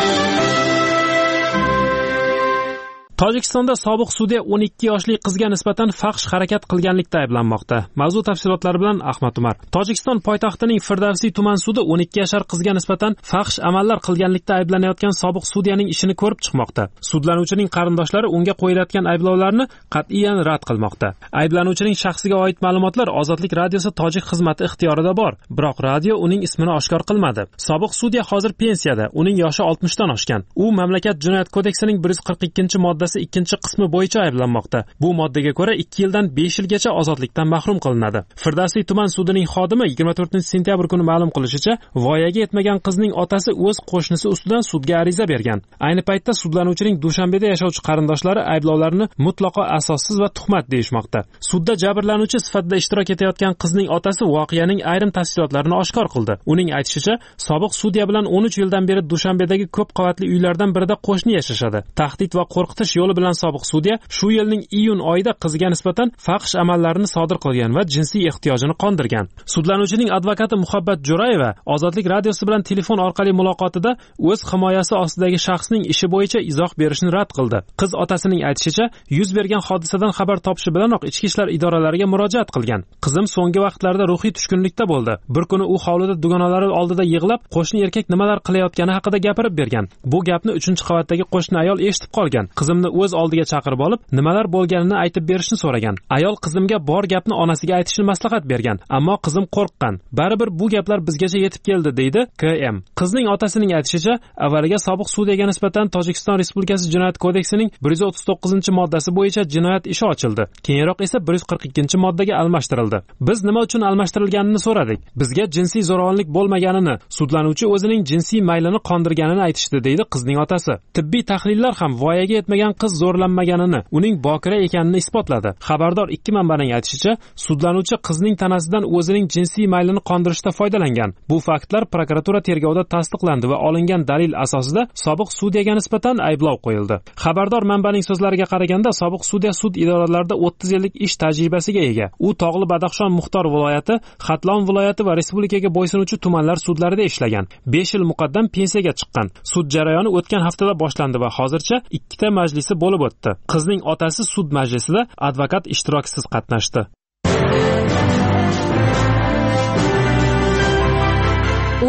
Tojikistonda sobiq sudya o'n ikki yoshli qizga nisbatan fahsh harakat qilganlikda ayblanmoqda. Mavzu tafsilotlari bilan Ahmad Umar. Tojikiston poytaxtining Firdavsiy tuman sudi o'n ikki yashar qizga nisbatan fahsh amallar qilganlikda ayblanayotgan sobiq sudyaning ishini ko'rib chiqmoqda. Sudlanuvchining qarindoshlari unga qo'yilayotgan ayblovlarni qat'iyan rad qilmoqda. Ayblanuvchining shaxsiga oid ma'lumotlar Ozodlik radiosi tojik xizmati ixtiyorida bor, biroq radio uning ismini oshkor qilmadi. Sobiq sudya hozir pensiyada, uning yoshi oltmishdan oshgan. U mamlakat jinoyat kodeksining bir yuz qirq ikkinchi moddasi ikkinchi qismi bo'yicha ayblanmoqda. Bu moddaga ko'ra ikki yildan besh yilgacha ozodlikdan mahrum qilinadi. Firdavsiy tuman sudining xodimi yigirma to'rtinchi sentyabr kuni ma'lum qilishicha, voyaga yetmagan qizning otasi o'z qo'shnisi ustidan sudga ariza bergan. Ayni paytda sudlanuvchining Dushanbeda yashovchi qarindoshlari ayblovlarni mutlaqo asossiz va tuhmat deyishmoqda. Sudda jabrlanuvchi sifatida ishtirok etayotgan qizning otasi voqeaning ayrim tafsilotlarini oshkor qildi. Uning aytishicha, sobiq sudya bilan o'n uch yildan beri Dushanbedagi ko'p qavatli uylardan birida qo'shni yashashadi. Tahdid va qo'rqitish yo'li bilan sobiq sudya shu yilning iyun oyida qizga nisbatan fahsh amallarni sodir qilgan va jinsiy ehtiyojini qondirgan. Sudlanuvchining advokati Muhabbat Jo'rayeva Ozodlik radiosi bilan telefon orqali muloqotida o'z himoyasi ostidagi shaxsning ishi bo'yicha izoh berishni rad qildi. Qiz otasining aytishicha, yuz bergan hodisadan xabar topishi bilanoq ichki ishlar idoralariga murojaat qilgan. Qizim so'nggi vaqtlarda ruhiy tushkunlikda bo'ldi. Bir kuni u hovlida dugonalari oldida yig'lab, qo'shni erkak nimalar qilayotgani haqida gapirib bergan. Bu gapni uchinchi qavatdagi qo'shni ayol eshitib qolgan. Qizimni o'z oldiga chaqirib olib, nimalar bo'lganini aytib berishni so'ragan. Ayol qizimga bor gapni onasiga aytishni maslahat bergan, ammo qizim qo'rqqan. Baribir bu gaplar bizgacha yetib keldi, deydi K M. Qizning otasining aytishicha, avvaliga sobiq sudyaga nisbatan Tojikiston Respublikasi Jinoyat kodeksining bir yuz o'ttiz to'qqizinchi moddasi bo'yicha jinoyat ishi ochildi. Keyinroq esa bir yuz qirq ikkinchi moddaga almashtirildi. Biz nima uchun almashtirilganini so'radik. Bizga jinsiy zo'ravonlik bo'lmaganini, sudlanuvchi o'zining jinsiy maylini qondirganini aytishdi, deydi qizning otasi. Tibbiy tahlillar ham voyaga yetmagan qiz zo'rlanmaganini, uning bokira ekanini isbotladi. Xabardor ikki manbaning aytishicha, sudlanuvchi qizning tanasidan o'zining jinsiy maylini qondirishda foydalangan. Bu faktlar prokuratura tergovida tasdiqlandi va olingan dalil asosida sobiq sudyaga nisbatan ayblov qo'yildi. Xabardor manbaning so'zlariga qaraganda, sobiq sudya sud idoralarida o'ttiz yillik ish tajribasiga ega. U Tog'li Badaxshon Muxtor viloyati, Xatlon viloyati va respublikaga bo'ysunuvchi tumanlar sudlarida ishlagan. besh yil muqaddam pensiyaga chiqqan. Sud jarayoni o'tgan haftada boshlandi va hozircha ikkita majlisi bo'lib o'tdi. Qizning otasi sud majlisida advokat ishtirokisiz qatnashdi.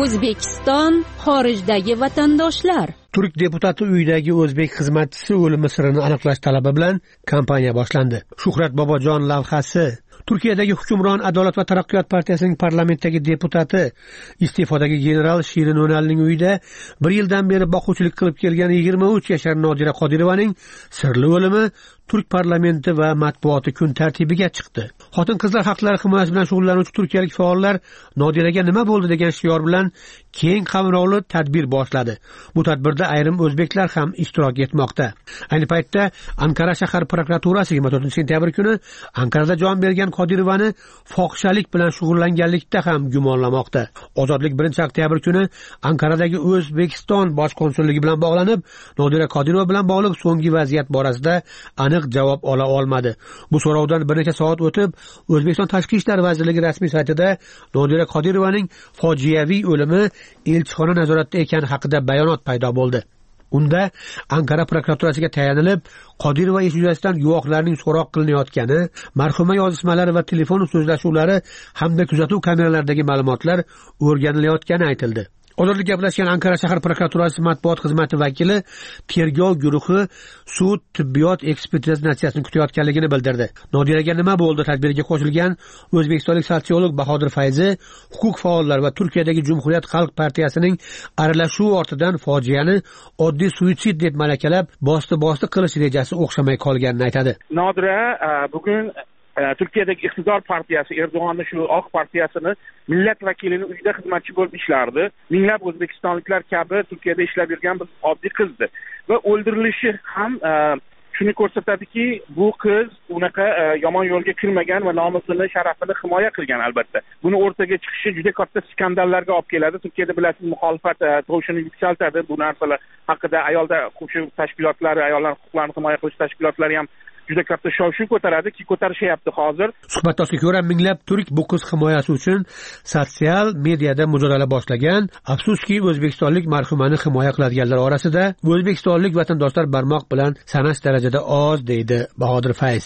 O'zbekiston xorijdagi vatandoshlar. Turk deputati uyidagi o'zbek xizmatchisi o'limi sirini aniqlash talabi bilan kampaniya boshlandi. Shuhrat Bobojon lavhasi. Turkiyadagi hukmron Adolat va taraqqiyot partiyasining parlamentdagi deputati, iste'fodagi general Shirin O'nalning uyida bir yildan beri boquvchilik qilib kelgan yigirma uch yashar Nodira Qodirovaning sirli o'limi Turk parlamenti va matbuoti kun tartibiga chiqdi. Xotin-qizlar haqlari himoyasi bilan shug'ullanuvchi turkiyalik faollar Nodiraga nima bo'ldi degan shior bilan keng qamrovli tadbir boshladi. Bu tadbirda ayrim o'zbeklar ham ishtirok etmoqda. Ayni paytda Ankara shahar prokuraturasi yigirma to'rtinchi sentyabr kuni Ankarada jon bergan Qodirovani fohishalik bilan shug'ullanganlikda ham gumonlamoqda. Ozodlik birinchi oktyabr kuni Ankaradagi O'zbekiston bosh konsulligi bilan bog'lanib, Nodira Qodirova bilan bog'liq so'nggi vaziyat borasida aniq javob ola olmadi. Bu so'rovdan bir necha soat o'tib, O'zbekiston Tashqi ishlar vazirligi rasmiy saytida Nodira Qodirovaning fojiaviy o'limi elchixona nazoratida ekani haqida bayonot paydo bo'ldi. Unda Ankara prokuraturasiga tayanilib, Qodirova ish yuzasidan guvohlarning so'roq qilinayotgani, marhuma yozishmalari va telefon so'zlashuvlari hamda kuzatuv kameralaridagi ma'lumotlar o'rganilayotgani aytildi. Ozodlik gaplashgan Ankara shahar prokuraturasi matbuot xizmati vakili tergov guruhi sud tibbiyot ekspertizasi natijasini kutayotganligini bildirdi. Nodiraga nima bo'ldi tadbiriga qo'shilgan o'zbekistonlik sotsiolog Bahodir Fayzi huquq faollar va Turkiyadagi Cumhuriyet Xalq partiyasining aralashuvi ortidan fojiani oddiy suitsid deb malakalab, bosti-bosti qilish rejasi o'xshamay qolganini aytadi. Nodira bugun Turkiyadagi iqtidor partiyasi Erdo'g'onni shu oq partiyasini millat vakilini uyida xizmatchi bo'lib ishlardi. Minglab o'zbekistonliklar kabi Turkiyada ishlab yurgan bir oddiy qizdi va o'ldirilishi ham shuni ko'rsatadiki, bu qiz unaqa yomon yo'lga kirmagan va nomusini, sharafini himoya qilgan albatta. Buni o'rtaga chiqishi juda katta skandallarga olib keladi. Turkiyada bilasiz, muxolifat tovushini yuksaltadi. Bu narsalar haqida ayollar huquq tashkilotlari, ayollar huquqlarini himoya qilish tashkilotlari ham juda katta shov-shuv ko'taradi-ki, ko'tarishyapti hozir. Suhbatdoshga ko'ra minglab turk bu qiz himoyasi uchun sotsial mediada mujodala boshlagan. Afsuski, o'zbekistonlik marhumani himoya qiladiganlar orasida o'zbekistonlik vatandoshlar barmoq bilan sanash darajada oz, deydi Bahodir Fayz.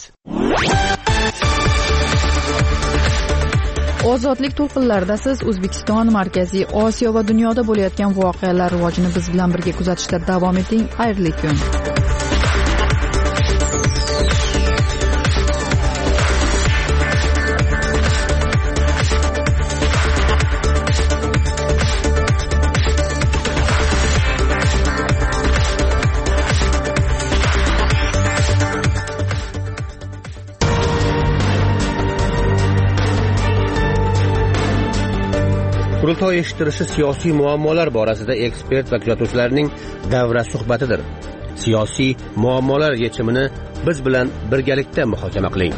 Ozodlik to'lqinlarida siz O'zbekiston, Markaziy Osiyo va dunyoda bo'layotgan voqealar rivojini biz bilan birga kuzatishda davom eting. Xayrli kun. Qurultoy eshittirishi siyosiy muammolar borasida ekspert va kuzatuvchilarning davra suhbatidir. Siyosiy muammolar yechimini biz bilan birgalikda muhokama qiling.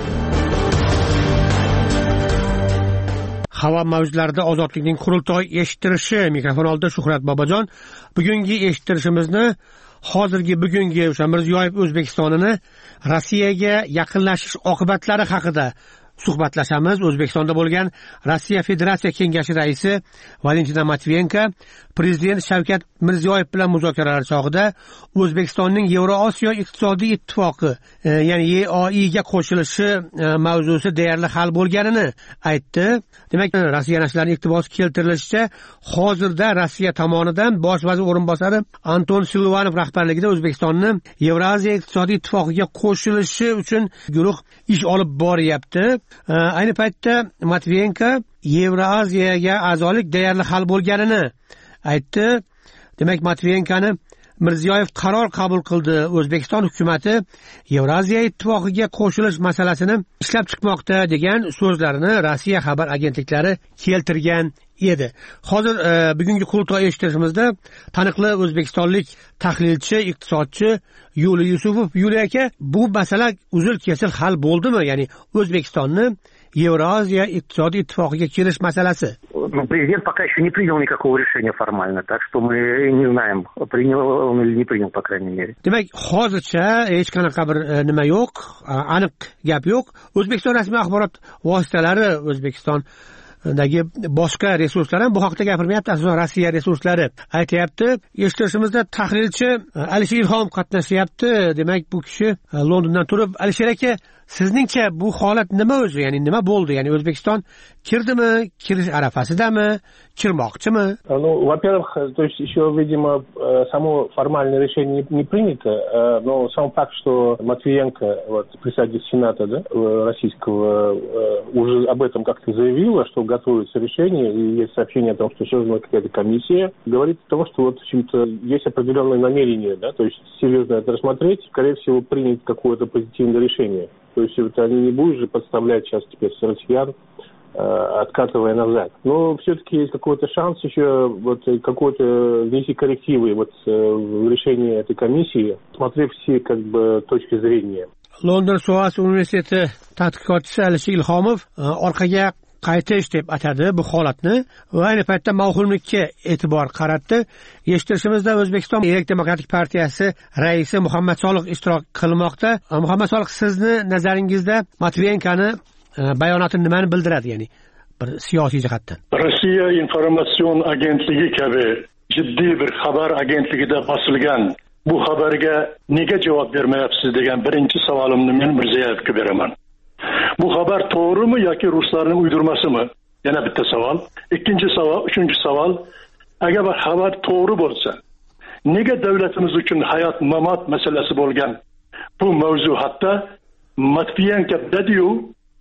Havo mavjlarida ozodlikning qurultoy eshittirishi. Mikrofon oldida Shuhrat Bobojon. Bugungi eshittirishimizni hozirgi bugungi o'sha Mirziyoyev O'zbekistonini Rossiyaga yaqinlashish oqibatlari haqida suhbatlashamiz. O'zbekistonda bo'lgan Rossiya Federatsiya Kengashi raisi Valentina Matviyenko prezident Shavkat Mirziyoyev bilan muzokaralar chog'ida O'zbekistonning Yevroosiyo iqtisodiy ittifoqi, e, ya'ni E O I ga qo'shilishi e, mavzusi deyarli hal bo'lganini aytdi. Demak, Rossiya nashrlarining iqtibosi keltirilishicha, hozirda Rossiya tomonidan bosh vazir o'rinbosari Anton Silvanov rahbarligida O'zbekistonni Yevroasiyo iqtisodiy ittifoqiga qo'shilishi uchun guruh ish olib boryapti. Ayni paytda Matviyenko Yevroasiyaga a'zolik deyarli hal bo'lganini aytdi. Demak, Matviyenkoni Mirziyoyev qaror qabul qildi. O'zbekiston hukumatı Yevroasiya ittifoqiga qo'shilish masalasini ishlab chiqmoqda degan so'zlarini Rossiya xabar agentliklari keltirgan edi. Hozir e, bugungi qurultoy eshittirishimizda taniqli o'zbekistonlik tahlilchi, iqtisodchi Yuliy Yusupov. Yuliy aka, bu masala uzil kesil hal bo'ldimi? Ya'ni O'zbekistonni Евразия iqtisodiy ittifoqiga kirish masalasi. Ну, президент пока еще не принял никакого решения формально, так что мы не знаем, принял он или не принял, по крайней мере. Demak, hozircha hech qanaqa bir nima yo'q, aniq gap yo'q. O'zbekiston rasmiy axborot vositalari, O'zbekiston dagi boshqa resurslar ham bu haqda gapirmayapti. Asosan Rossiya resurslari aytayapti. Eshitishimizda tahlilchi Alisher Ilhom qatnashyapti. Demak, bu kishi Londondan turib. Alisher aka, sizningcha bu holat nima o'zi, ya'ni nima bo'ldi, ya'ni O'zbekiston kirdimi, kirish arafasidami, kirmoqchimi? Ну, во-первых, то есть еще, видимо, само формальное решение не принято, но сам факт, что Матвиенко, вот, председатель Сената, да, российского, уже об этом как-то заявила, что готовится решение, и есть сообщение о том, что создана какая-то комиссия, говорит о том, что вот, в общем-то, есть определенное намерение, да, то есть серьезно это рассмотреть, скорее всего, принять какое-то позитивное решение. То есть это они не будут же подставлять сейчас теперь россиян, откатывая назад. Но все-таки есть какой-то шанс еще вот какой-то внести коррективы вот в решение этой комиссии, смотрев все как бы точки зрения. London SOAS universiteti tadqiqotchisi Alisher Ilhomov orqaga qaytish deb atadi bu holatni va ayni paytda mavhumlikka e'tibor qaratdi. Eshitishimizda O'zbekiston Erk demokratik partiyasi raisi Muhammad Soliq ishtirok qilmoqda. Muhammad Soliq, sizni nazaringizda Matviyenkani bayonoti nimani bildiradi, ya'ni bir siyosiy jihatdan? Rossiya informatsion agentligi kabi jiddiy bir xabar agentligida bosilgan bu xabarga nega javob bermayapsiz degan birinchi savolimni men Mirzayevga beraman. Bu xabar to'g'rimi yoki ruslarning uydurmasimi? Yana bitta savol. Ikkinchi savol, uchinchi savol, agar bir xabar to'g'ri bo'lsa, nega davlatimiz uchun hayot mamot masalasi bo'lgan bu mavzu hatto Matviyenko dediyu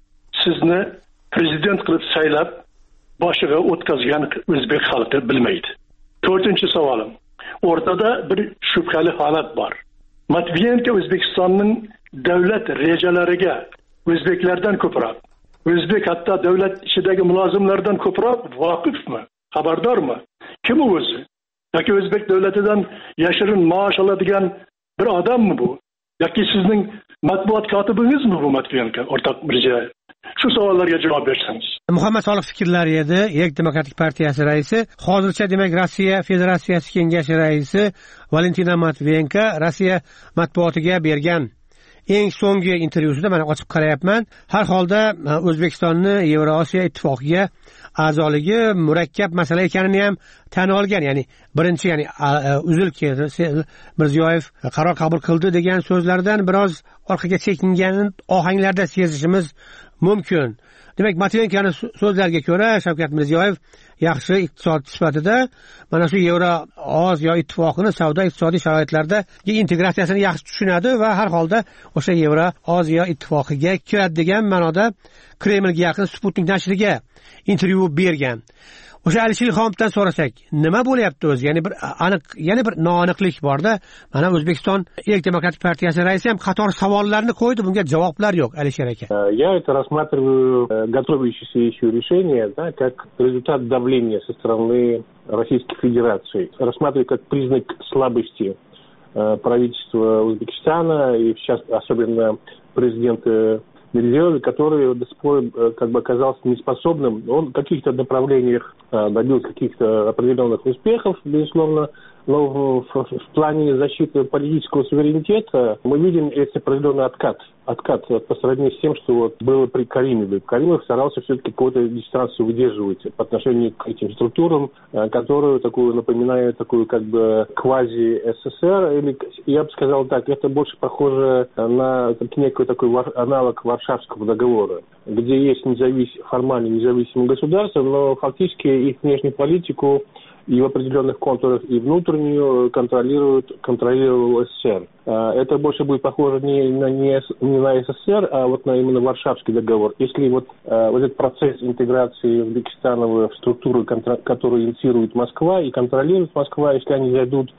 sizni prezident qilib saylab boshiga o'tkazgan o'zbek xalqi bilmaydi. To'rtinchi savolim, o'rtada bir shubhali holat bor. Matviyenko O'zbekistonning davlat rejalariga o'zbeklardan ko'proq, o'zbek hatto davlat ichidagi mulozimlardan ko'proq voqifmi, xabardormi? Kim u o'zi? Yoki o'zbek davlatidan yashirin maosh oladigan bir odammi bu? Yoki sizning matbuot kotibingizmi bu Matviyenko, o'rtoq Mirziyoyev? Shu savollarga javob bersangiz. Muhammad Soliq fikrlari edi. Erk demokratik partiyasi raisi, hozircha demak Rossiya Federatsiyasi kengashi raisi Valentina Matviyenko Rossiya matbuotiga bergan eng so'nggi intervyusida mana ochib qarayapman. Har holda O'zbekistonni Yevrosiyo ittifoqiga a'zoligi murakkab masala ekanini ham tan olgan. Ya'ni birinchi, ya'ni uzilki Mirziyoyev qaror qabul qildi degan so'zlardan biroz orqaga chekingan ohanglarda sezishimiz mumkin. Demak, Matviyenkoning so'zlariga ko'ra Shavkat Mirziyoyev yaxshi iqtisodchi sifatida mana shu Yevroosiyo ittifoqini savdo iqtisodiy sharoitlarda integratsiyasini yaxshi tushunadi va har holda o'sha Yevroosiyo ittifoqiga kiradi degan ma'noda Kremlga yaqin Sputnik nashriga intervyu bergan. O'sha Alisher Ilhomovdan so'rasak, nima bo'lyapti o'zi? Ya'ni bir aniq, yana bir noaniqlik borda. Mana O'zbekiston Erk demokratik partiyasi raisi ham qator savollarni qo'ydi, bunga javoblar yo'q, Alisher aka. Я это рассматриваю готовящееся еще решение, да, как результат давления со стороны Российской Федерации. Рассматриваю как признак слабости правительства Узбекистана и сейчас особенно президента Мирзиёева, который до сих пор как бы оказался неспособным. Он в каких-то направлениях добился каких-то определенных успехов, безусловно, но в, в, в плане защиты политического суверенитета мы видим это определенный откат. Откат по сравнению с тем, что вот было при Каримове. Каримов старался все-таки какую-то дистанцию выдерживать по отношению к этим структурам, которую такую напоминает такую как бы квази-СССР, или я бы сказал так, это больше похоже на некий такой аналог Варшавского договора, где есть независ... формально независимые государства, но фактически их внешнюю политику и в определенных контурах и внутреннюю контролирует, контролировал СССР. Это больше будет похоже не на, не, не на СССР, а вот на именно Варшавский договор. Если вот, вот этот процесс интеграции Узбекистана в структуру, которую инициирует Москва и контролирует Москва, если они зайдут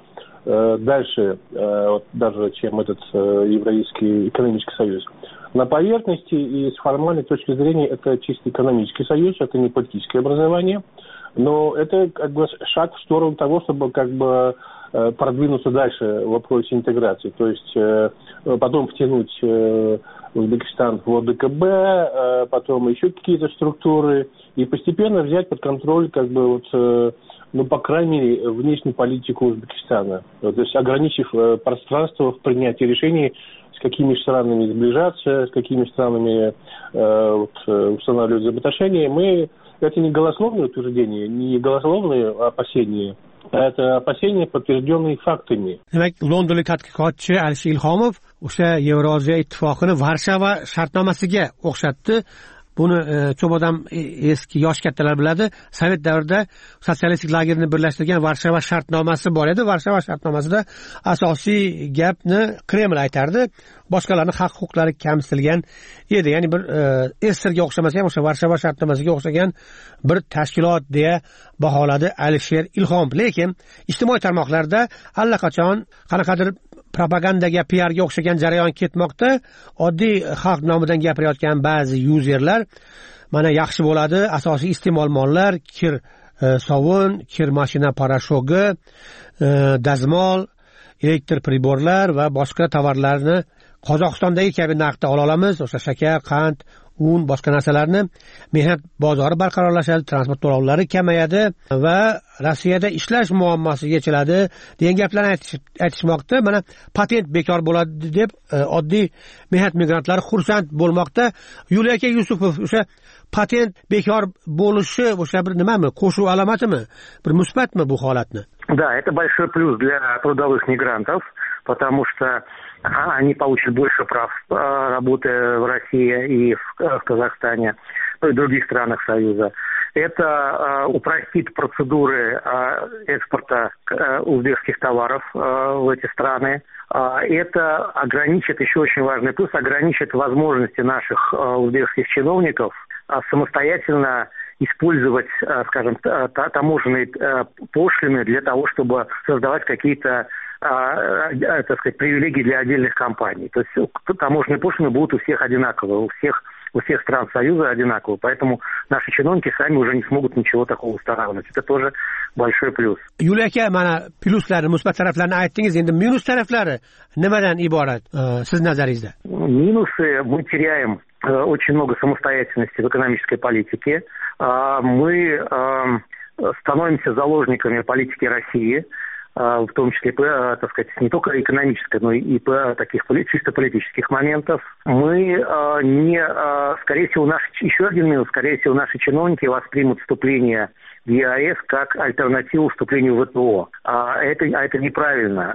дальше, вот, даже чем этот Евразийский экономический союз, на поверхности и с формальной точки зрения это чисто экономический союз, это не политическое образование. Но это как бы шаг в сторону того, чтобы как бы продвинуться дальше в вопросе интеграции. То есть потом втянуть Узбекистан в ОДКБ, потом еще какие-то структуры и постепенно взять под контроль как бы вот, ну, по крайней мере, внешнюю политику Узбекистана. То есть ограничив пространство в принятии решений, с какими странами сближаться, с какими странами э, вот, устанавливать взаимоотношения, мы это не голословное утверждение, не голословные опасения, а это опасения, подтвержденные фактами. Demak, Londonlik tadqiqotchi Alisher Ilhomov o'sha Yevroziya ittifoqini Varshava shartnomasiga o'xshatdi. Buni ko'p odam eski yosh kattalar biladi. Sovet davrida sotsialistik lagerni birlashtirgan Varshava shartnomasi bor edi. Varshava shartnomasida asosiy gapni Kreml aytardi. Boshqalarning haq-huquqlari kamsitilgan edi. Ya'ni bir Esserga o'xshamasa ham o'sha Varshava shartnomasiga o'xshagan bir tashkilot deya baholadi Alisher Ilhom. Lekin ijtimoiy tarmoqlarda allaqachon qanaqadir propagandaga, P R ga o'xshagan jarayon ketmoqda. Oddiy xalq nomidan gapirayotgan ba'zi yuzerlar mana yaxshi bo'ladi, asosiy iste'mol mollar kir sovun, kir mashina parashogi, dazmol, elektr priborlar va boshqa tovarlarni Qozog'istondagi kabi narxda ola olamiz. O'sha shakar, qand, un, boshqa narsalarni mehnat bozori barqarorlashadi, transport to'lovlari kamayadi va Rossiyada ishlash muammosi yechiladi degan gaplarni aytishmoqda. Mana patent bekor bo'ladi deb oddiy mehnat migrantlari xursand bo'lmoqda. Yuliya aka Yusupov, o'sha patent bekor bo'lishi o'sha bir nimami, qo'shuv alomatimi, bir musbatmi bu holatni? Да, это большой плюс для трудовых мигрантов, потому что они получат больше прав работы в России и в Казахстане, ну и других странах Союза. Это упростит процедуры экспорта узбекских товаров в эти страны. Это ограничит, еще очень важный плюс, ограничит возможности наших узбекских чиновников самостоятельно использовать, скажем, таможенные пошлины для того, чтобы создавать какие-то, так сказать, привилегии для отдельных компаний. То есть таможенные пошлины будут у всех одинаковые, у всех у всех стран Союза одинаково, поэтому наши чиновники сами уже не смогут ничего такого устанавливать. Это тоже большой плюс. Yuliya aka, mana pluslarni, musbat taraflarini aytdingiz, endi minus taraflari nimadan iborat siz nazaringizda? Минусы: мы теряем очень много самостоятельности в экономической политике. Мы становимся заложниками политики России, в том числе, так сказать, не только экономической, но и по таких чисто политических моментов. Мы не, скорее всего, наши, еще один минус, скорее всего, наши чиновники воспримут вступление в Е А Эс как альтернативу вступлению в В Т О. А это, а это неправильно.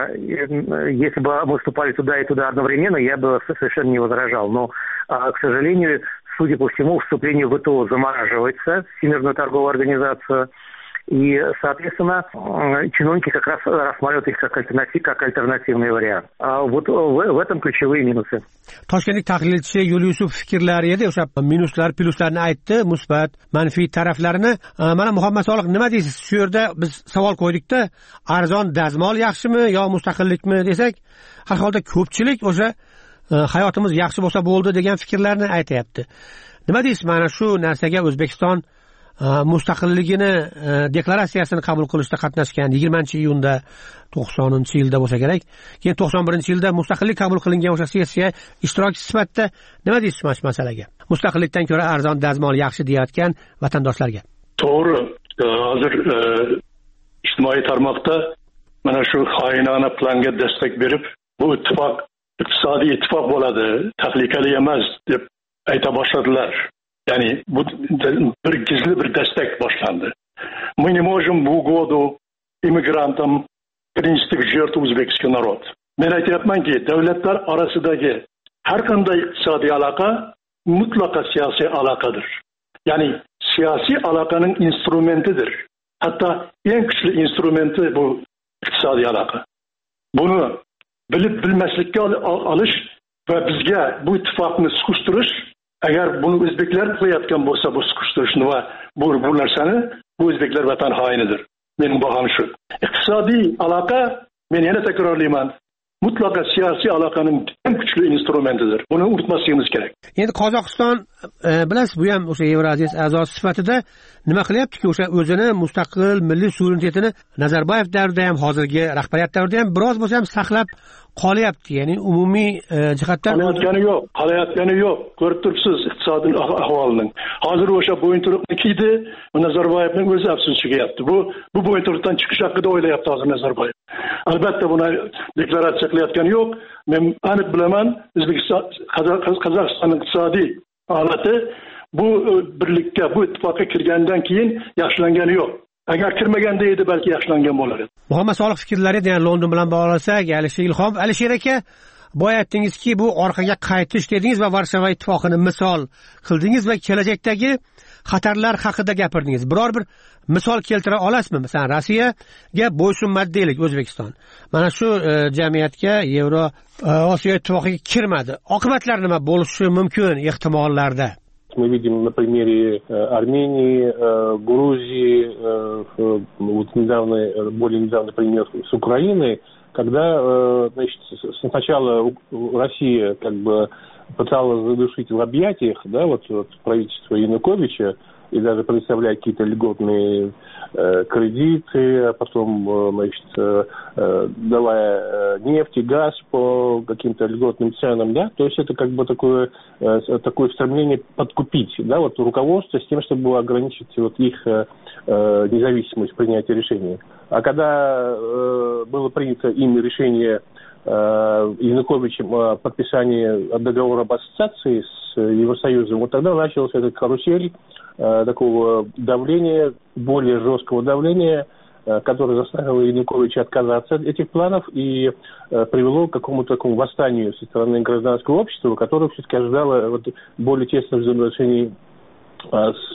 Если бы мы вступали туда и туда одновременно, я бы совершенно не возражал. Но, к сожалению, судя по всему, вступление в В Т О замораживается, Всемирную торговую организацию. И, соответственно, чиновники как раз рассматривают их как альтернатив, как альтернативный вариант. А вот в, в этом ключевые минусы. Toshkentlik tahlilchi Yo'l Yusuf fikrlari edi, o'sha minuslar, pluslarni aytdi, musbat, manfiy taraflarini. Mana Muhammad Soliq, nima deysiz? Shu yerda biz savol qo'ydikda, arzon dazmol yaxshimi yo mustaqillikmi desak, har holda ko'pchilik o'sha hayotimiz yaxshi bo'lsa bo'ldi degan fikrlarni aytayapti. Nima deysiz? Mana shu narsaga O'zbekiston mustaqilligini deklaratsiyasini qabul qilishda qatnashgan yigirmanchi iyunda to'qsoninchi yilda bo'lsa kerak. Keyin to'qson birinchi yilda mustaqillik qabul qilingan o'sha sessiya ishtirokchisi sifatida nima deysiz mana shu masalaga? Mustaqillikdan ko'ra arzon dazmol yaxshi deyotgan vatandoshlarga. To'g'ri. Hozir ijtimoiy tarmoqda mana shu xoinona planga destek berib, bu ittifoq iqtisodiy ittifoq bo'ladi, tahlikali emas deb ayta boshladilar. Yani bu bir gizli bir destek başlandı. Мы не можем в угоду иммигрантам принести в жертву узбекский народ. Ben aytayapman ki devletler arasındaki her kanday iktisadi alaka mutlaka siyasi alakadır. Yani siyasi alakanın instrumentidir. Hatta en güçlü instrumenti bu iktisadi alaka. Bunu bilip bilmezlikle alış ve bizge bu ittifakını sıkıştırış. Agar buni o'zbeklar qilayotgan bo'lsa, bu siqishtirishni va bu bu narsani, bu o'zbeklar vatan xoinidir. Mening bahom shu. Iqtisodiy aloqa, men yana takrorlayman, mutlaqo siyosiy aloqaning eng kuchli instrumentidir. Buni unutmasligimiz kerak. Endi Qozog'iston bilasiz, bu ham o'sha Yevroziya a'zosi sifatida nima qilyapti-ki, o'sha o'zini mustaqil milliy suverenitetini Nazarboyev davrida ham, hozirgi rahbariyat davrida ham biroz bo'lsa ham saqlab qolyapti. Ya'ni umumiy jihatdan qolayotgani yo'q, qolayotgani yo'q. Ko'rib turibsiz iqtisodiy ahvolni. Hozir o'sha bo'yinturuqni kiydi, Nazarboyevning o'zi afsus chekyapti. Bu bu bo'yinturuqdan chiqish haqida o'ylayapti hozir Nazarboyev. Albatta buni deklaratsiya qilayotgani yo'q. Men aniq bilaman, O'zbekiston Qozog'istonning iqtisodiy holati bu birlikka, bu ittifoqqa kirgandan keyin yaxshilangani yo'q. Agar kirmaganda edi balki yaxshilangan bo'lar edi. Muhammad Soliq fikrlari degan London bilan bog'lasak, Alisher Ilhom, Alisher aka, boya aytdingizki, bu orqaga qaytish dedingiz va Varshava ittifoqini misol qildingiz va kelajakdagi xatarlar haqida gapirdingiz. Biror bir misol keltira olasizmi? Masalan, Rossiyaga bo'ysunmadi deylik O'zbekiston. Mana shu e, jamiyatga Yevro e, Osiyo ittifoqiga kirmadi. Oqibatlar nima bo'lishi mumkin ehtimollarda? Мы видим на примере Армении, Грузии, вот недавно, более недавний пример с Украины, когда, значит, сначала Россия как бы пыталась задушить в объятиях, да, вот, вот правительство Януковича, и даже предоставлять какие-то льготные э, кредиты, а потом, э, значит, э, давая э, нефть и газ по каким-то льготным ценам, да, то есть это как бы такое, э, такое стремление подкупить, да, вот руководство с тем, чтобы ограничить вот их э, независимость принятия решений. А когда э, было принято ими решение э, Януковичем о подписании договора об ассоциации с Евросоюзом, вот тогда началась эта карусель такого давления, более жесткого давления, которое заставило Януковича отказаться от этих планов и привело к какому-то такому восстанию со стороны гражданского общества, которое все-таки ожидало вот более тесных взаимоотношений с,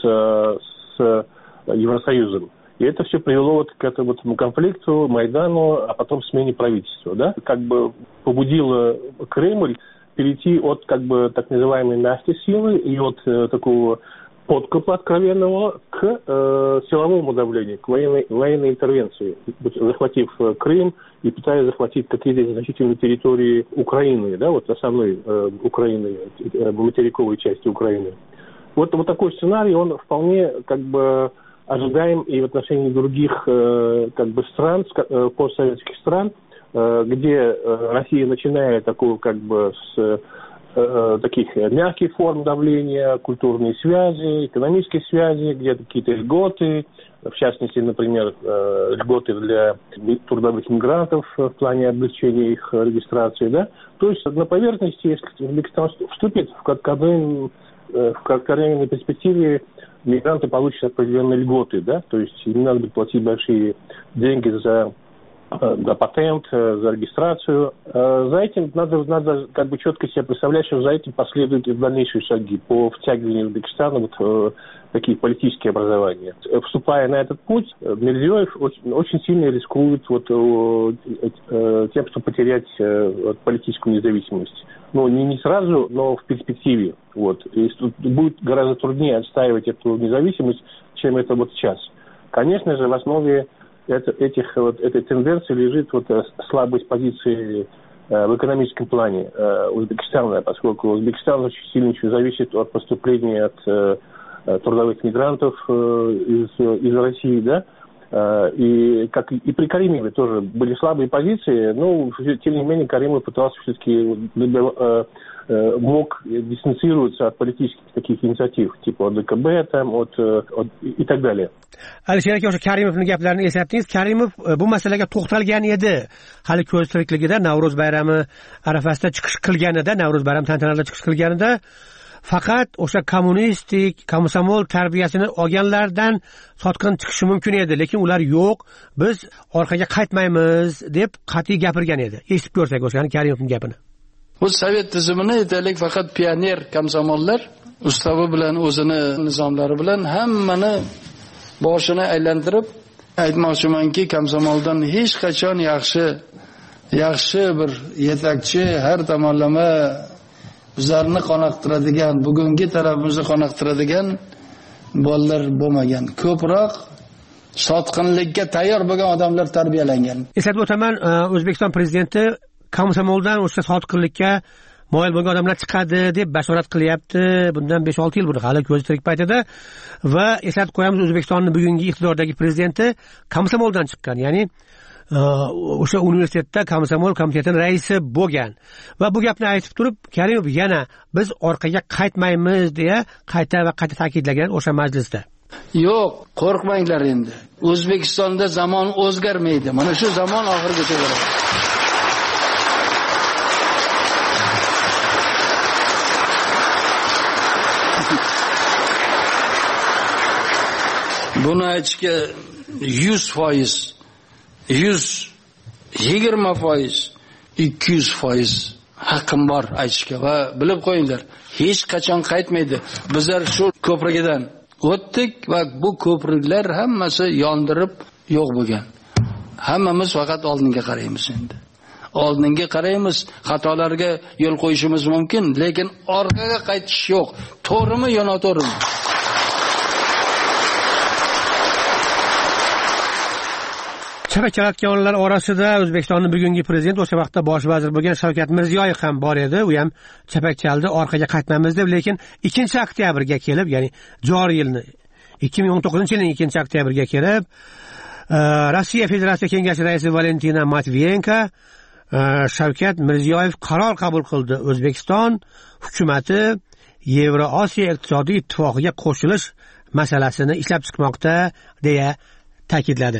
с Евросоюзом. И это все привело вот к этому конфликту, Майдану, а потом смене правительства. Да? Как бы побудило Кремль перейти от как бы так называемой мягкой силы и от э, такого подкупа откровенного к э, силовому давлению, к военной, военной интервенции, захватив э, Крым и пытаясь захватить какие-то значительные территории Украины, да, вот основной э, Украины, э, материковой части Украины. Вот, вот такой сценарий, он вполне как бы ожидаем и в отношении других э, как бы стран, э, постсоветских стран, э, где э, Россия, начиная такую как бы с таких мягких форм давления, культурные связи, экономические связи, где-то какие-то льготы, в частности, например, льготы для трудовых мигрантов в плане облегчения их регистрации, да. То есть на поверхности, если Узбекистан вступит в кратковременной, в кратковременной перспективе, мигранты получат определенные льготы, да, то есть им надо будет платить большие деньги за за патент, за регистрацию. За этим надо, надо как бы четко себе представлять, что за этим последуют и дальнейшие шаги по втягиванию Узбекистана вот в такие политические образования. Вступая на этот путь, Мирзиёев очень, очень сильно рискует вот тем, что потерять вот, политическую независимость. Ну, не, не сразу, но в перспективе. Вот. И будет гораздо труднее отстаивать эту независимость, чем это вот сейчас. Конечно же, в основе Это, этих, вот, этой тенденции лежит вот, слабость позиции э, в экономическом плане э, Узбекистана, поскольку Узбекистан очень сильно еще зависит от поступления от э, трудовых мигрантов э, из, из России, да, э, и, как, и при Каримове тоже были слабые позиции, но тем не менее Каримов пытался все-таки э, э, мог дистанцироваться от политических таких инициатив, типа от ДКБ там, от, от, и так далее. Alisher aka, o'sha Karimovning gaplarini eslatdingiz. Karimov bu masalaga to'xtalgan edi. Hali ko'z tirikligida Navro'z bayrami arafasida chiqish qilganida, Navro'z bayrami tantanalarida chiqish qilganida faqat o'sha kommunistik, komsomol tarbiyasini olganlardan sotqin chiqishi mumkin edi, lekin ular yo'q, biz orqaga qaytmaymiz deb qat'iy gapirgan edi. Eshitib ko'rsak o'shani Karimovning gapini. Bu sovet tizimini aytaylik, faqat pioner komsomollar ustavi bilan o'zini nizomlari bilan hammani boshini aylantirib aytmoqchimanki, komsomoldan hech qachon yaxshi yaxshi bir yetakchi, har tomonlama bizlarni qoniqtiradigan, bugungi tarafimizni qoniqtiradigan bolalar bo'lmagan. Ko'proq sotqinlikka tayyor bo'lgan odamlar tarbiyalangan. Eslatib o'taman, O'zbekiston prezidenti komsomoldan o'sha sotqinlikka moyil bo'lgan odamlar chiqadi deb bashorat qilyapti. Bundan besh olti yil burun, hali ko'zi tirik paytida. Va eslatib qo'yamiz, O'zbekistonning bugungi iqtidordagi prezidenti komsomoldan chiqqan, ya'ni o'sha universitetda komsomol komitetining raisi bo'lgan. Va bu gapni aytib turib, Karimov yana biz orqaga qaytmaymiz deya qayta va qayta ta'kidlagan o'sha majlisda. Yo'q, qo'rqmanglar endi. O'zbekistonda zamon o'zgarmaydi. Mana shu zamon oxirigacha boradi. Buni aytishga yuz foiz, yuz yigirma foiz, ikki yuz foiz haqqim bor aytishga va bilib qo'yinglar, hech qachon qaytmaydi. Bizlar shu ko'prigidan o'tdik va bu ko'priklar hammasi yondirib yo'q bo'lgan. Hammamiz faqat oldinga qaraymiz endi. Oldinga qaraymiz, xatolarga yo'l qo'yishimiz mumkin, lekin orqaga qaytish yo'q. To'g'rimi yo noto'g'rimi? Chapak chalayotganlar orasida O'zbekistonning bugungi prezident, o'sha vaqtda bosh vazir bo'lgan Shavkat Mirziyoyev ham bor edi. U ham chapak chaldi, orqaga qaytmaymiz deb, lekin ikkinchi oktyabrga kelib, ya'ni joriy yilni ikki ming o'n to'qqizinchi yilning ikkinchi oktyabrga kelib, Rossiya Federatsiya Kengashi raisi Valentina Matviyenko Shavkat Mirziyoyev qaror qabul qildi. O'zbekiston hukumatı Yevroosiyo iqtisodiy ittifoqiga qo'shilish masalasini ishlab chiqmoqda deya ta'kidladi.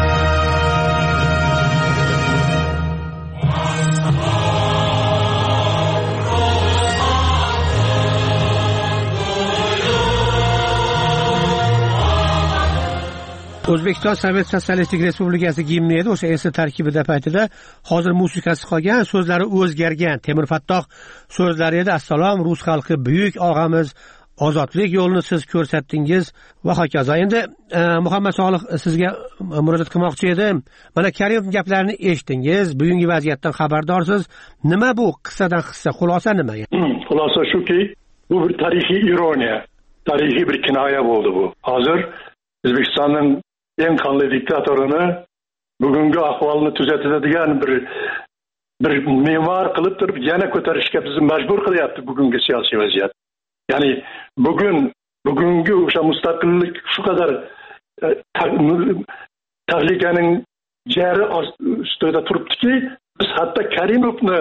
O'zbekiston Sovet Sotsialistik Respublikasi gimni edi, o'sha esi tarkibida paytida hozir musiqasi qolgan, so'zlari o'zgargan. Temur Fattoh so'zlari edi. Assalom, rus xalqi buyuk og'amiz, ozodlik yo'lini siz ko'rsatdingiz va hokazo. Endi Muhammad Solih sizga murojaat qilmoqchi edim. Mana Karimov gaplarini eshitdingiz, bugungi vaziyatdan xabardorsiz. Nima bu qissadan hissa, xulosa nima? Xulosa shuki, bu bir tarixiy ironiya, tarixiy bir kinoya bo'ldi bu. Hozir O'zbekistonning eng qonli diktatorini bugungi ahvolni tuzatadigan bir bir me'mor qilib turib yana ko'tarishga bizni majbur qilyapti bugungi siyosiy vaziyat. Ya'ni bugun bugungi o'sha mustaqillik shu qadar tahlikaning jari ustida turibdiki, biz hatto Karimovni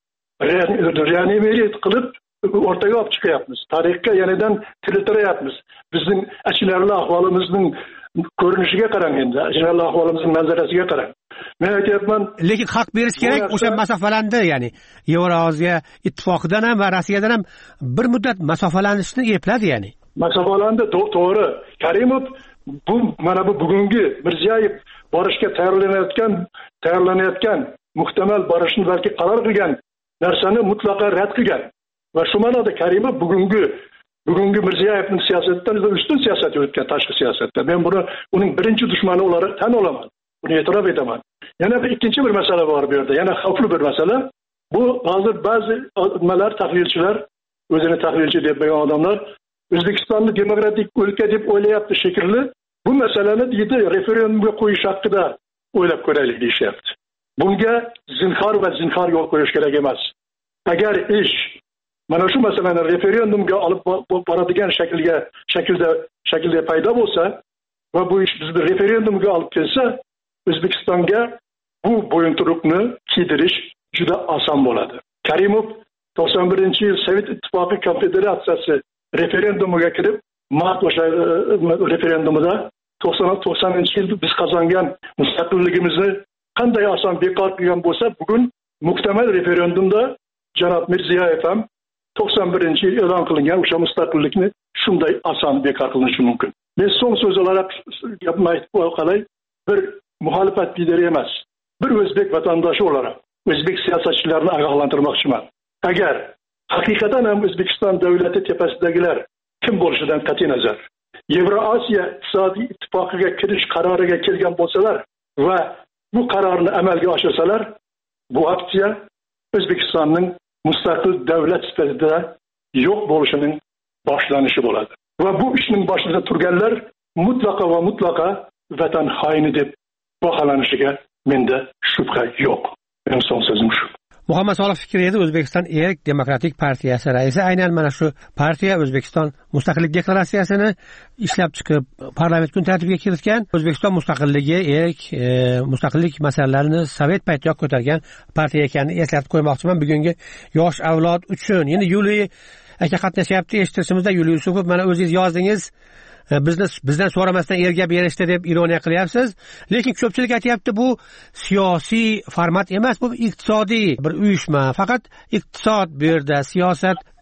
reanimatsiya qilib o'rtaga olib chiqyapmiz. Tarixga yenidan tiriltiryapmiz. Bizning achinarli ahvolimizning ko'rinishiga qarang endi, achinarli ahvolimizning manzarasiga qarang. Men aytyapman, lekin haq berish kerak, o'sha masofalandi, ya'ni Yevroosiyo ittifoqidan ham va Rossiyadan ham bir muddat masofalanishni epladi, ya'ni. Masofalandi, to'g'ri. Karimov bu mana bu bugungi Mirziyoyev borishga tayyorlanayotgan, tayyorlanayotgan, muhtamal borishni balki qaror qilgan narsani mutlaqo rad qilgan. Va shu ma'noda Karimov bugungi bugungi Mirziyoyevning siyosatidan ustun siyosat yuritgan, tashqi siyosatda. Men buni uning birinchi dushmani olarak tan olaman. Buni e'tirof etaman. Yana bir ikkinchi bir masala bor bu yerda. Yana xavfli bir masala. Bu hozir ba'zi nimalar, tahlilchilar, o'zini tahlilchi deb bilgan odamlar O'zbekistonni demokratik o'lka deb o'ylayapti shekilli. Bu masalani deydi referendumga qo'yish haqida o'ylab ko'raylik deyapti. Bunga zinhor va zinhor yo'l qo'yish kerak emas. Agar ish mana shu masalani referendumga olib boradigan shaklga shaklda shaklda paydo bo'lsa va bu ish bizni referendumga olib kelsa, O'zbekistonga bu bo'yinturuqni kiydirish juda oson bo'ladi. Karimov to'qson birinchi yil Sovet ittifoqi konfederatsiyasi referendumiga kirib, mart o'sha referendumida to'qsoninchi yil biz qozongan mustaqilligimizni qanday oson bekor qilgan bo'lsa, bugun muhtamal referendumda janob Mirziyoyev ham to'qson birinchi yil e'lon qilingan o'sha mustaqillikni shunday oson bekor qilinishi mumkin. Men so'ng so'z olarak gapimni aytib qolay, bir muxolifat lideri emas, bir o'zbek vatandoshi olarak o'zbek siyosatchilarini ogohlantirmoqchiman. Agar haqiqatan ham O'zbekiston davlati tepasidagilar kim bo'lishidan qat'iy nazar Yevroosiyo iqtisodiy ittifoqiga kirish qaroriga kelgan bo'lsalar va bu qarorni amalga oshirsalar, bu aksiya O'zbekistonning mustaqil davlat sifatida yo'q bo'lishining boshlanishi bo'ladi. Va bu ishning boshida turganlar mutlaqo va mutlaqo vatan xoini deb baholanishiga menda shubha yo'q. Men son so'zim shu. Muhammad Solih fikri edi, O'zbekiston Erk Demokratik partiyasi raisi. Aynan mana shu partiya O'zbekiston mustaqillik deklaratsiyasini ishlab chiqib, parlament kun tartibiga kiritgan. O'zbekiston mustaqilligi, erk, e, mustaqillik masalalarini Sovet paytiyoq ko'targan partiya ekanini eslatib qo'ymoqchiman bugungi yosh avlod uchun. Endi Yuliy aka qatnashyapti, eshitishimizda Yuliy Yusupov, mana o'zingiz yozdingiz. Bizni bizdan so'ramasdan erga berishdi deb ironiya qilyapsiz. Lekin ko'pchilik aytayapti, bu siyosiy format emas, bu iqtisodiy bir uyushma. Faqat iqtisod bu yerda, siyosat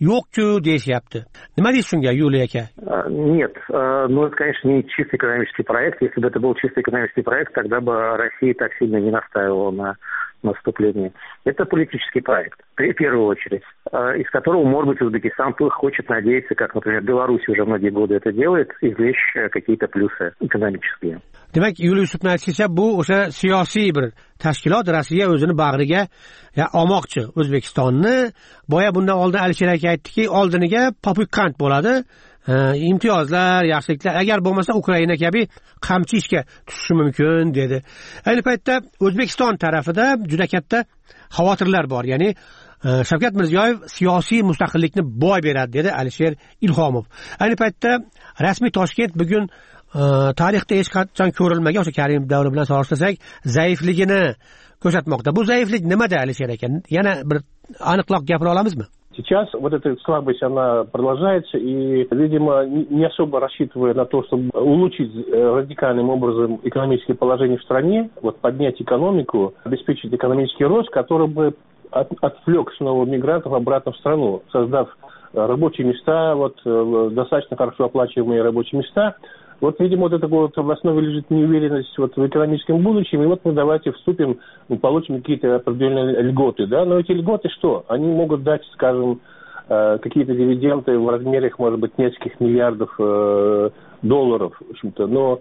yo'q-ku deyishyapti. Nima deysiz shunga, Yuliy aka? Нет, ну это, конечно, не чисто экономический проект. Если бы это был чисто экономический проект, тогда бы Россия так сильно не настаивала на наступлении. Это политический проект, в первую очередь, из которого, может быть, Узбекистан хочет надеяться, как, например, Беларусь уже многие годы это делает, извлечь какие-то плюсы экономические. Demak, Yuliy Yusupning aytishicha, bu o'sha siyosiy bir tashkilot Rossiya o'zini bag'riga olmoqchi O'zbekistonni. Boya bundan oldin Alisher aka aytdiki, oldiniga popukant bo'ladi, imtiyozlar, yaxshiliklar, agar bo'lmasa Ukraina kabi qamchi ishga tushishi mumkin dedi. Ayni paytda O'zbekiston tarafida juda katta xavotirlar bor. Ya'ni Shavkat Mirziyoyev siyosiy mustaqillikni boy beradi dedi Alisher Ilhomov. Ayni paytda rasmiy Toshkent bugun tarixda hech qachon ko'rilmagan o'sha Karimov davri bilan solishtirsak zaifligini ko'rsatmoqda. Bu zaiflik nimada, Alisher aka? Yana bir aniqroq gapira olamizmi? Сейчас вот эта слабость, она продолжается, и, видимо, не особо рассчитывая на то, чтобы улучшить радикальным образом экономическое положение в стране, вот поднять экономику, обеспечить экономический рост, который бы от, отвлек снова мигрантов обратно в страну, создав рабочие места, вот, достаточно хорошо оплачиваемые рабочие места. Вот, видимо, вот это вот в основе лежит неуверенность вот в экономическом будущем, и вот мы давайте вступим, мы получим какие-то определенные льготы, да, но эти льготы что? Они могут дать, скажем, какие-то дивиденды в размерах, может быть, нескольких миллиардов долларов, в общем-то, но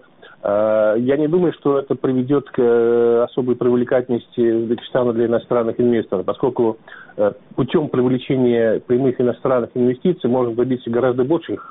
я не думаю, что это приведет к особой привлекательности Узбекистана для иностранных инвесторов, поскольку путем привлечения прямых иностранных инвестиций можно добиться гораздо больших,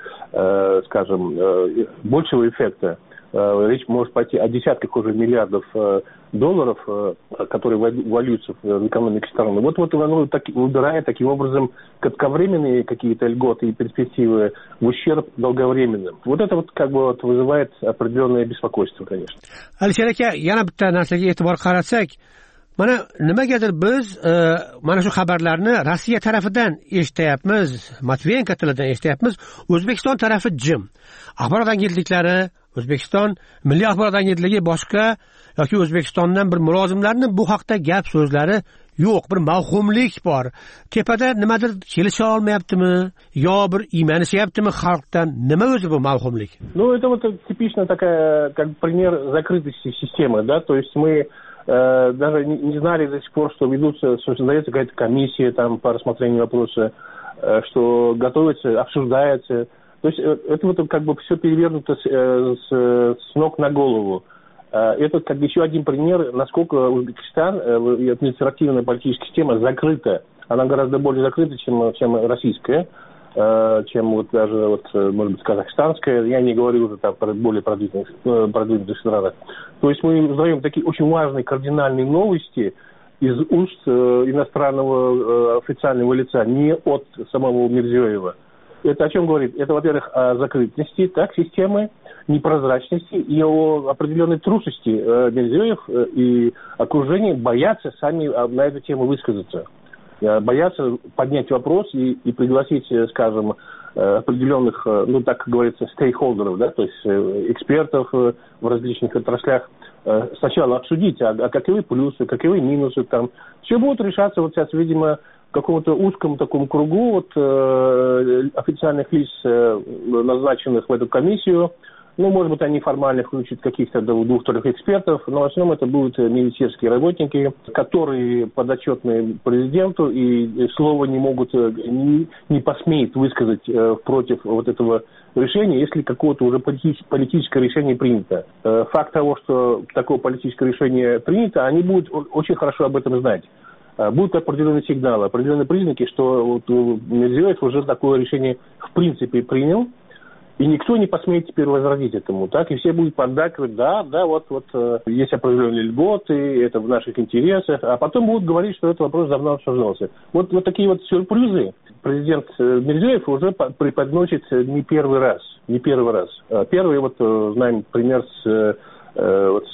скажем, большего эффекта. Речь может пойти о десятках уже миллиардов долларов, которые вольются в экономике страны. Вот, вот оно так, выбирает таким образом кратковременные какие-то льготы и перспективы в ущерб долговременным. Вот это вот как бы вот вызывает определенное беспокойство, конечно. Alisher aka, yana bitta narsaga e'tibor qaratsak, mana nimagadir biz mana shu xabarlarni Rossiya tarafidan eshityapmiz, Matviyenko tilidan eshityapmiz, O'zbekiston tarafi jim. Axborot agentliklari, O'zbekiston Milliy axborot agentligi boshqa yoki O'zbekistondan bir mulozimlarning bu haqda gap so'zlari yo'q, bir mavhumlik bor. Tepada nimadir kelisha olmayaptimi yo bir iymanishyaptimi xalqdan? Nima o'zi bu mavhumlik? Ну, это вот типично такая, как пример закрытости системы, да, то есть мы э, даже не, не знали до сих пор, что ведутся, что создается какая-то комиссия там по рассмотрению вопроса, э, что готовится, обсуждается. То есть это вот как бы все перевернуто с, с, с ног на голову. Это как бы еще один пример, насколько Узбекистан, административная политическая система закрыта. Она гораздо более закрыта, чем, чем российская, чем вот даже, вот, может быть, казахстанская. Я не говорю уже там про более продвинутых, продвинутых странах. То есть мы узнаем такие очень важные кардинальные новости из уст иностранного официального лица, не от самого Мирзиёева. Это о чем говорит? Это, во-первых, о закрытости, так, системы, непрозрачности и о определенной трусости. Мирзиёев и окружение боятся сами на эту тему высказаться. Боятся поднять вопрос и, и пригласить, скажем, определенных, ну, так говорится, стейкхолдеров, да, то есть экспертов в различных отраслях, сначала обсудить, а, а каковы плюсы, каковы минусы там. Все будет решаться вот сейчас, видимо, в каком-то узком таком кругу вот, э, официальных лиц, э, назначенных в эту комиссию. Ну, может быть, они формально включат каких-то двух-трех экспертов, но в основном это будут министерские работники, которые подотчетны президенту и слова не могут, не, не посмеют высказать э, против вот этого решения, если какое-то уже политическое решение принято. Э, факт того, что такое политическое решение принято, они будут очень хорошо об этом знать. Будут определенные сигналы, определенные признаки, что вот Мирзиёев уже такое решение в принципе принял, и никто не посмеет теперь возразить этому, так, и все будут поддакивать, да, да, вот, вот есть определенные льготы, это в наших интересах, а потом будут говорить, что этот вопрос давно обсуждался. Вот, вот такие вот сюрпризы президент Мирзиёев уже преподносит не первый раз, не первый раз. Первый, вот, знаем пример с, вот,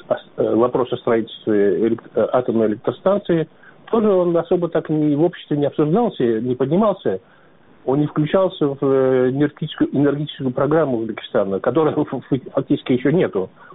вопрос о строительстве электро- атомной электростанции. Тоже он особо так не, в обществе не обсуждался, не поднимался. Он не включался в энергетическую, энергетическую программу Узбекистана, которой фактически еще нету.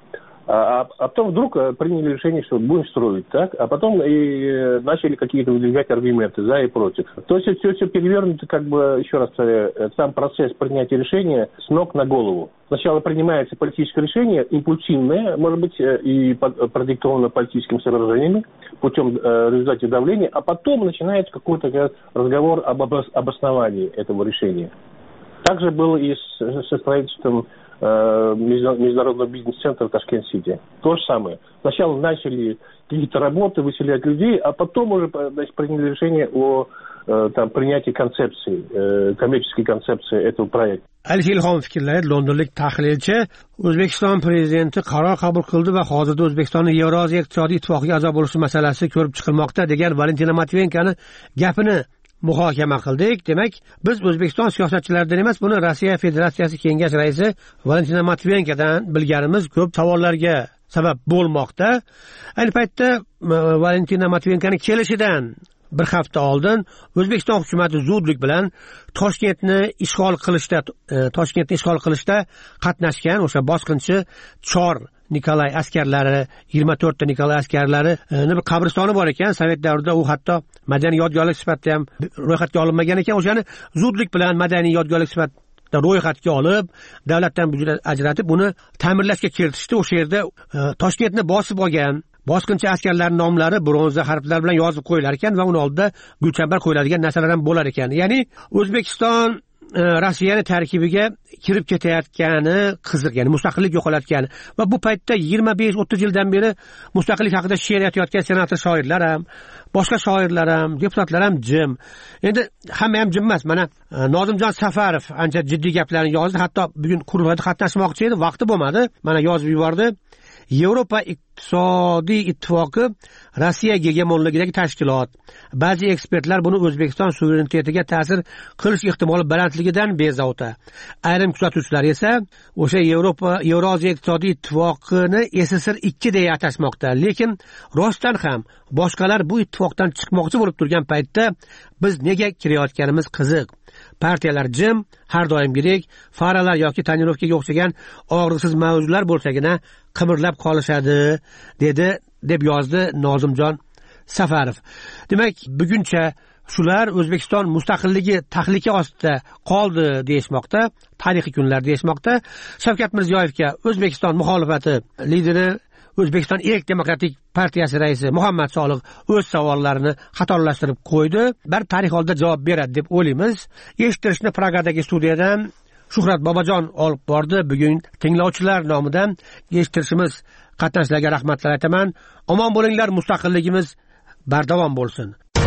А, а потом вдруг приняли решение, что будем строить, так? А потом и начали какие-то выдвигать аргументы за и против. То есть все, все перевернуто, как бы, еще раз повторяю, сам процесс принятия решения с ног на голову. Сначала принимается политическое решение, импульсивное, может быть, и продиктовано политическими соображениями, путем э, результате давления, а потом начинается какой-то разговор об обосновании этого решения. Также было и с, со строительством международного бизнес-центра Ташкент-Сити. То же самое. Сначала начали какие-то работы, выселять людей, а потом уже, значит, приняли решение о там, принятии kontsepsiya, kommersiy kontsepsiya этого проекта. Alisher Ilhomov fikrlaydi, londonlik tahlilchi. O'zbekiston prezidenti qaror qabul qildi va hozirda O'zbekistonning Yevroziya iqtisodiy ittifoqiga a'zo bo'lishi masalasi ko'rib chiqilmoqda degan Valentina Matviyenkani gapini muhokama qildik. Demak, biz O'zbekiston siyosatchilaridan emas, buni Rossiya Federatsiyasi Kengash raisi Valentina Matviyenkadan bilganimiz ko'p savollarga sabab bo'lmoqda. Ayni paytda Valentina Matviyenkaning kelishidan bir hafta oldin O'zbekiston hukumatı zudlik bilan Toshkentni ishg'ol qilishda Toshkentni ishg'ol qilishda qatnashgan o'sha bosqinchi Chor Nikolay askarlari, yigirma to'rtta Nikolay askarlari bir qabristoni bor ekan. Sovet davrida u hatto madaniy yodgorlik sifatida ham ro'yxatga olinmagan ekan. O'shani zudlik bilan madaniy yodgorlik sifatida ro'yxatga olib, davlatdan byudjet ajratib, uni ta'mirlashga kiritishdi. O'sha yerda Toshkentni bosib olgan bosqinchi askarlarning nomlari bronza harflar bilan yozib qo'yilar ekan va uni oldida gulchambar qo'yiladigan narsalar ham bo'lar ekan. Ya'ni O'zbekiston Rossiyani tarkibiga kirib ketayotgani qiziq, ya'ni mustaqillik yo'qolayotgani va bu paytda yigirma besh o'ttiz yildan beri mustaqillik haqida she'r aytayotgan senator shoirlar ham, boshqa shoirlar ham, deputatlar ham jim. Endi hamma ham jim emas. Mana Nozimjon Safarov ancha jiddiy gaplarni yozdi, hatto bugun kurulada qatnashmoqchi edi, vaqti bo'lmadi. Mana yozib yubordi. Yevropa iqtisodiy ittifoqi Rossiya gegemonligidagi tashkilot. Ba'zi ekspertlar buni O'zbekiston suverenitetiga ta'sir qilish ehtimoli balandligidan bezovta. Ayrim kuzatuvchilar esa o'sha Yevropa Yevroziya iqtisodiy ittifoqini S S R ikki deya atashmoqda. Lekin rostdan ham boshqalar bu ittifoqdan chiqmoqchi bo'lib turgan paytda biz nega kirayotganimiz qiziq. Partiyalar jim, har doimgidek faralar yoki tonirovkaga o'xshagan og'riqsiz mavzular bo'lsagina qimirlab qolishadi, dedi deb yozdi Nozimjon Safarov. Demak, buguncha shular O'zbekiston mustaqilligi tahlika ostida qoldi deyishmoqda, tarixiy kunlar deyishmoqda. Shavkat Mirziyoyevga O'zbekiston muxolifati lideri, O'zbekiston Erk demokratik partiyasi raisi Muhammad Soliq o'z savollarini qatorlashtirib qo'ydi. Bir tarix oldida javob beradi deb o'ylaymiz. Eshittirishni Pragadagi studiyadan Shuhrat Bobojon olib bordi. Bugun tinglovchilar nomidan eshittirishimiz qatnashchilarga rahmatlar aytaman. Omon bo'linglar, mustaqilligimiz bardavom bo'lsin.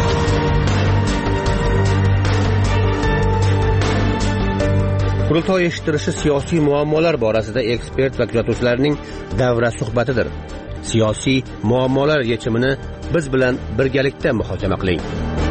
Qurultoy eshittirishi siyosiy muammolar borasida ekspert va kuzatuvchilarning davra suhbatidir. Siyosiy muammolar yechimini biz bilan birgalikda muhokama qiling.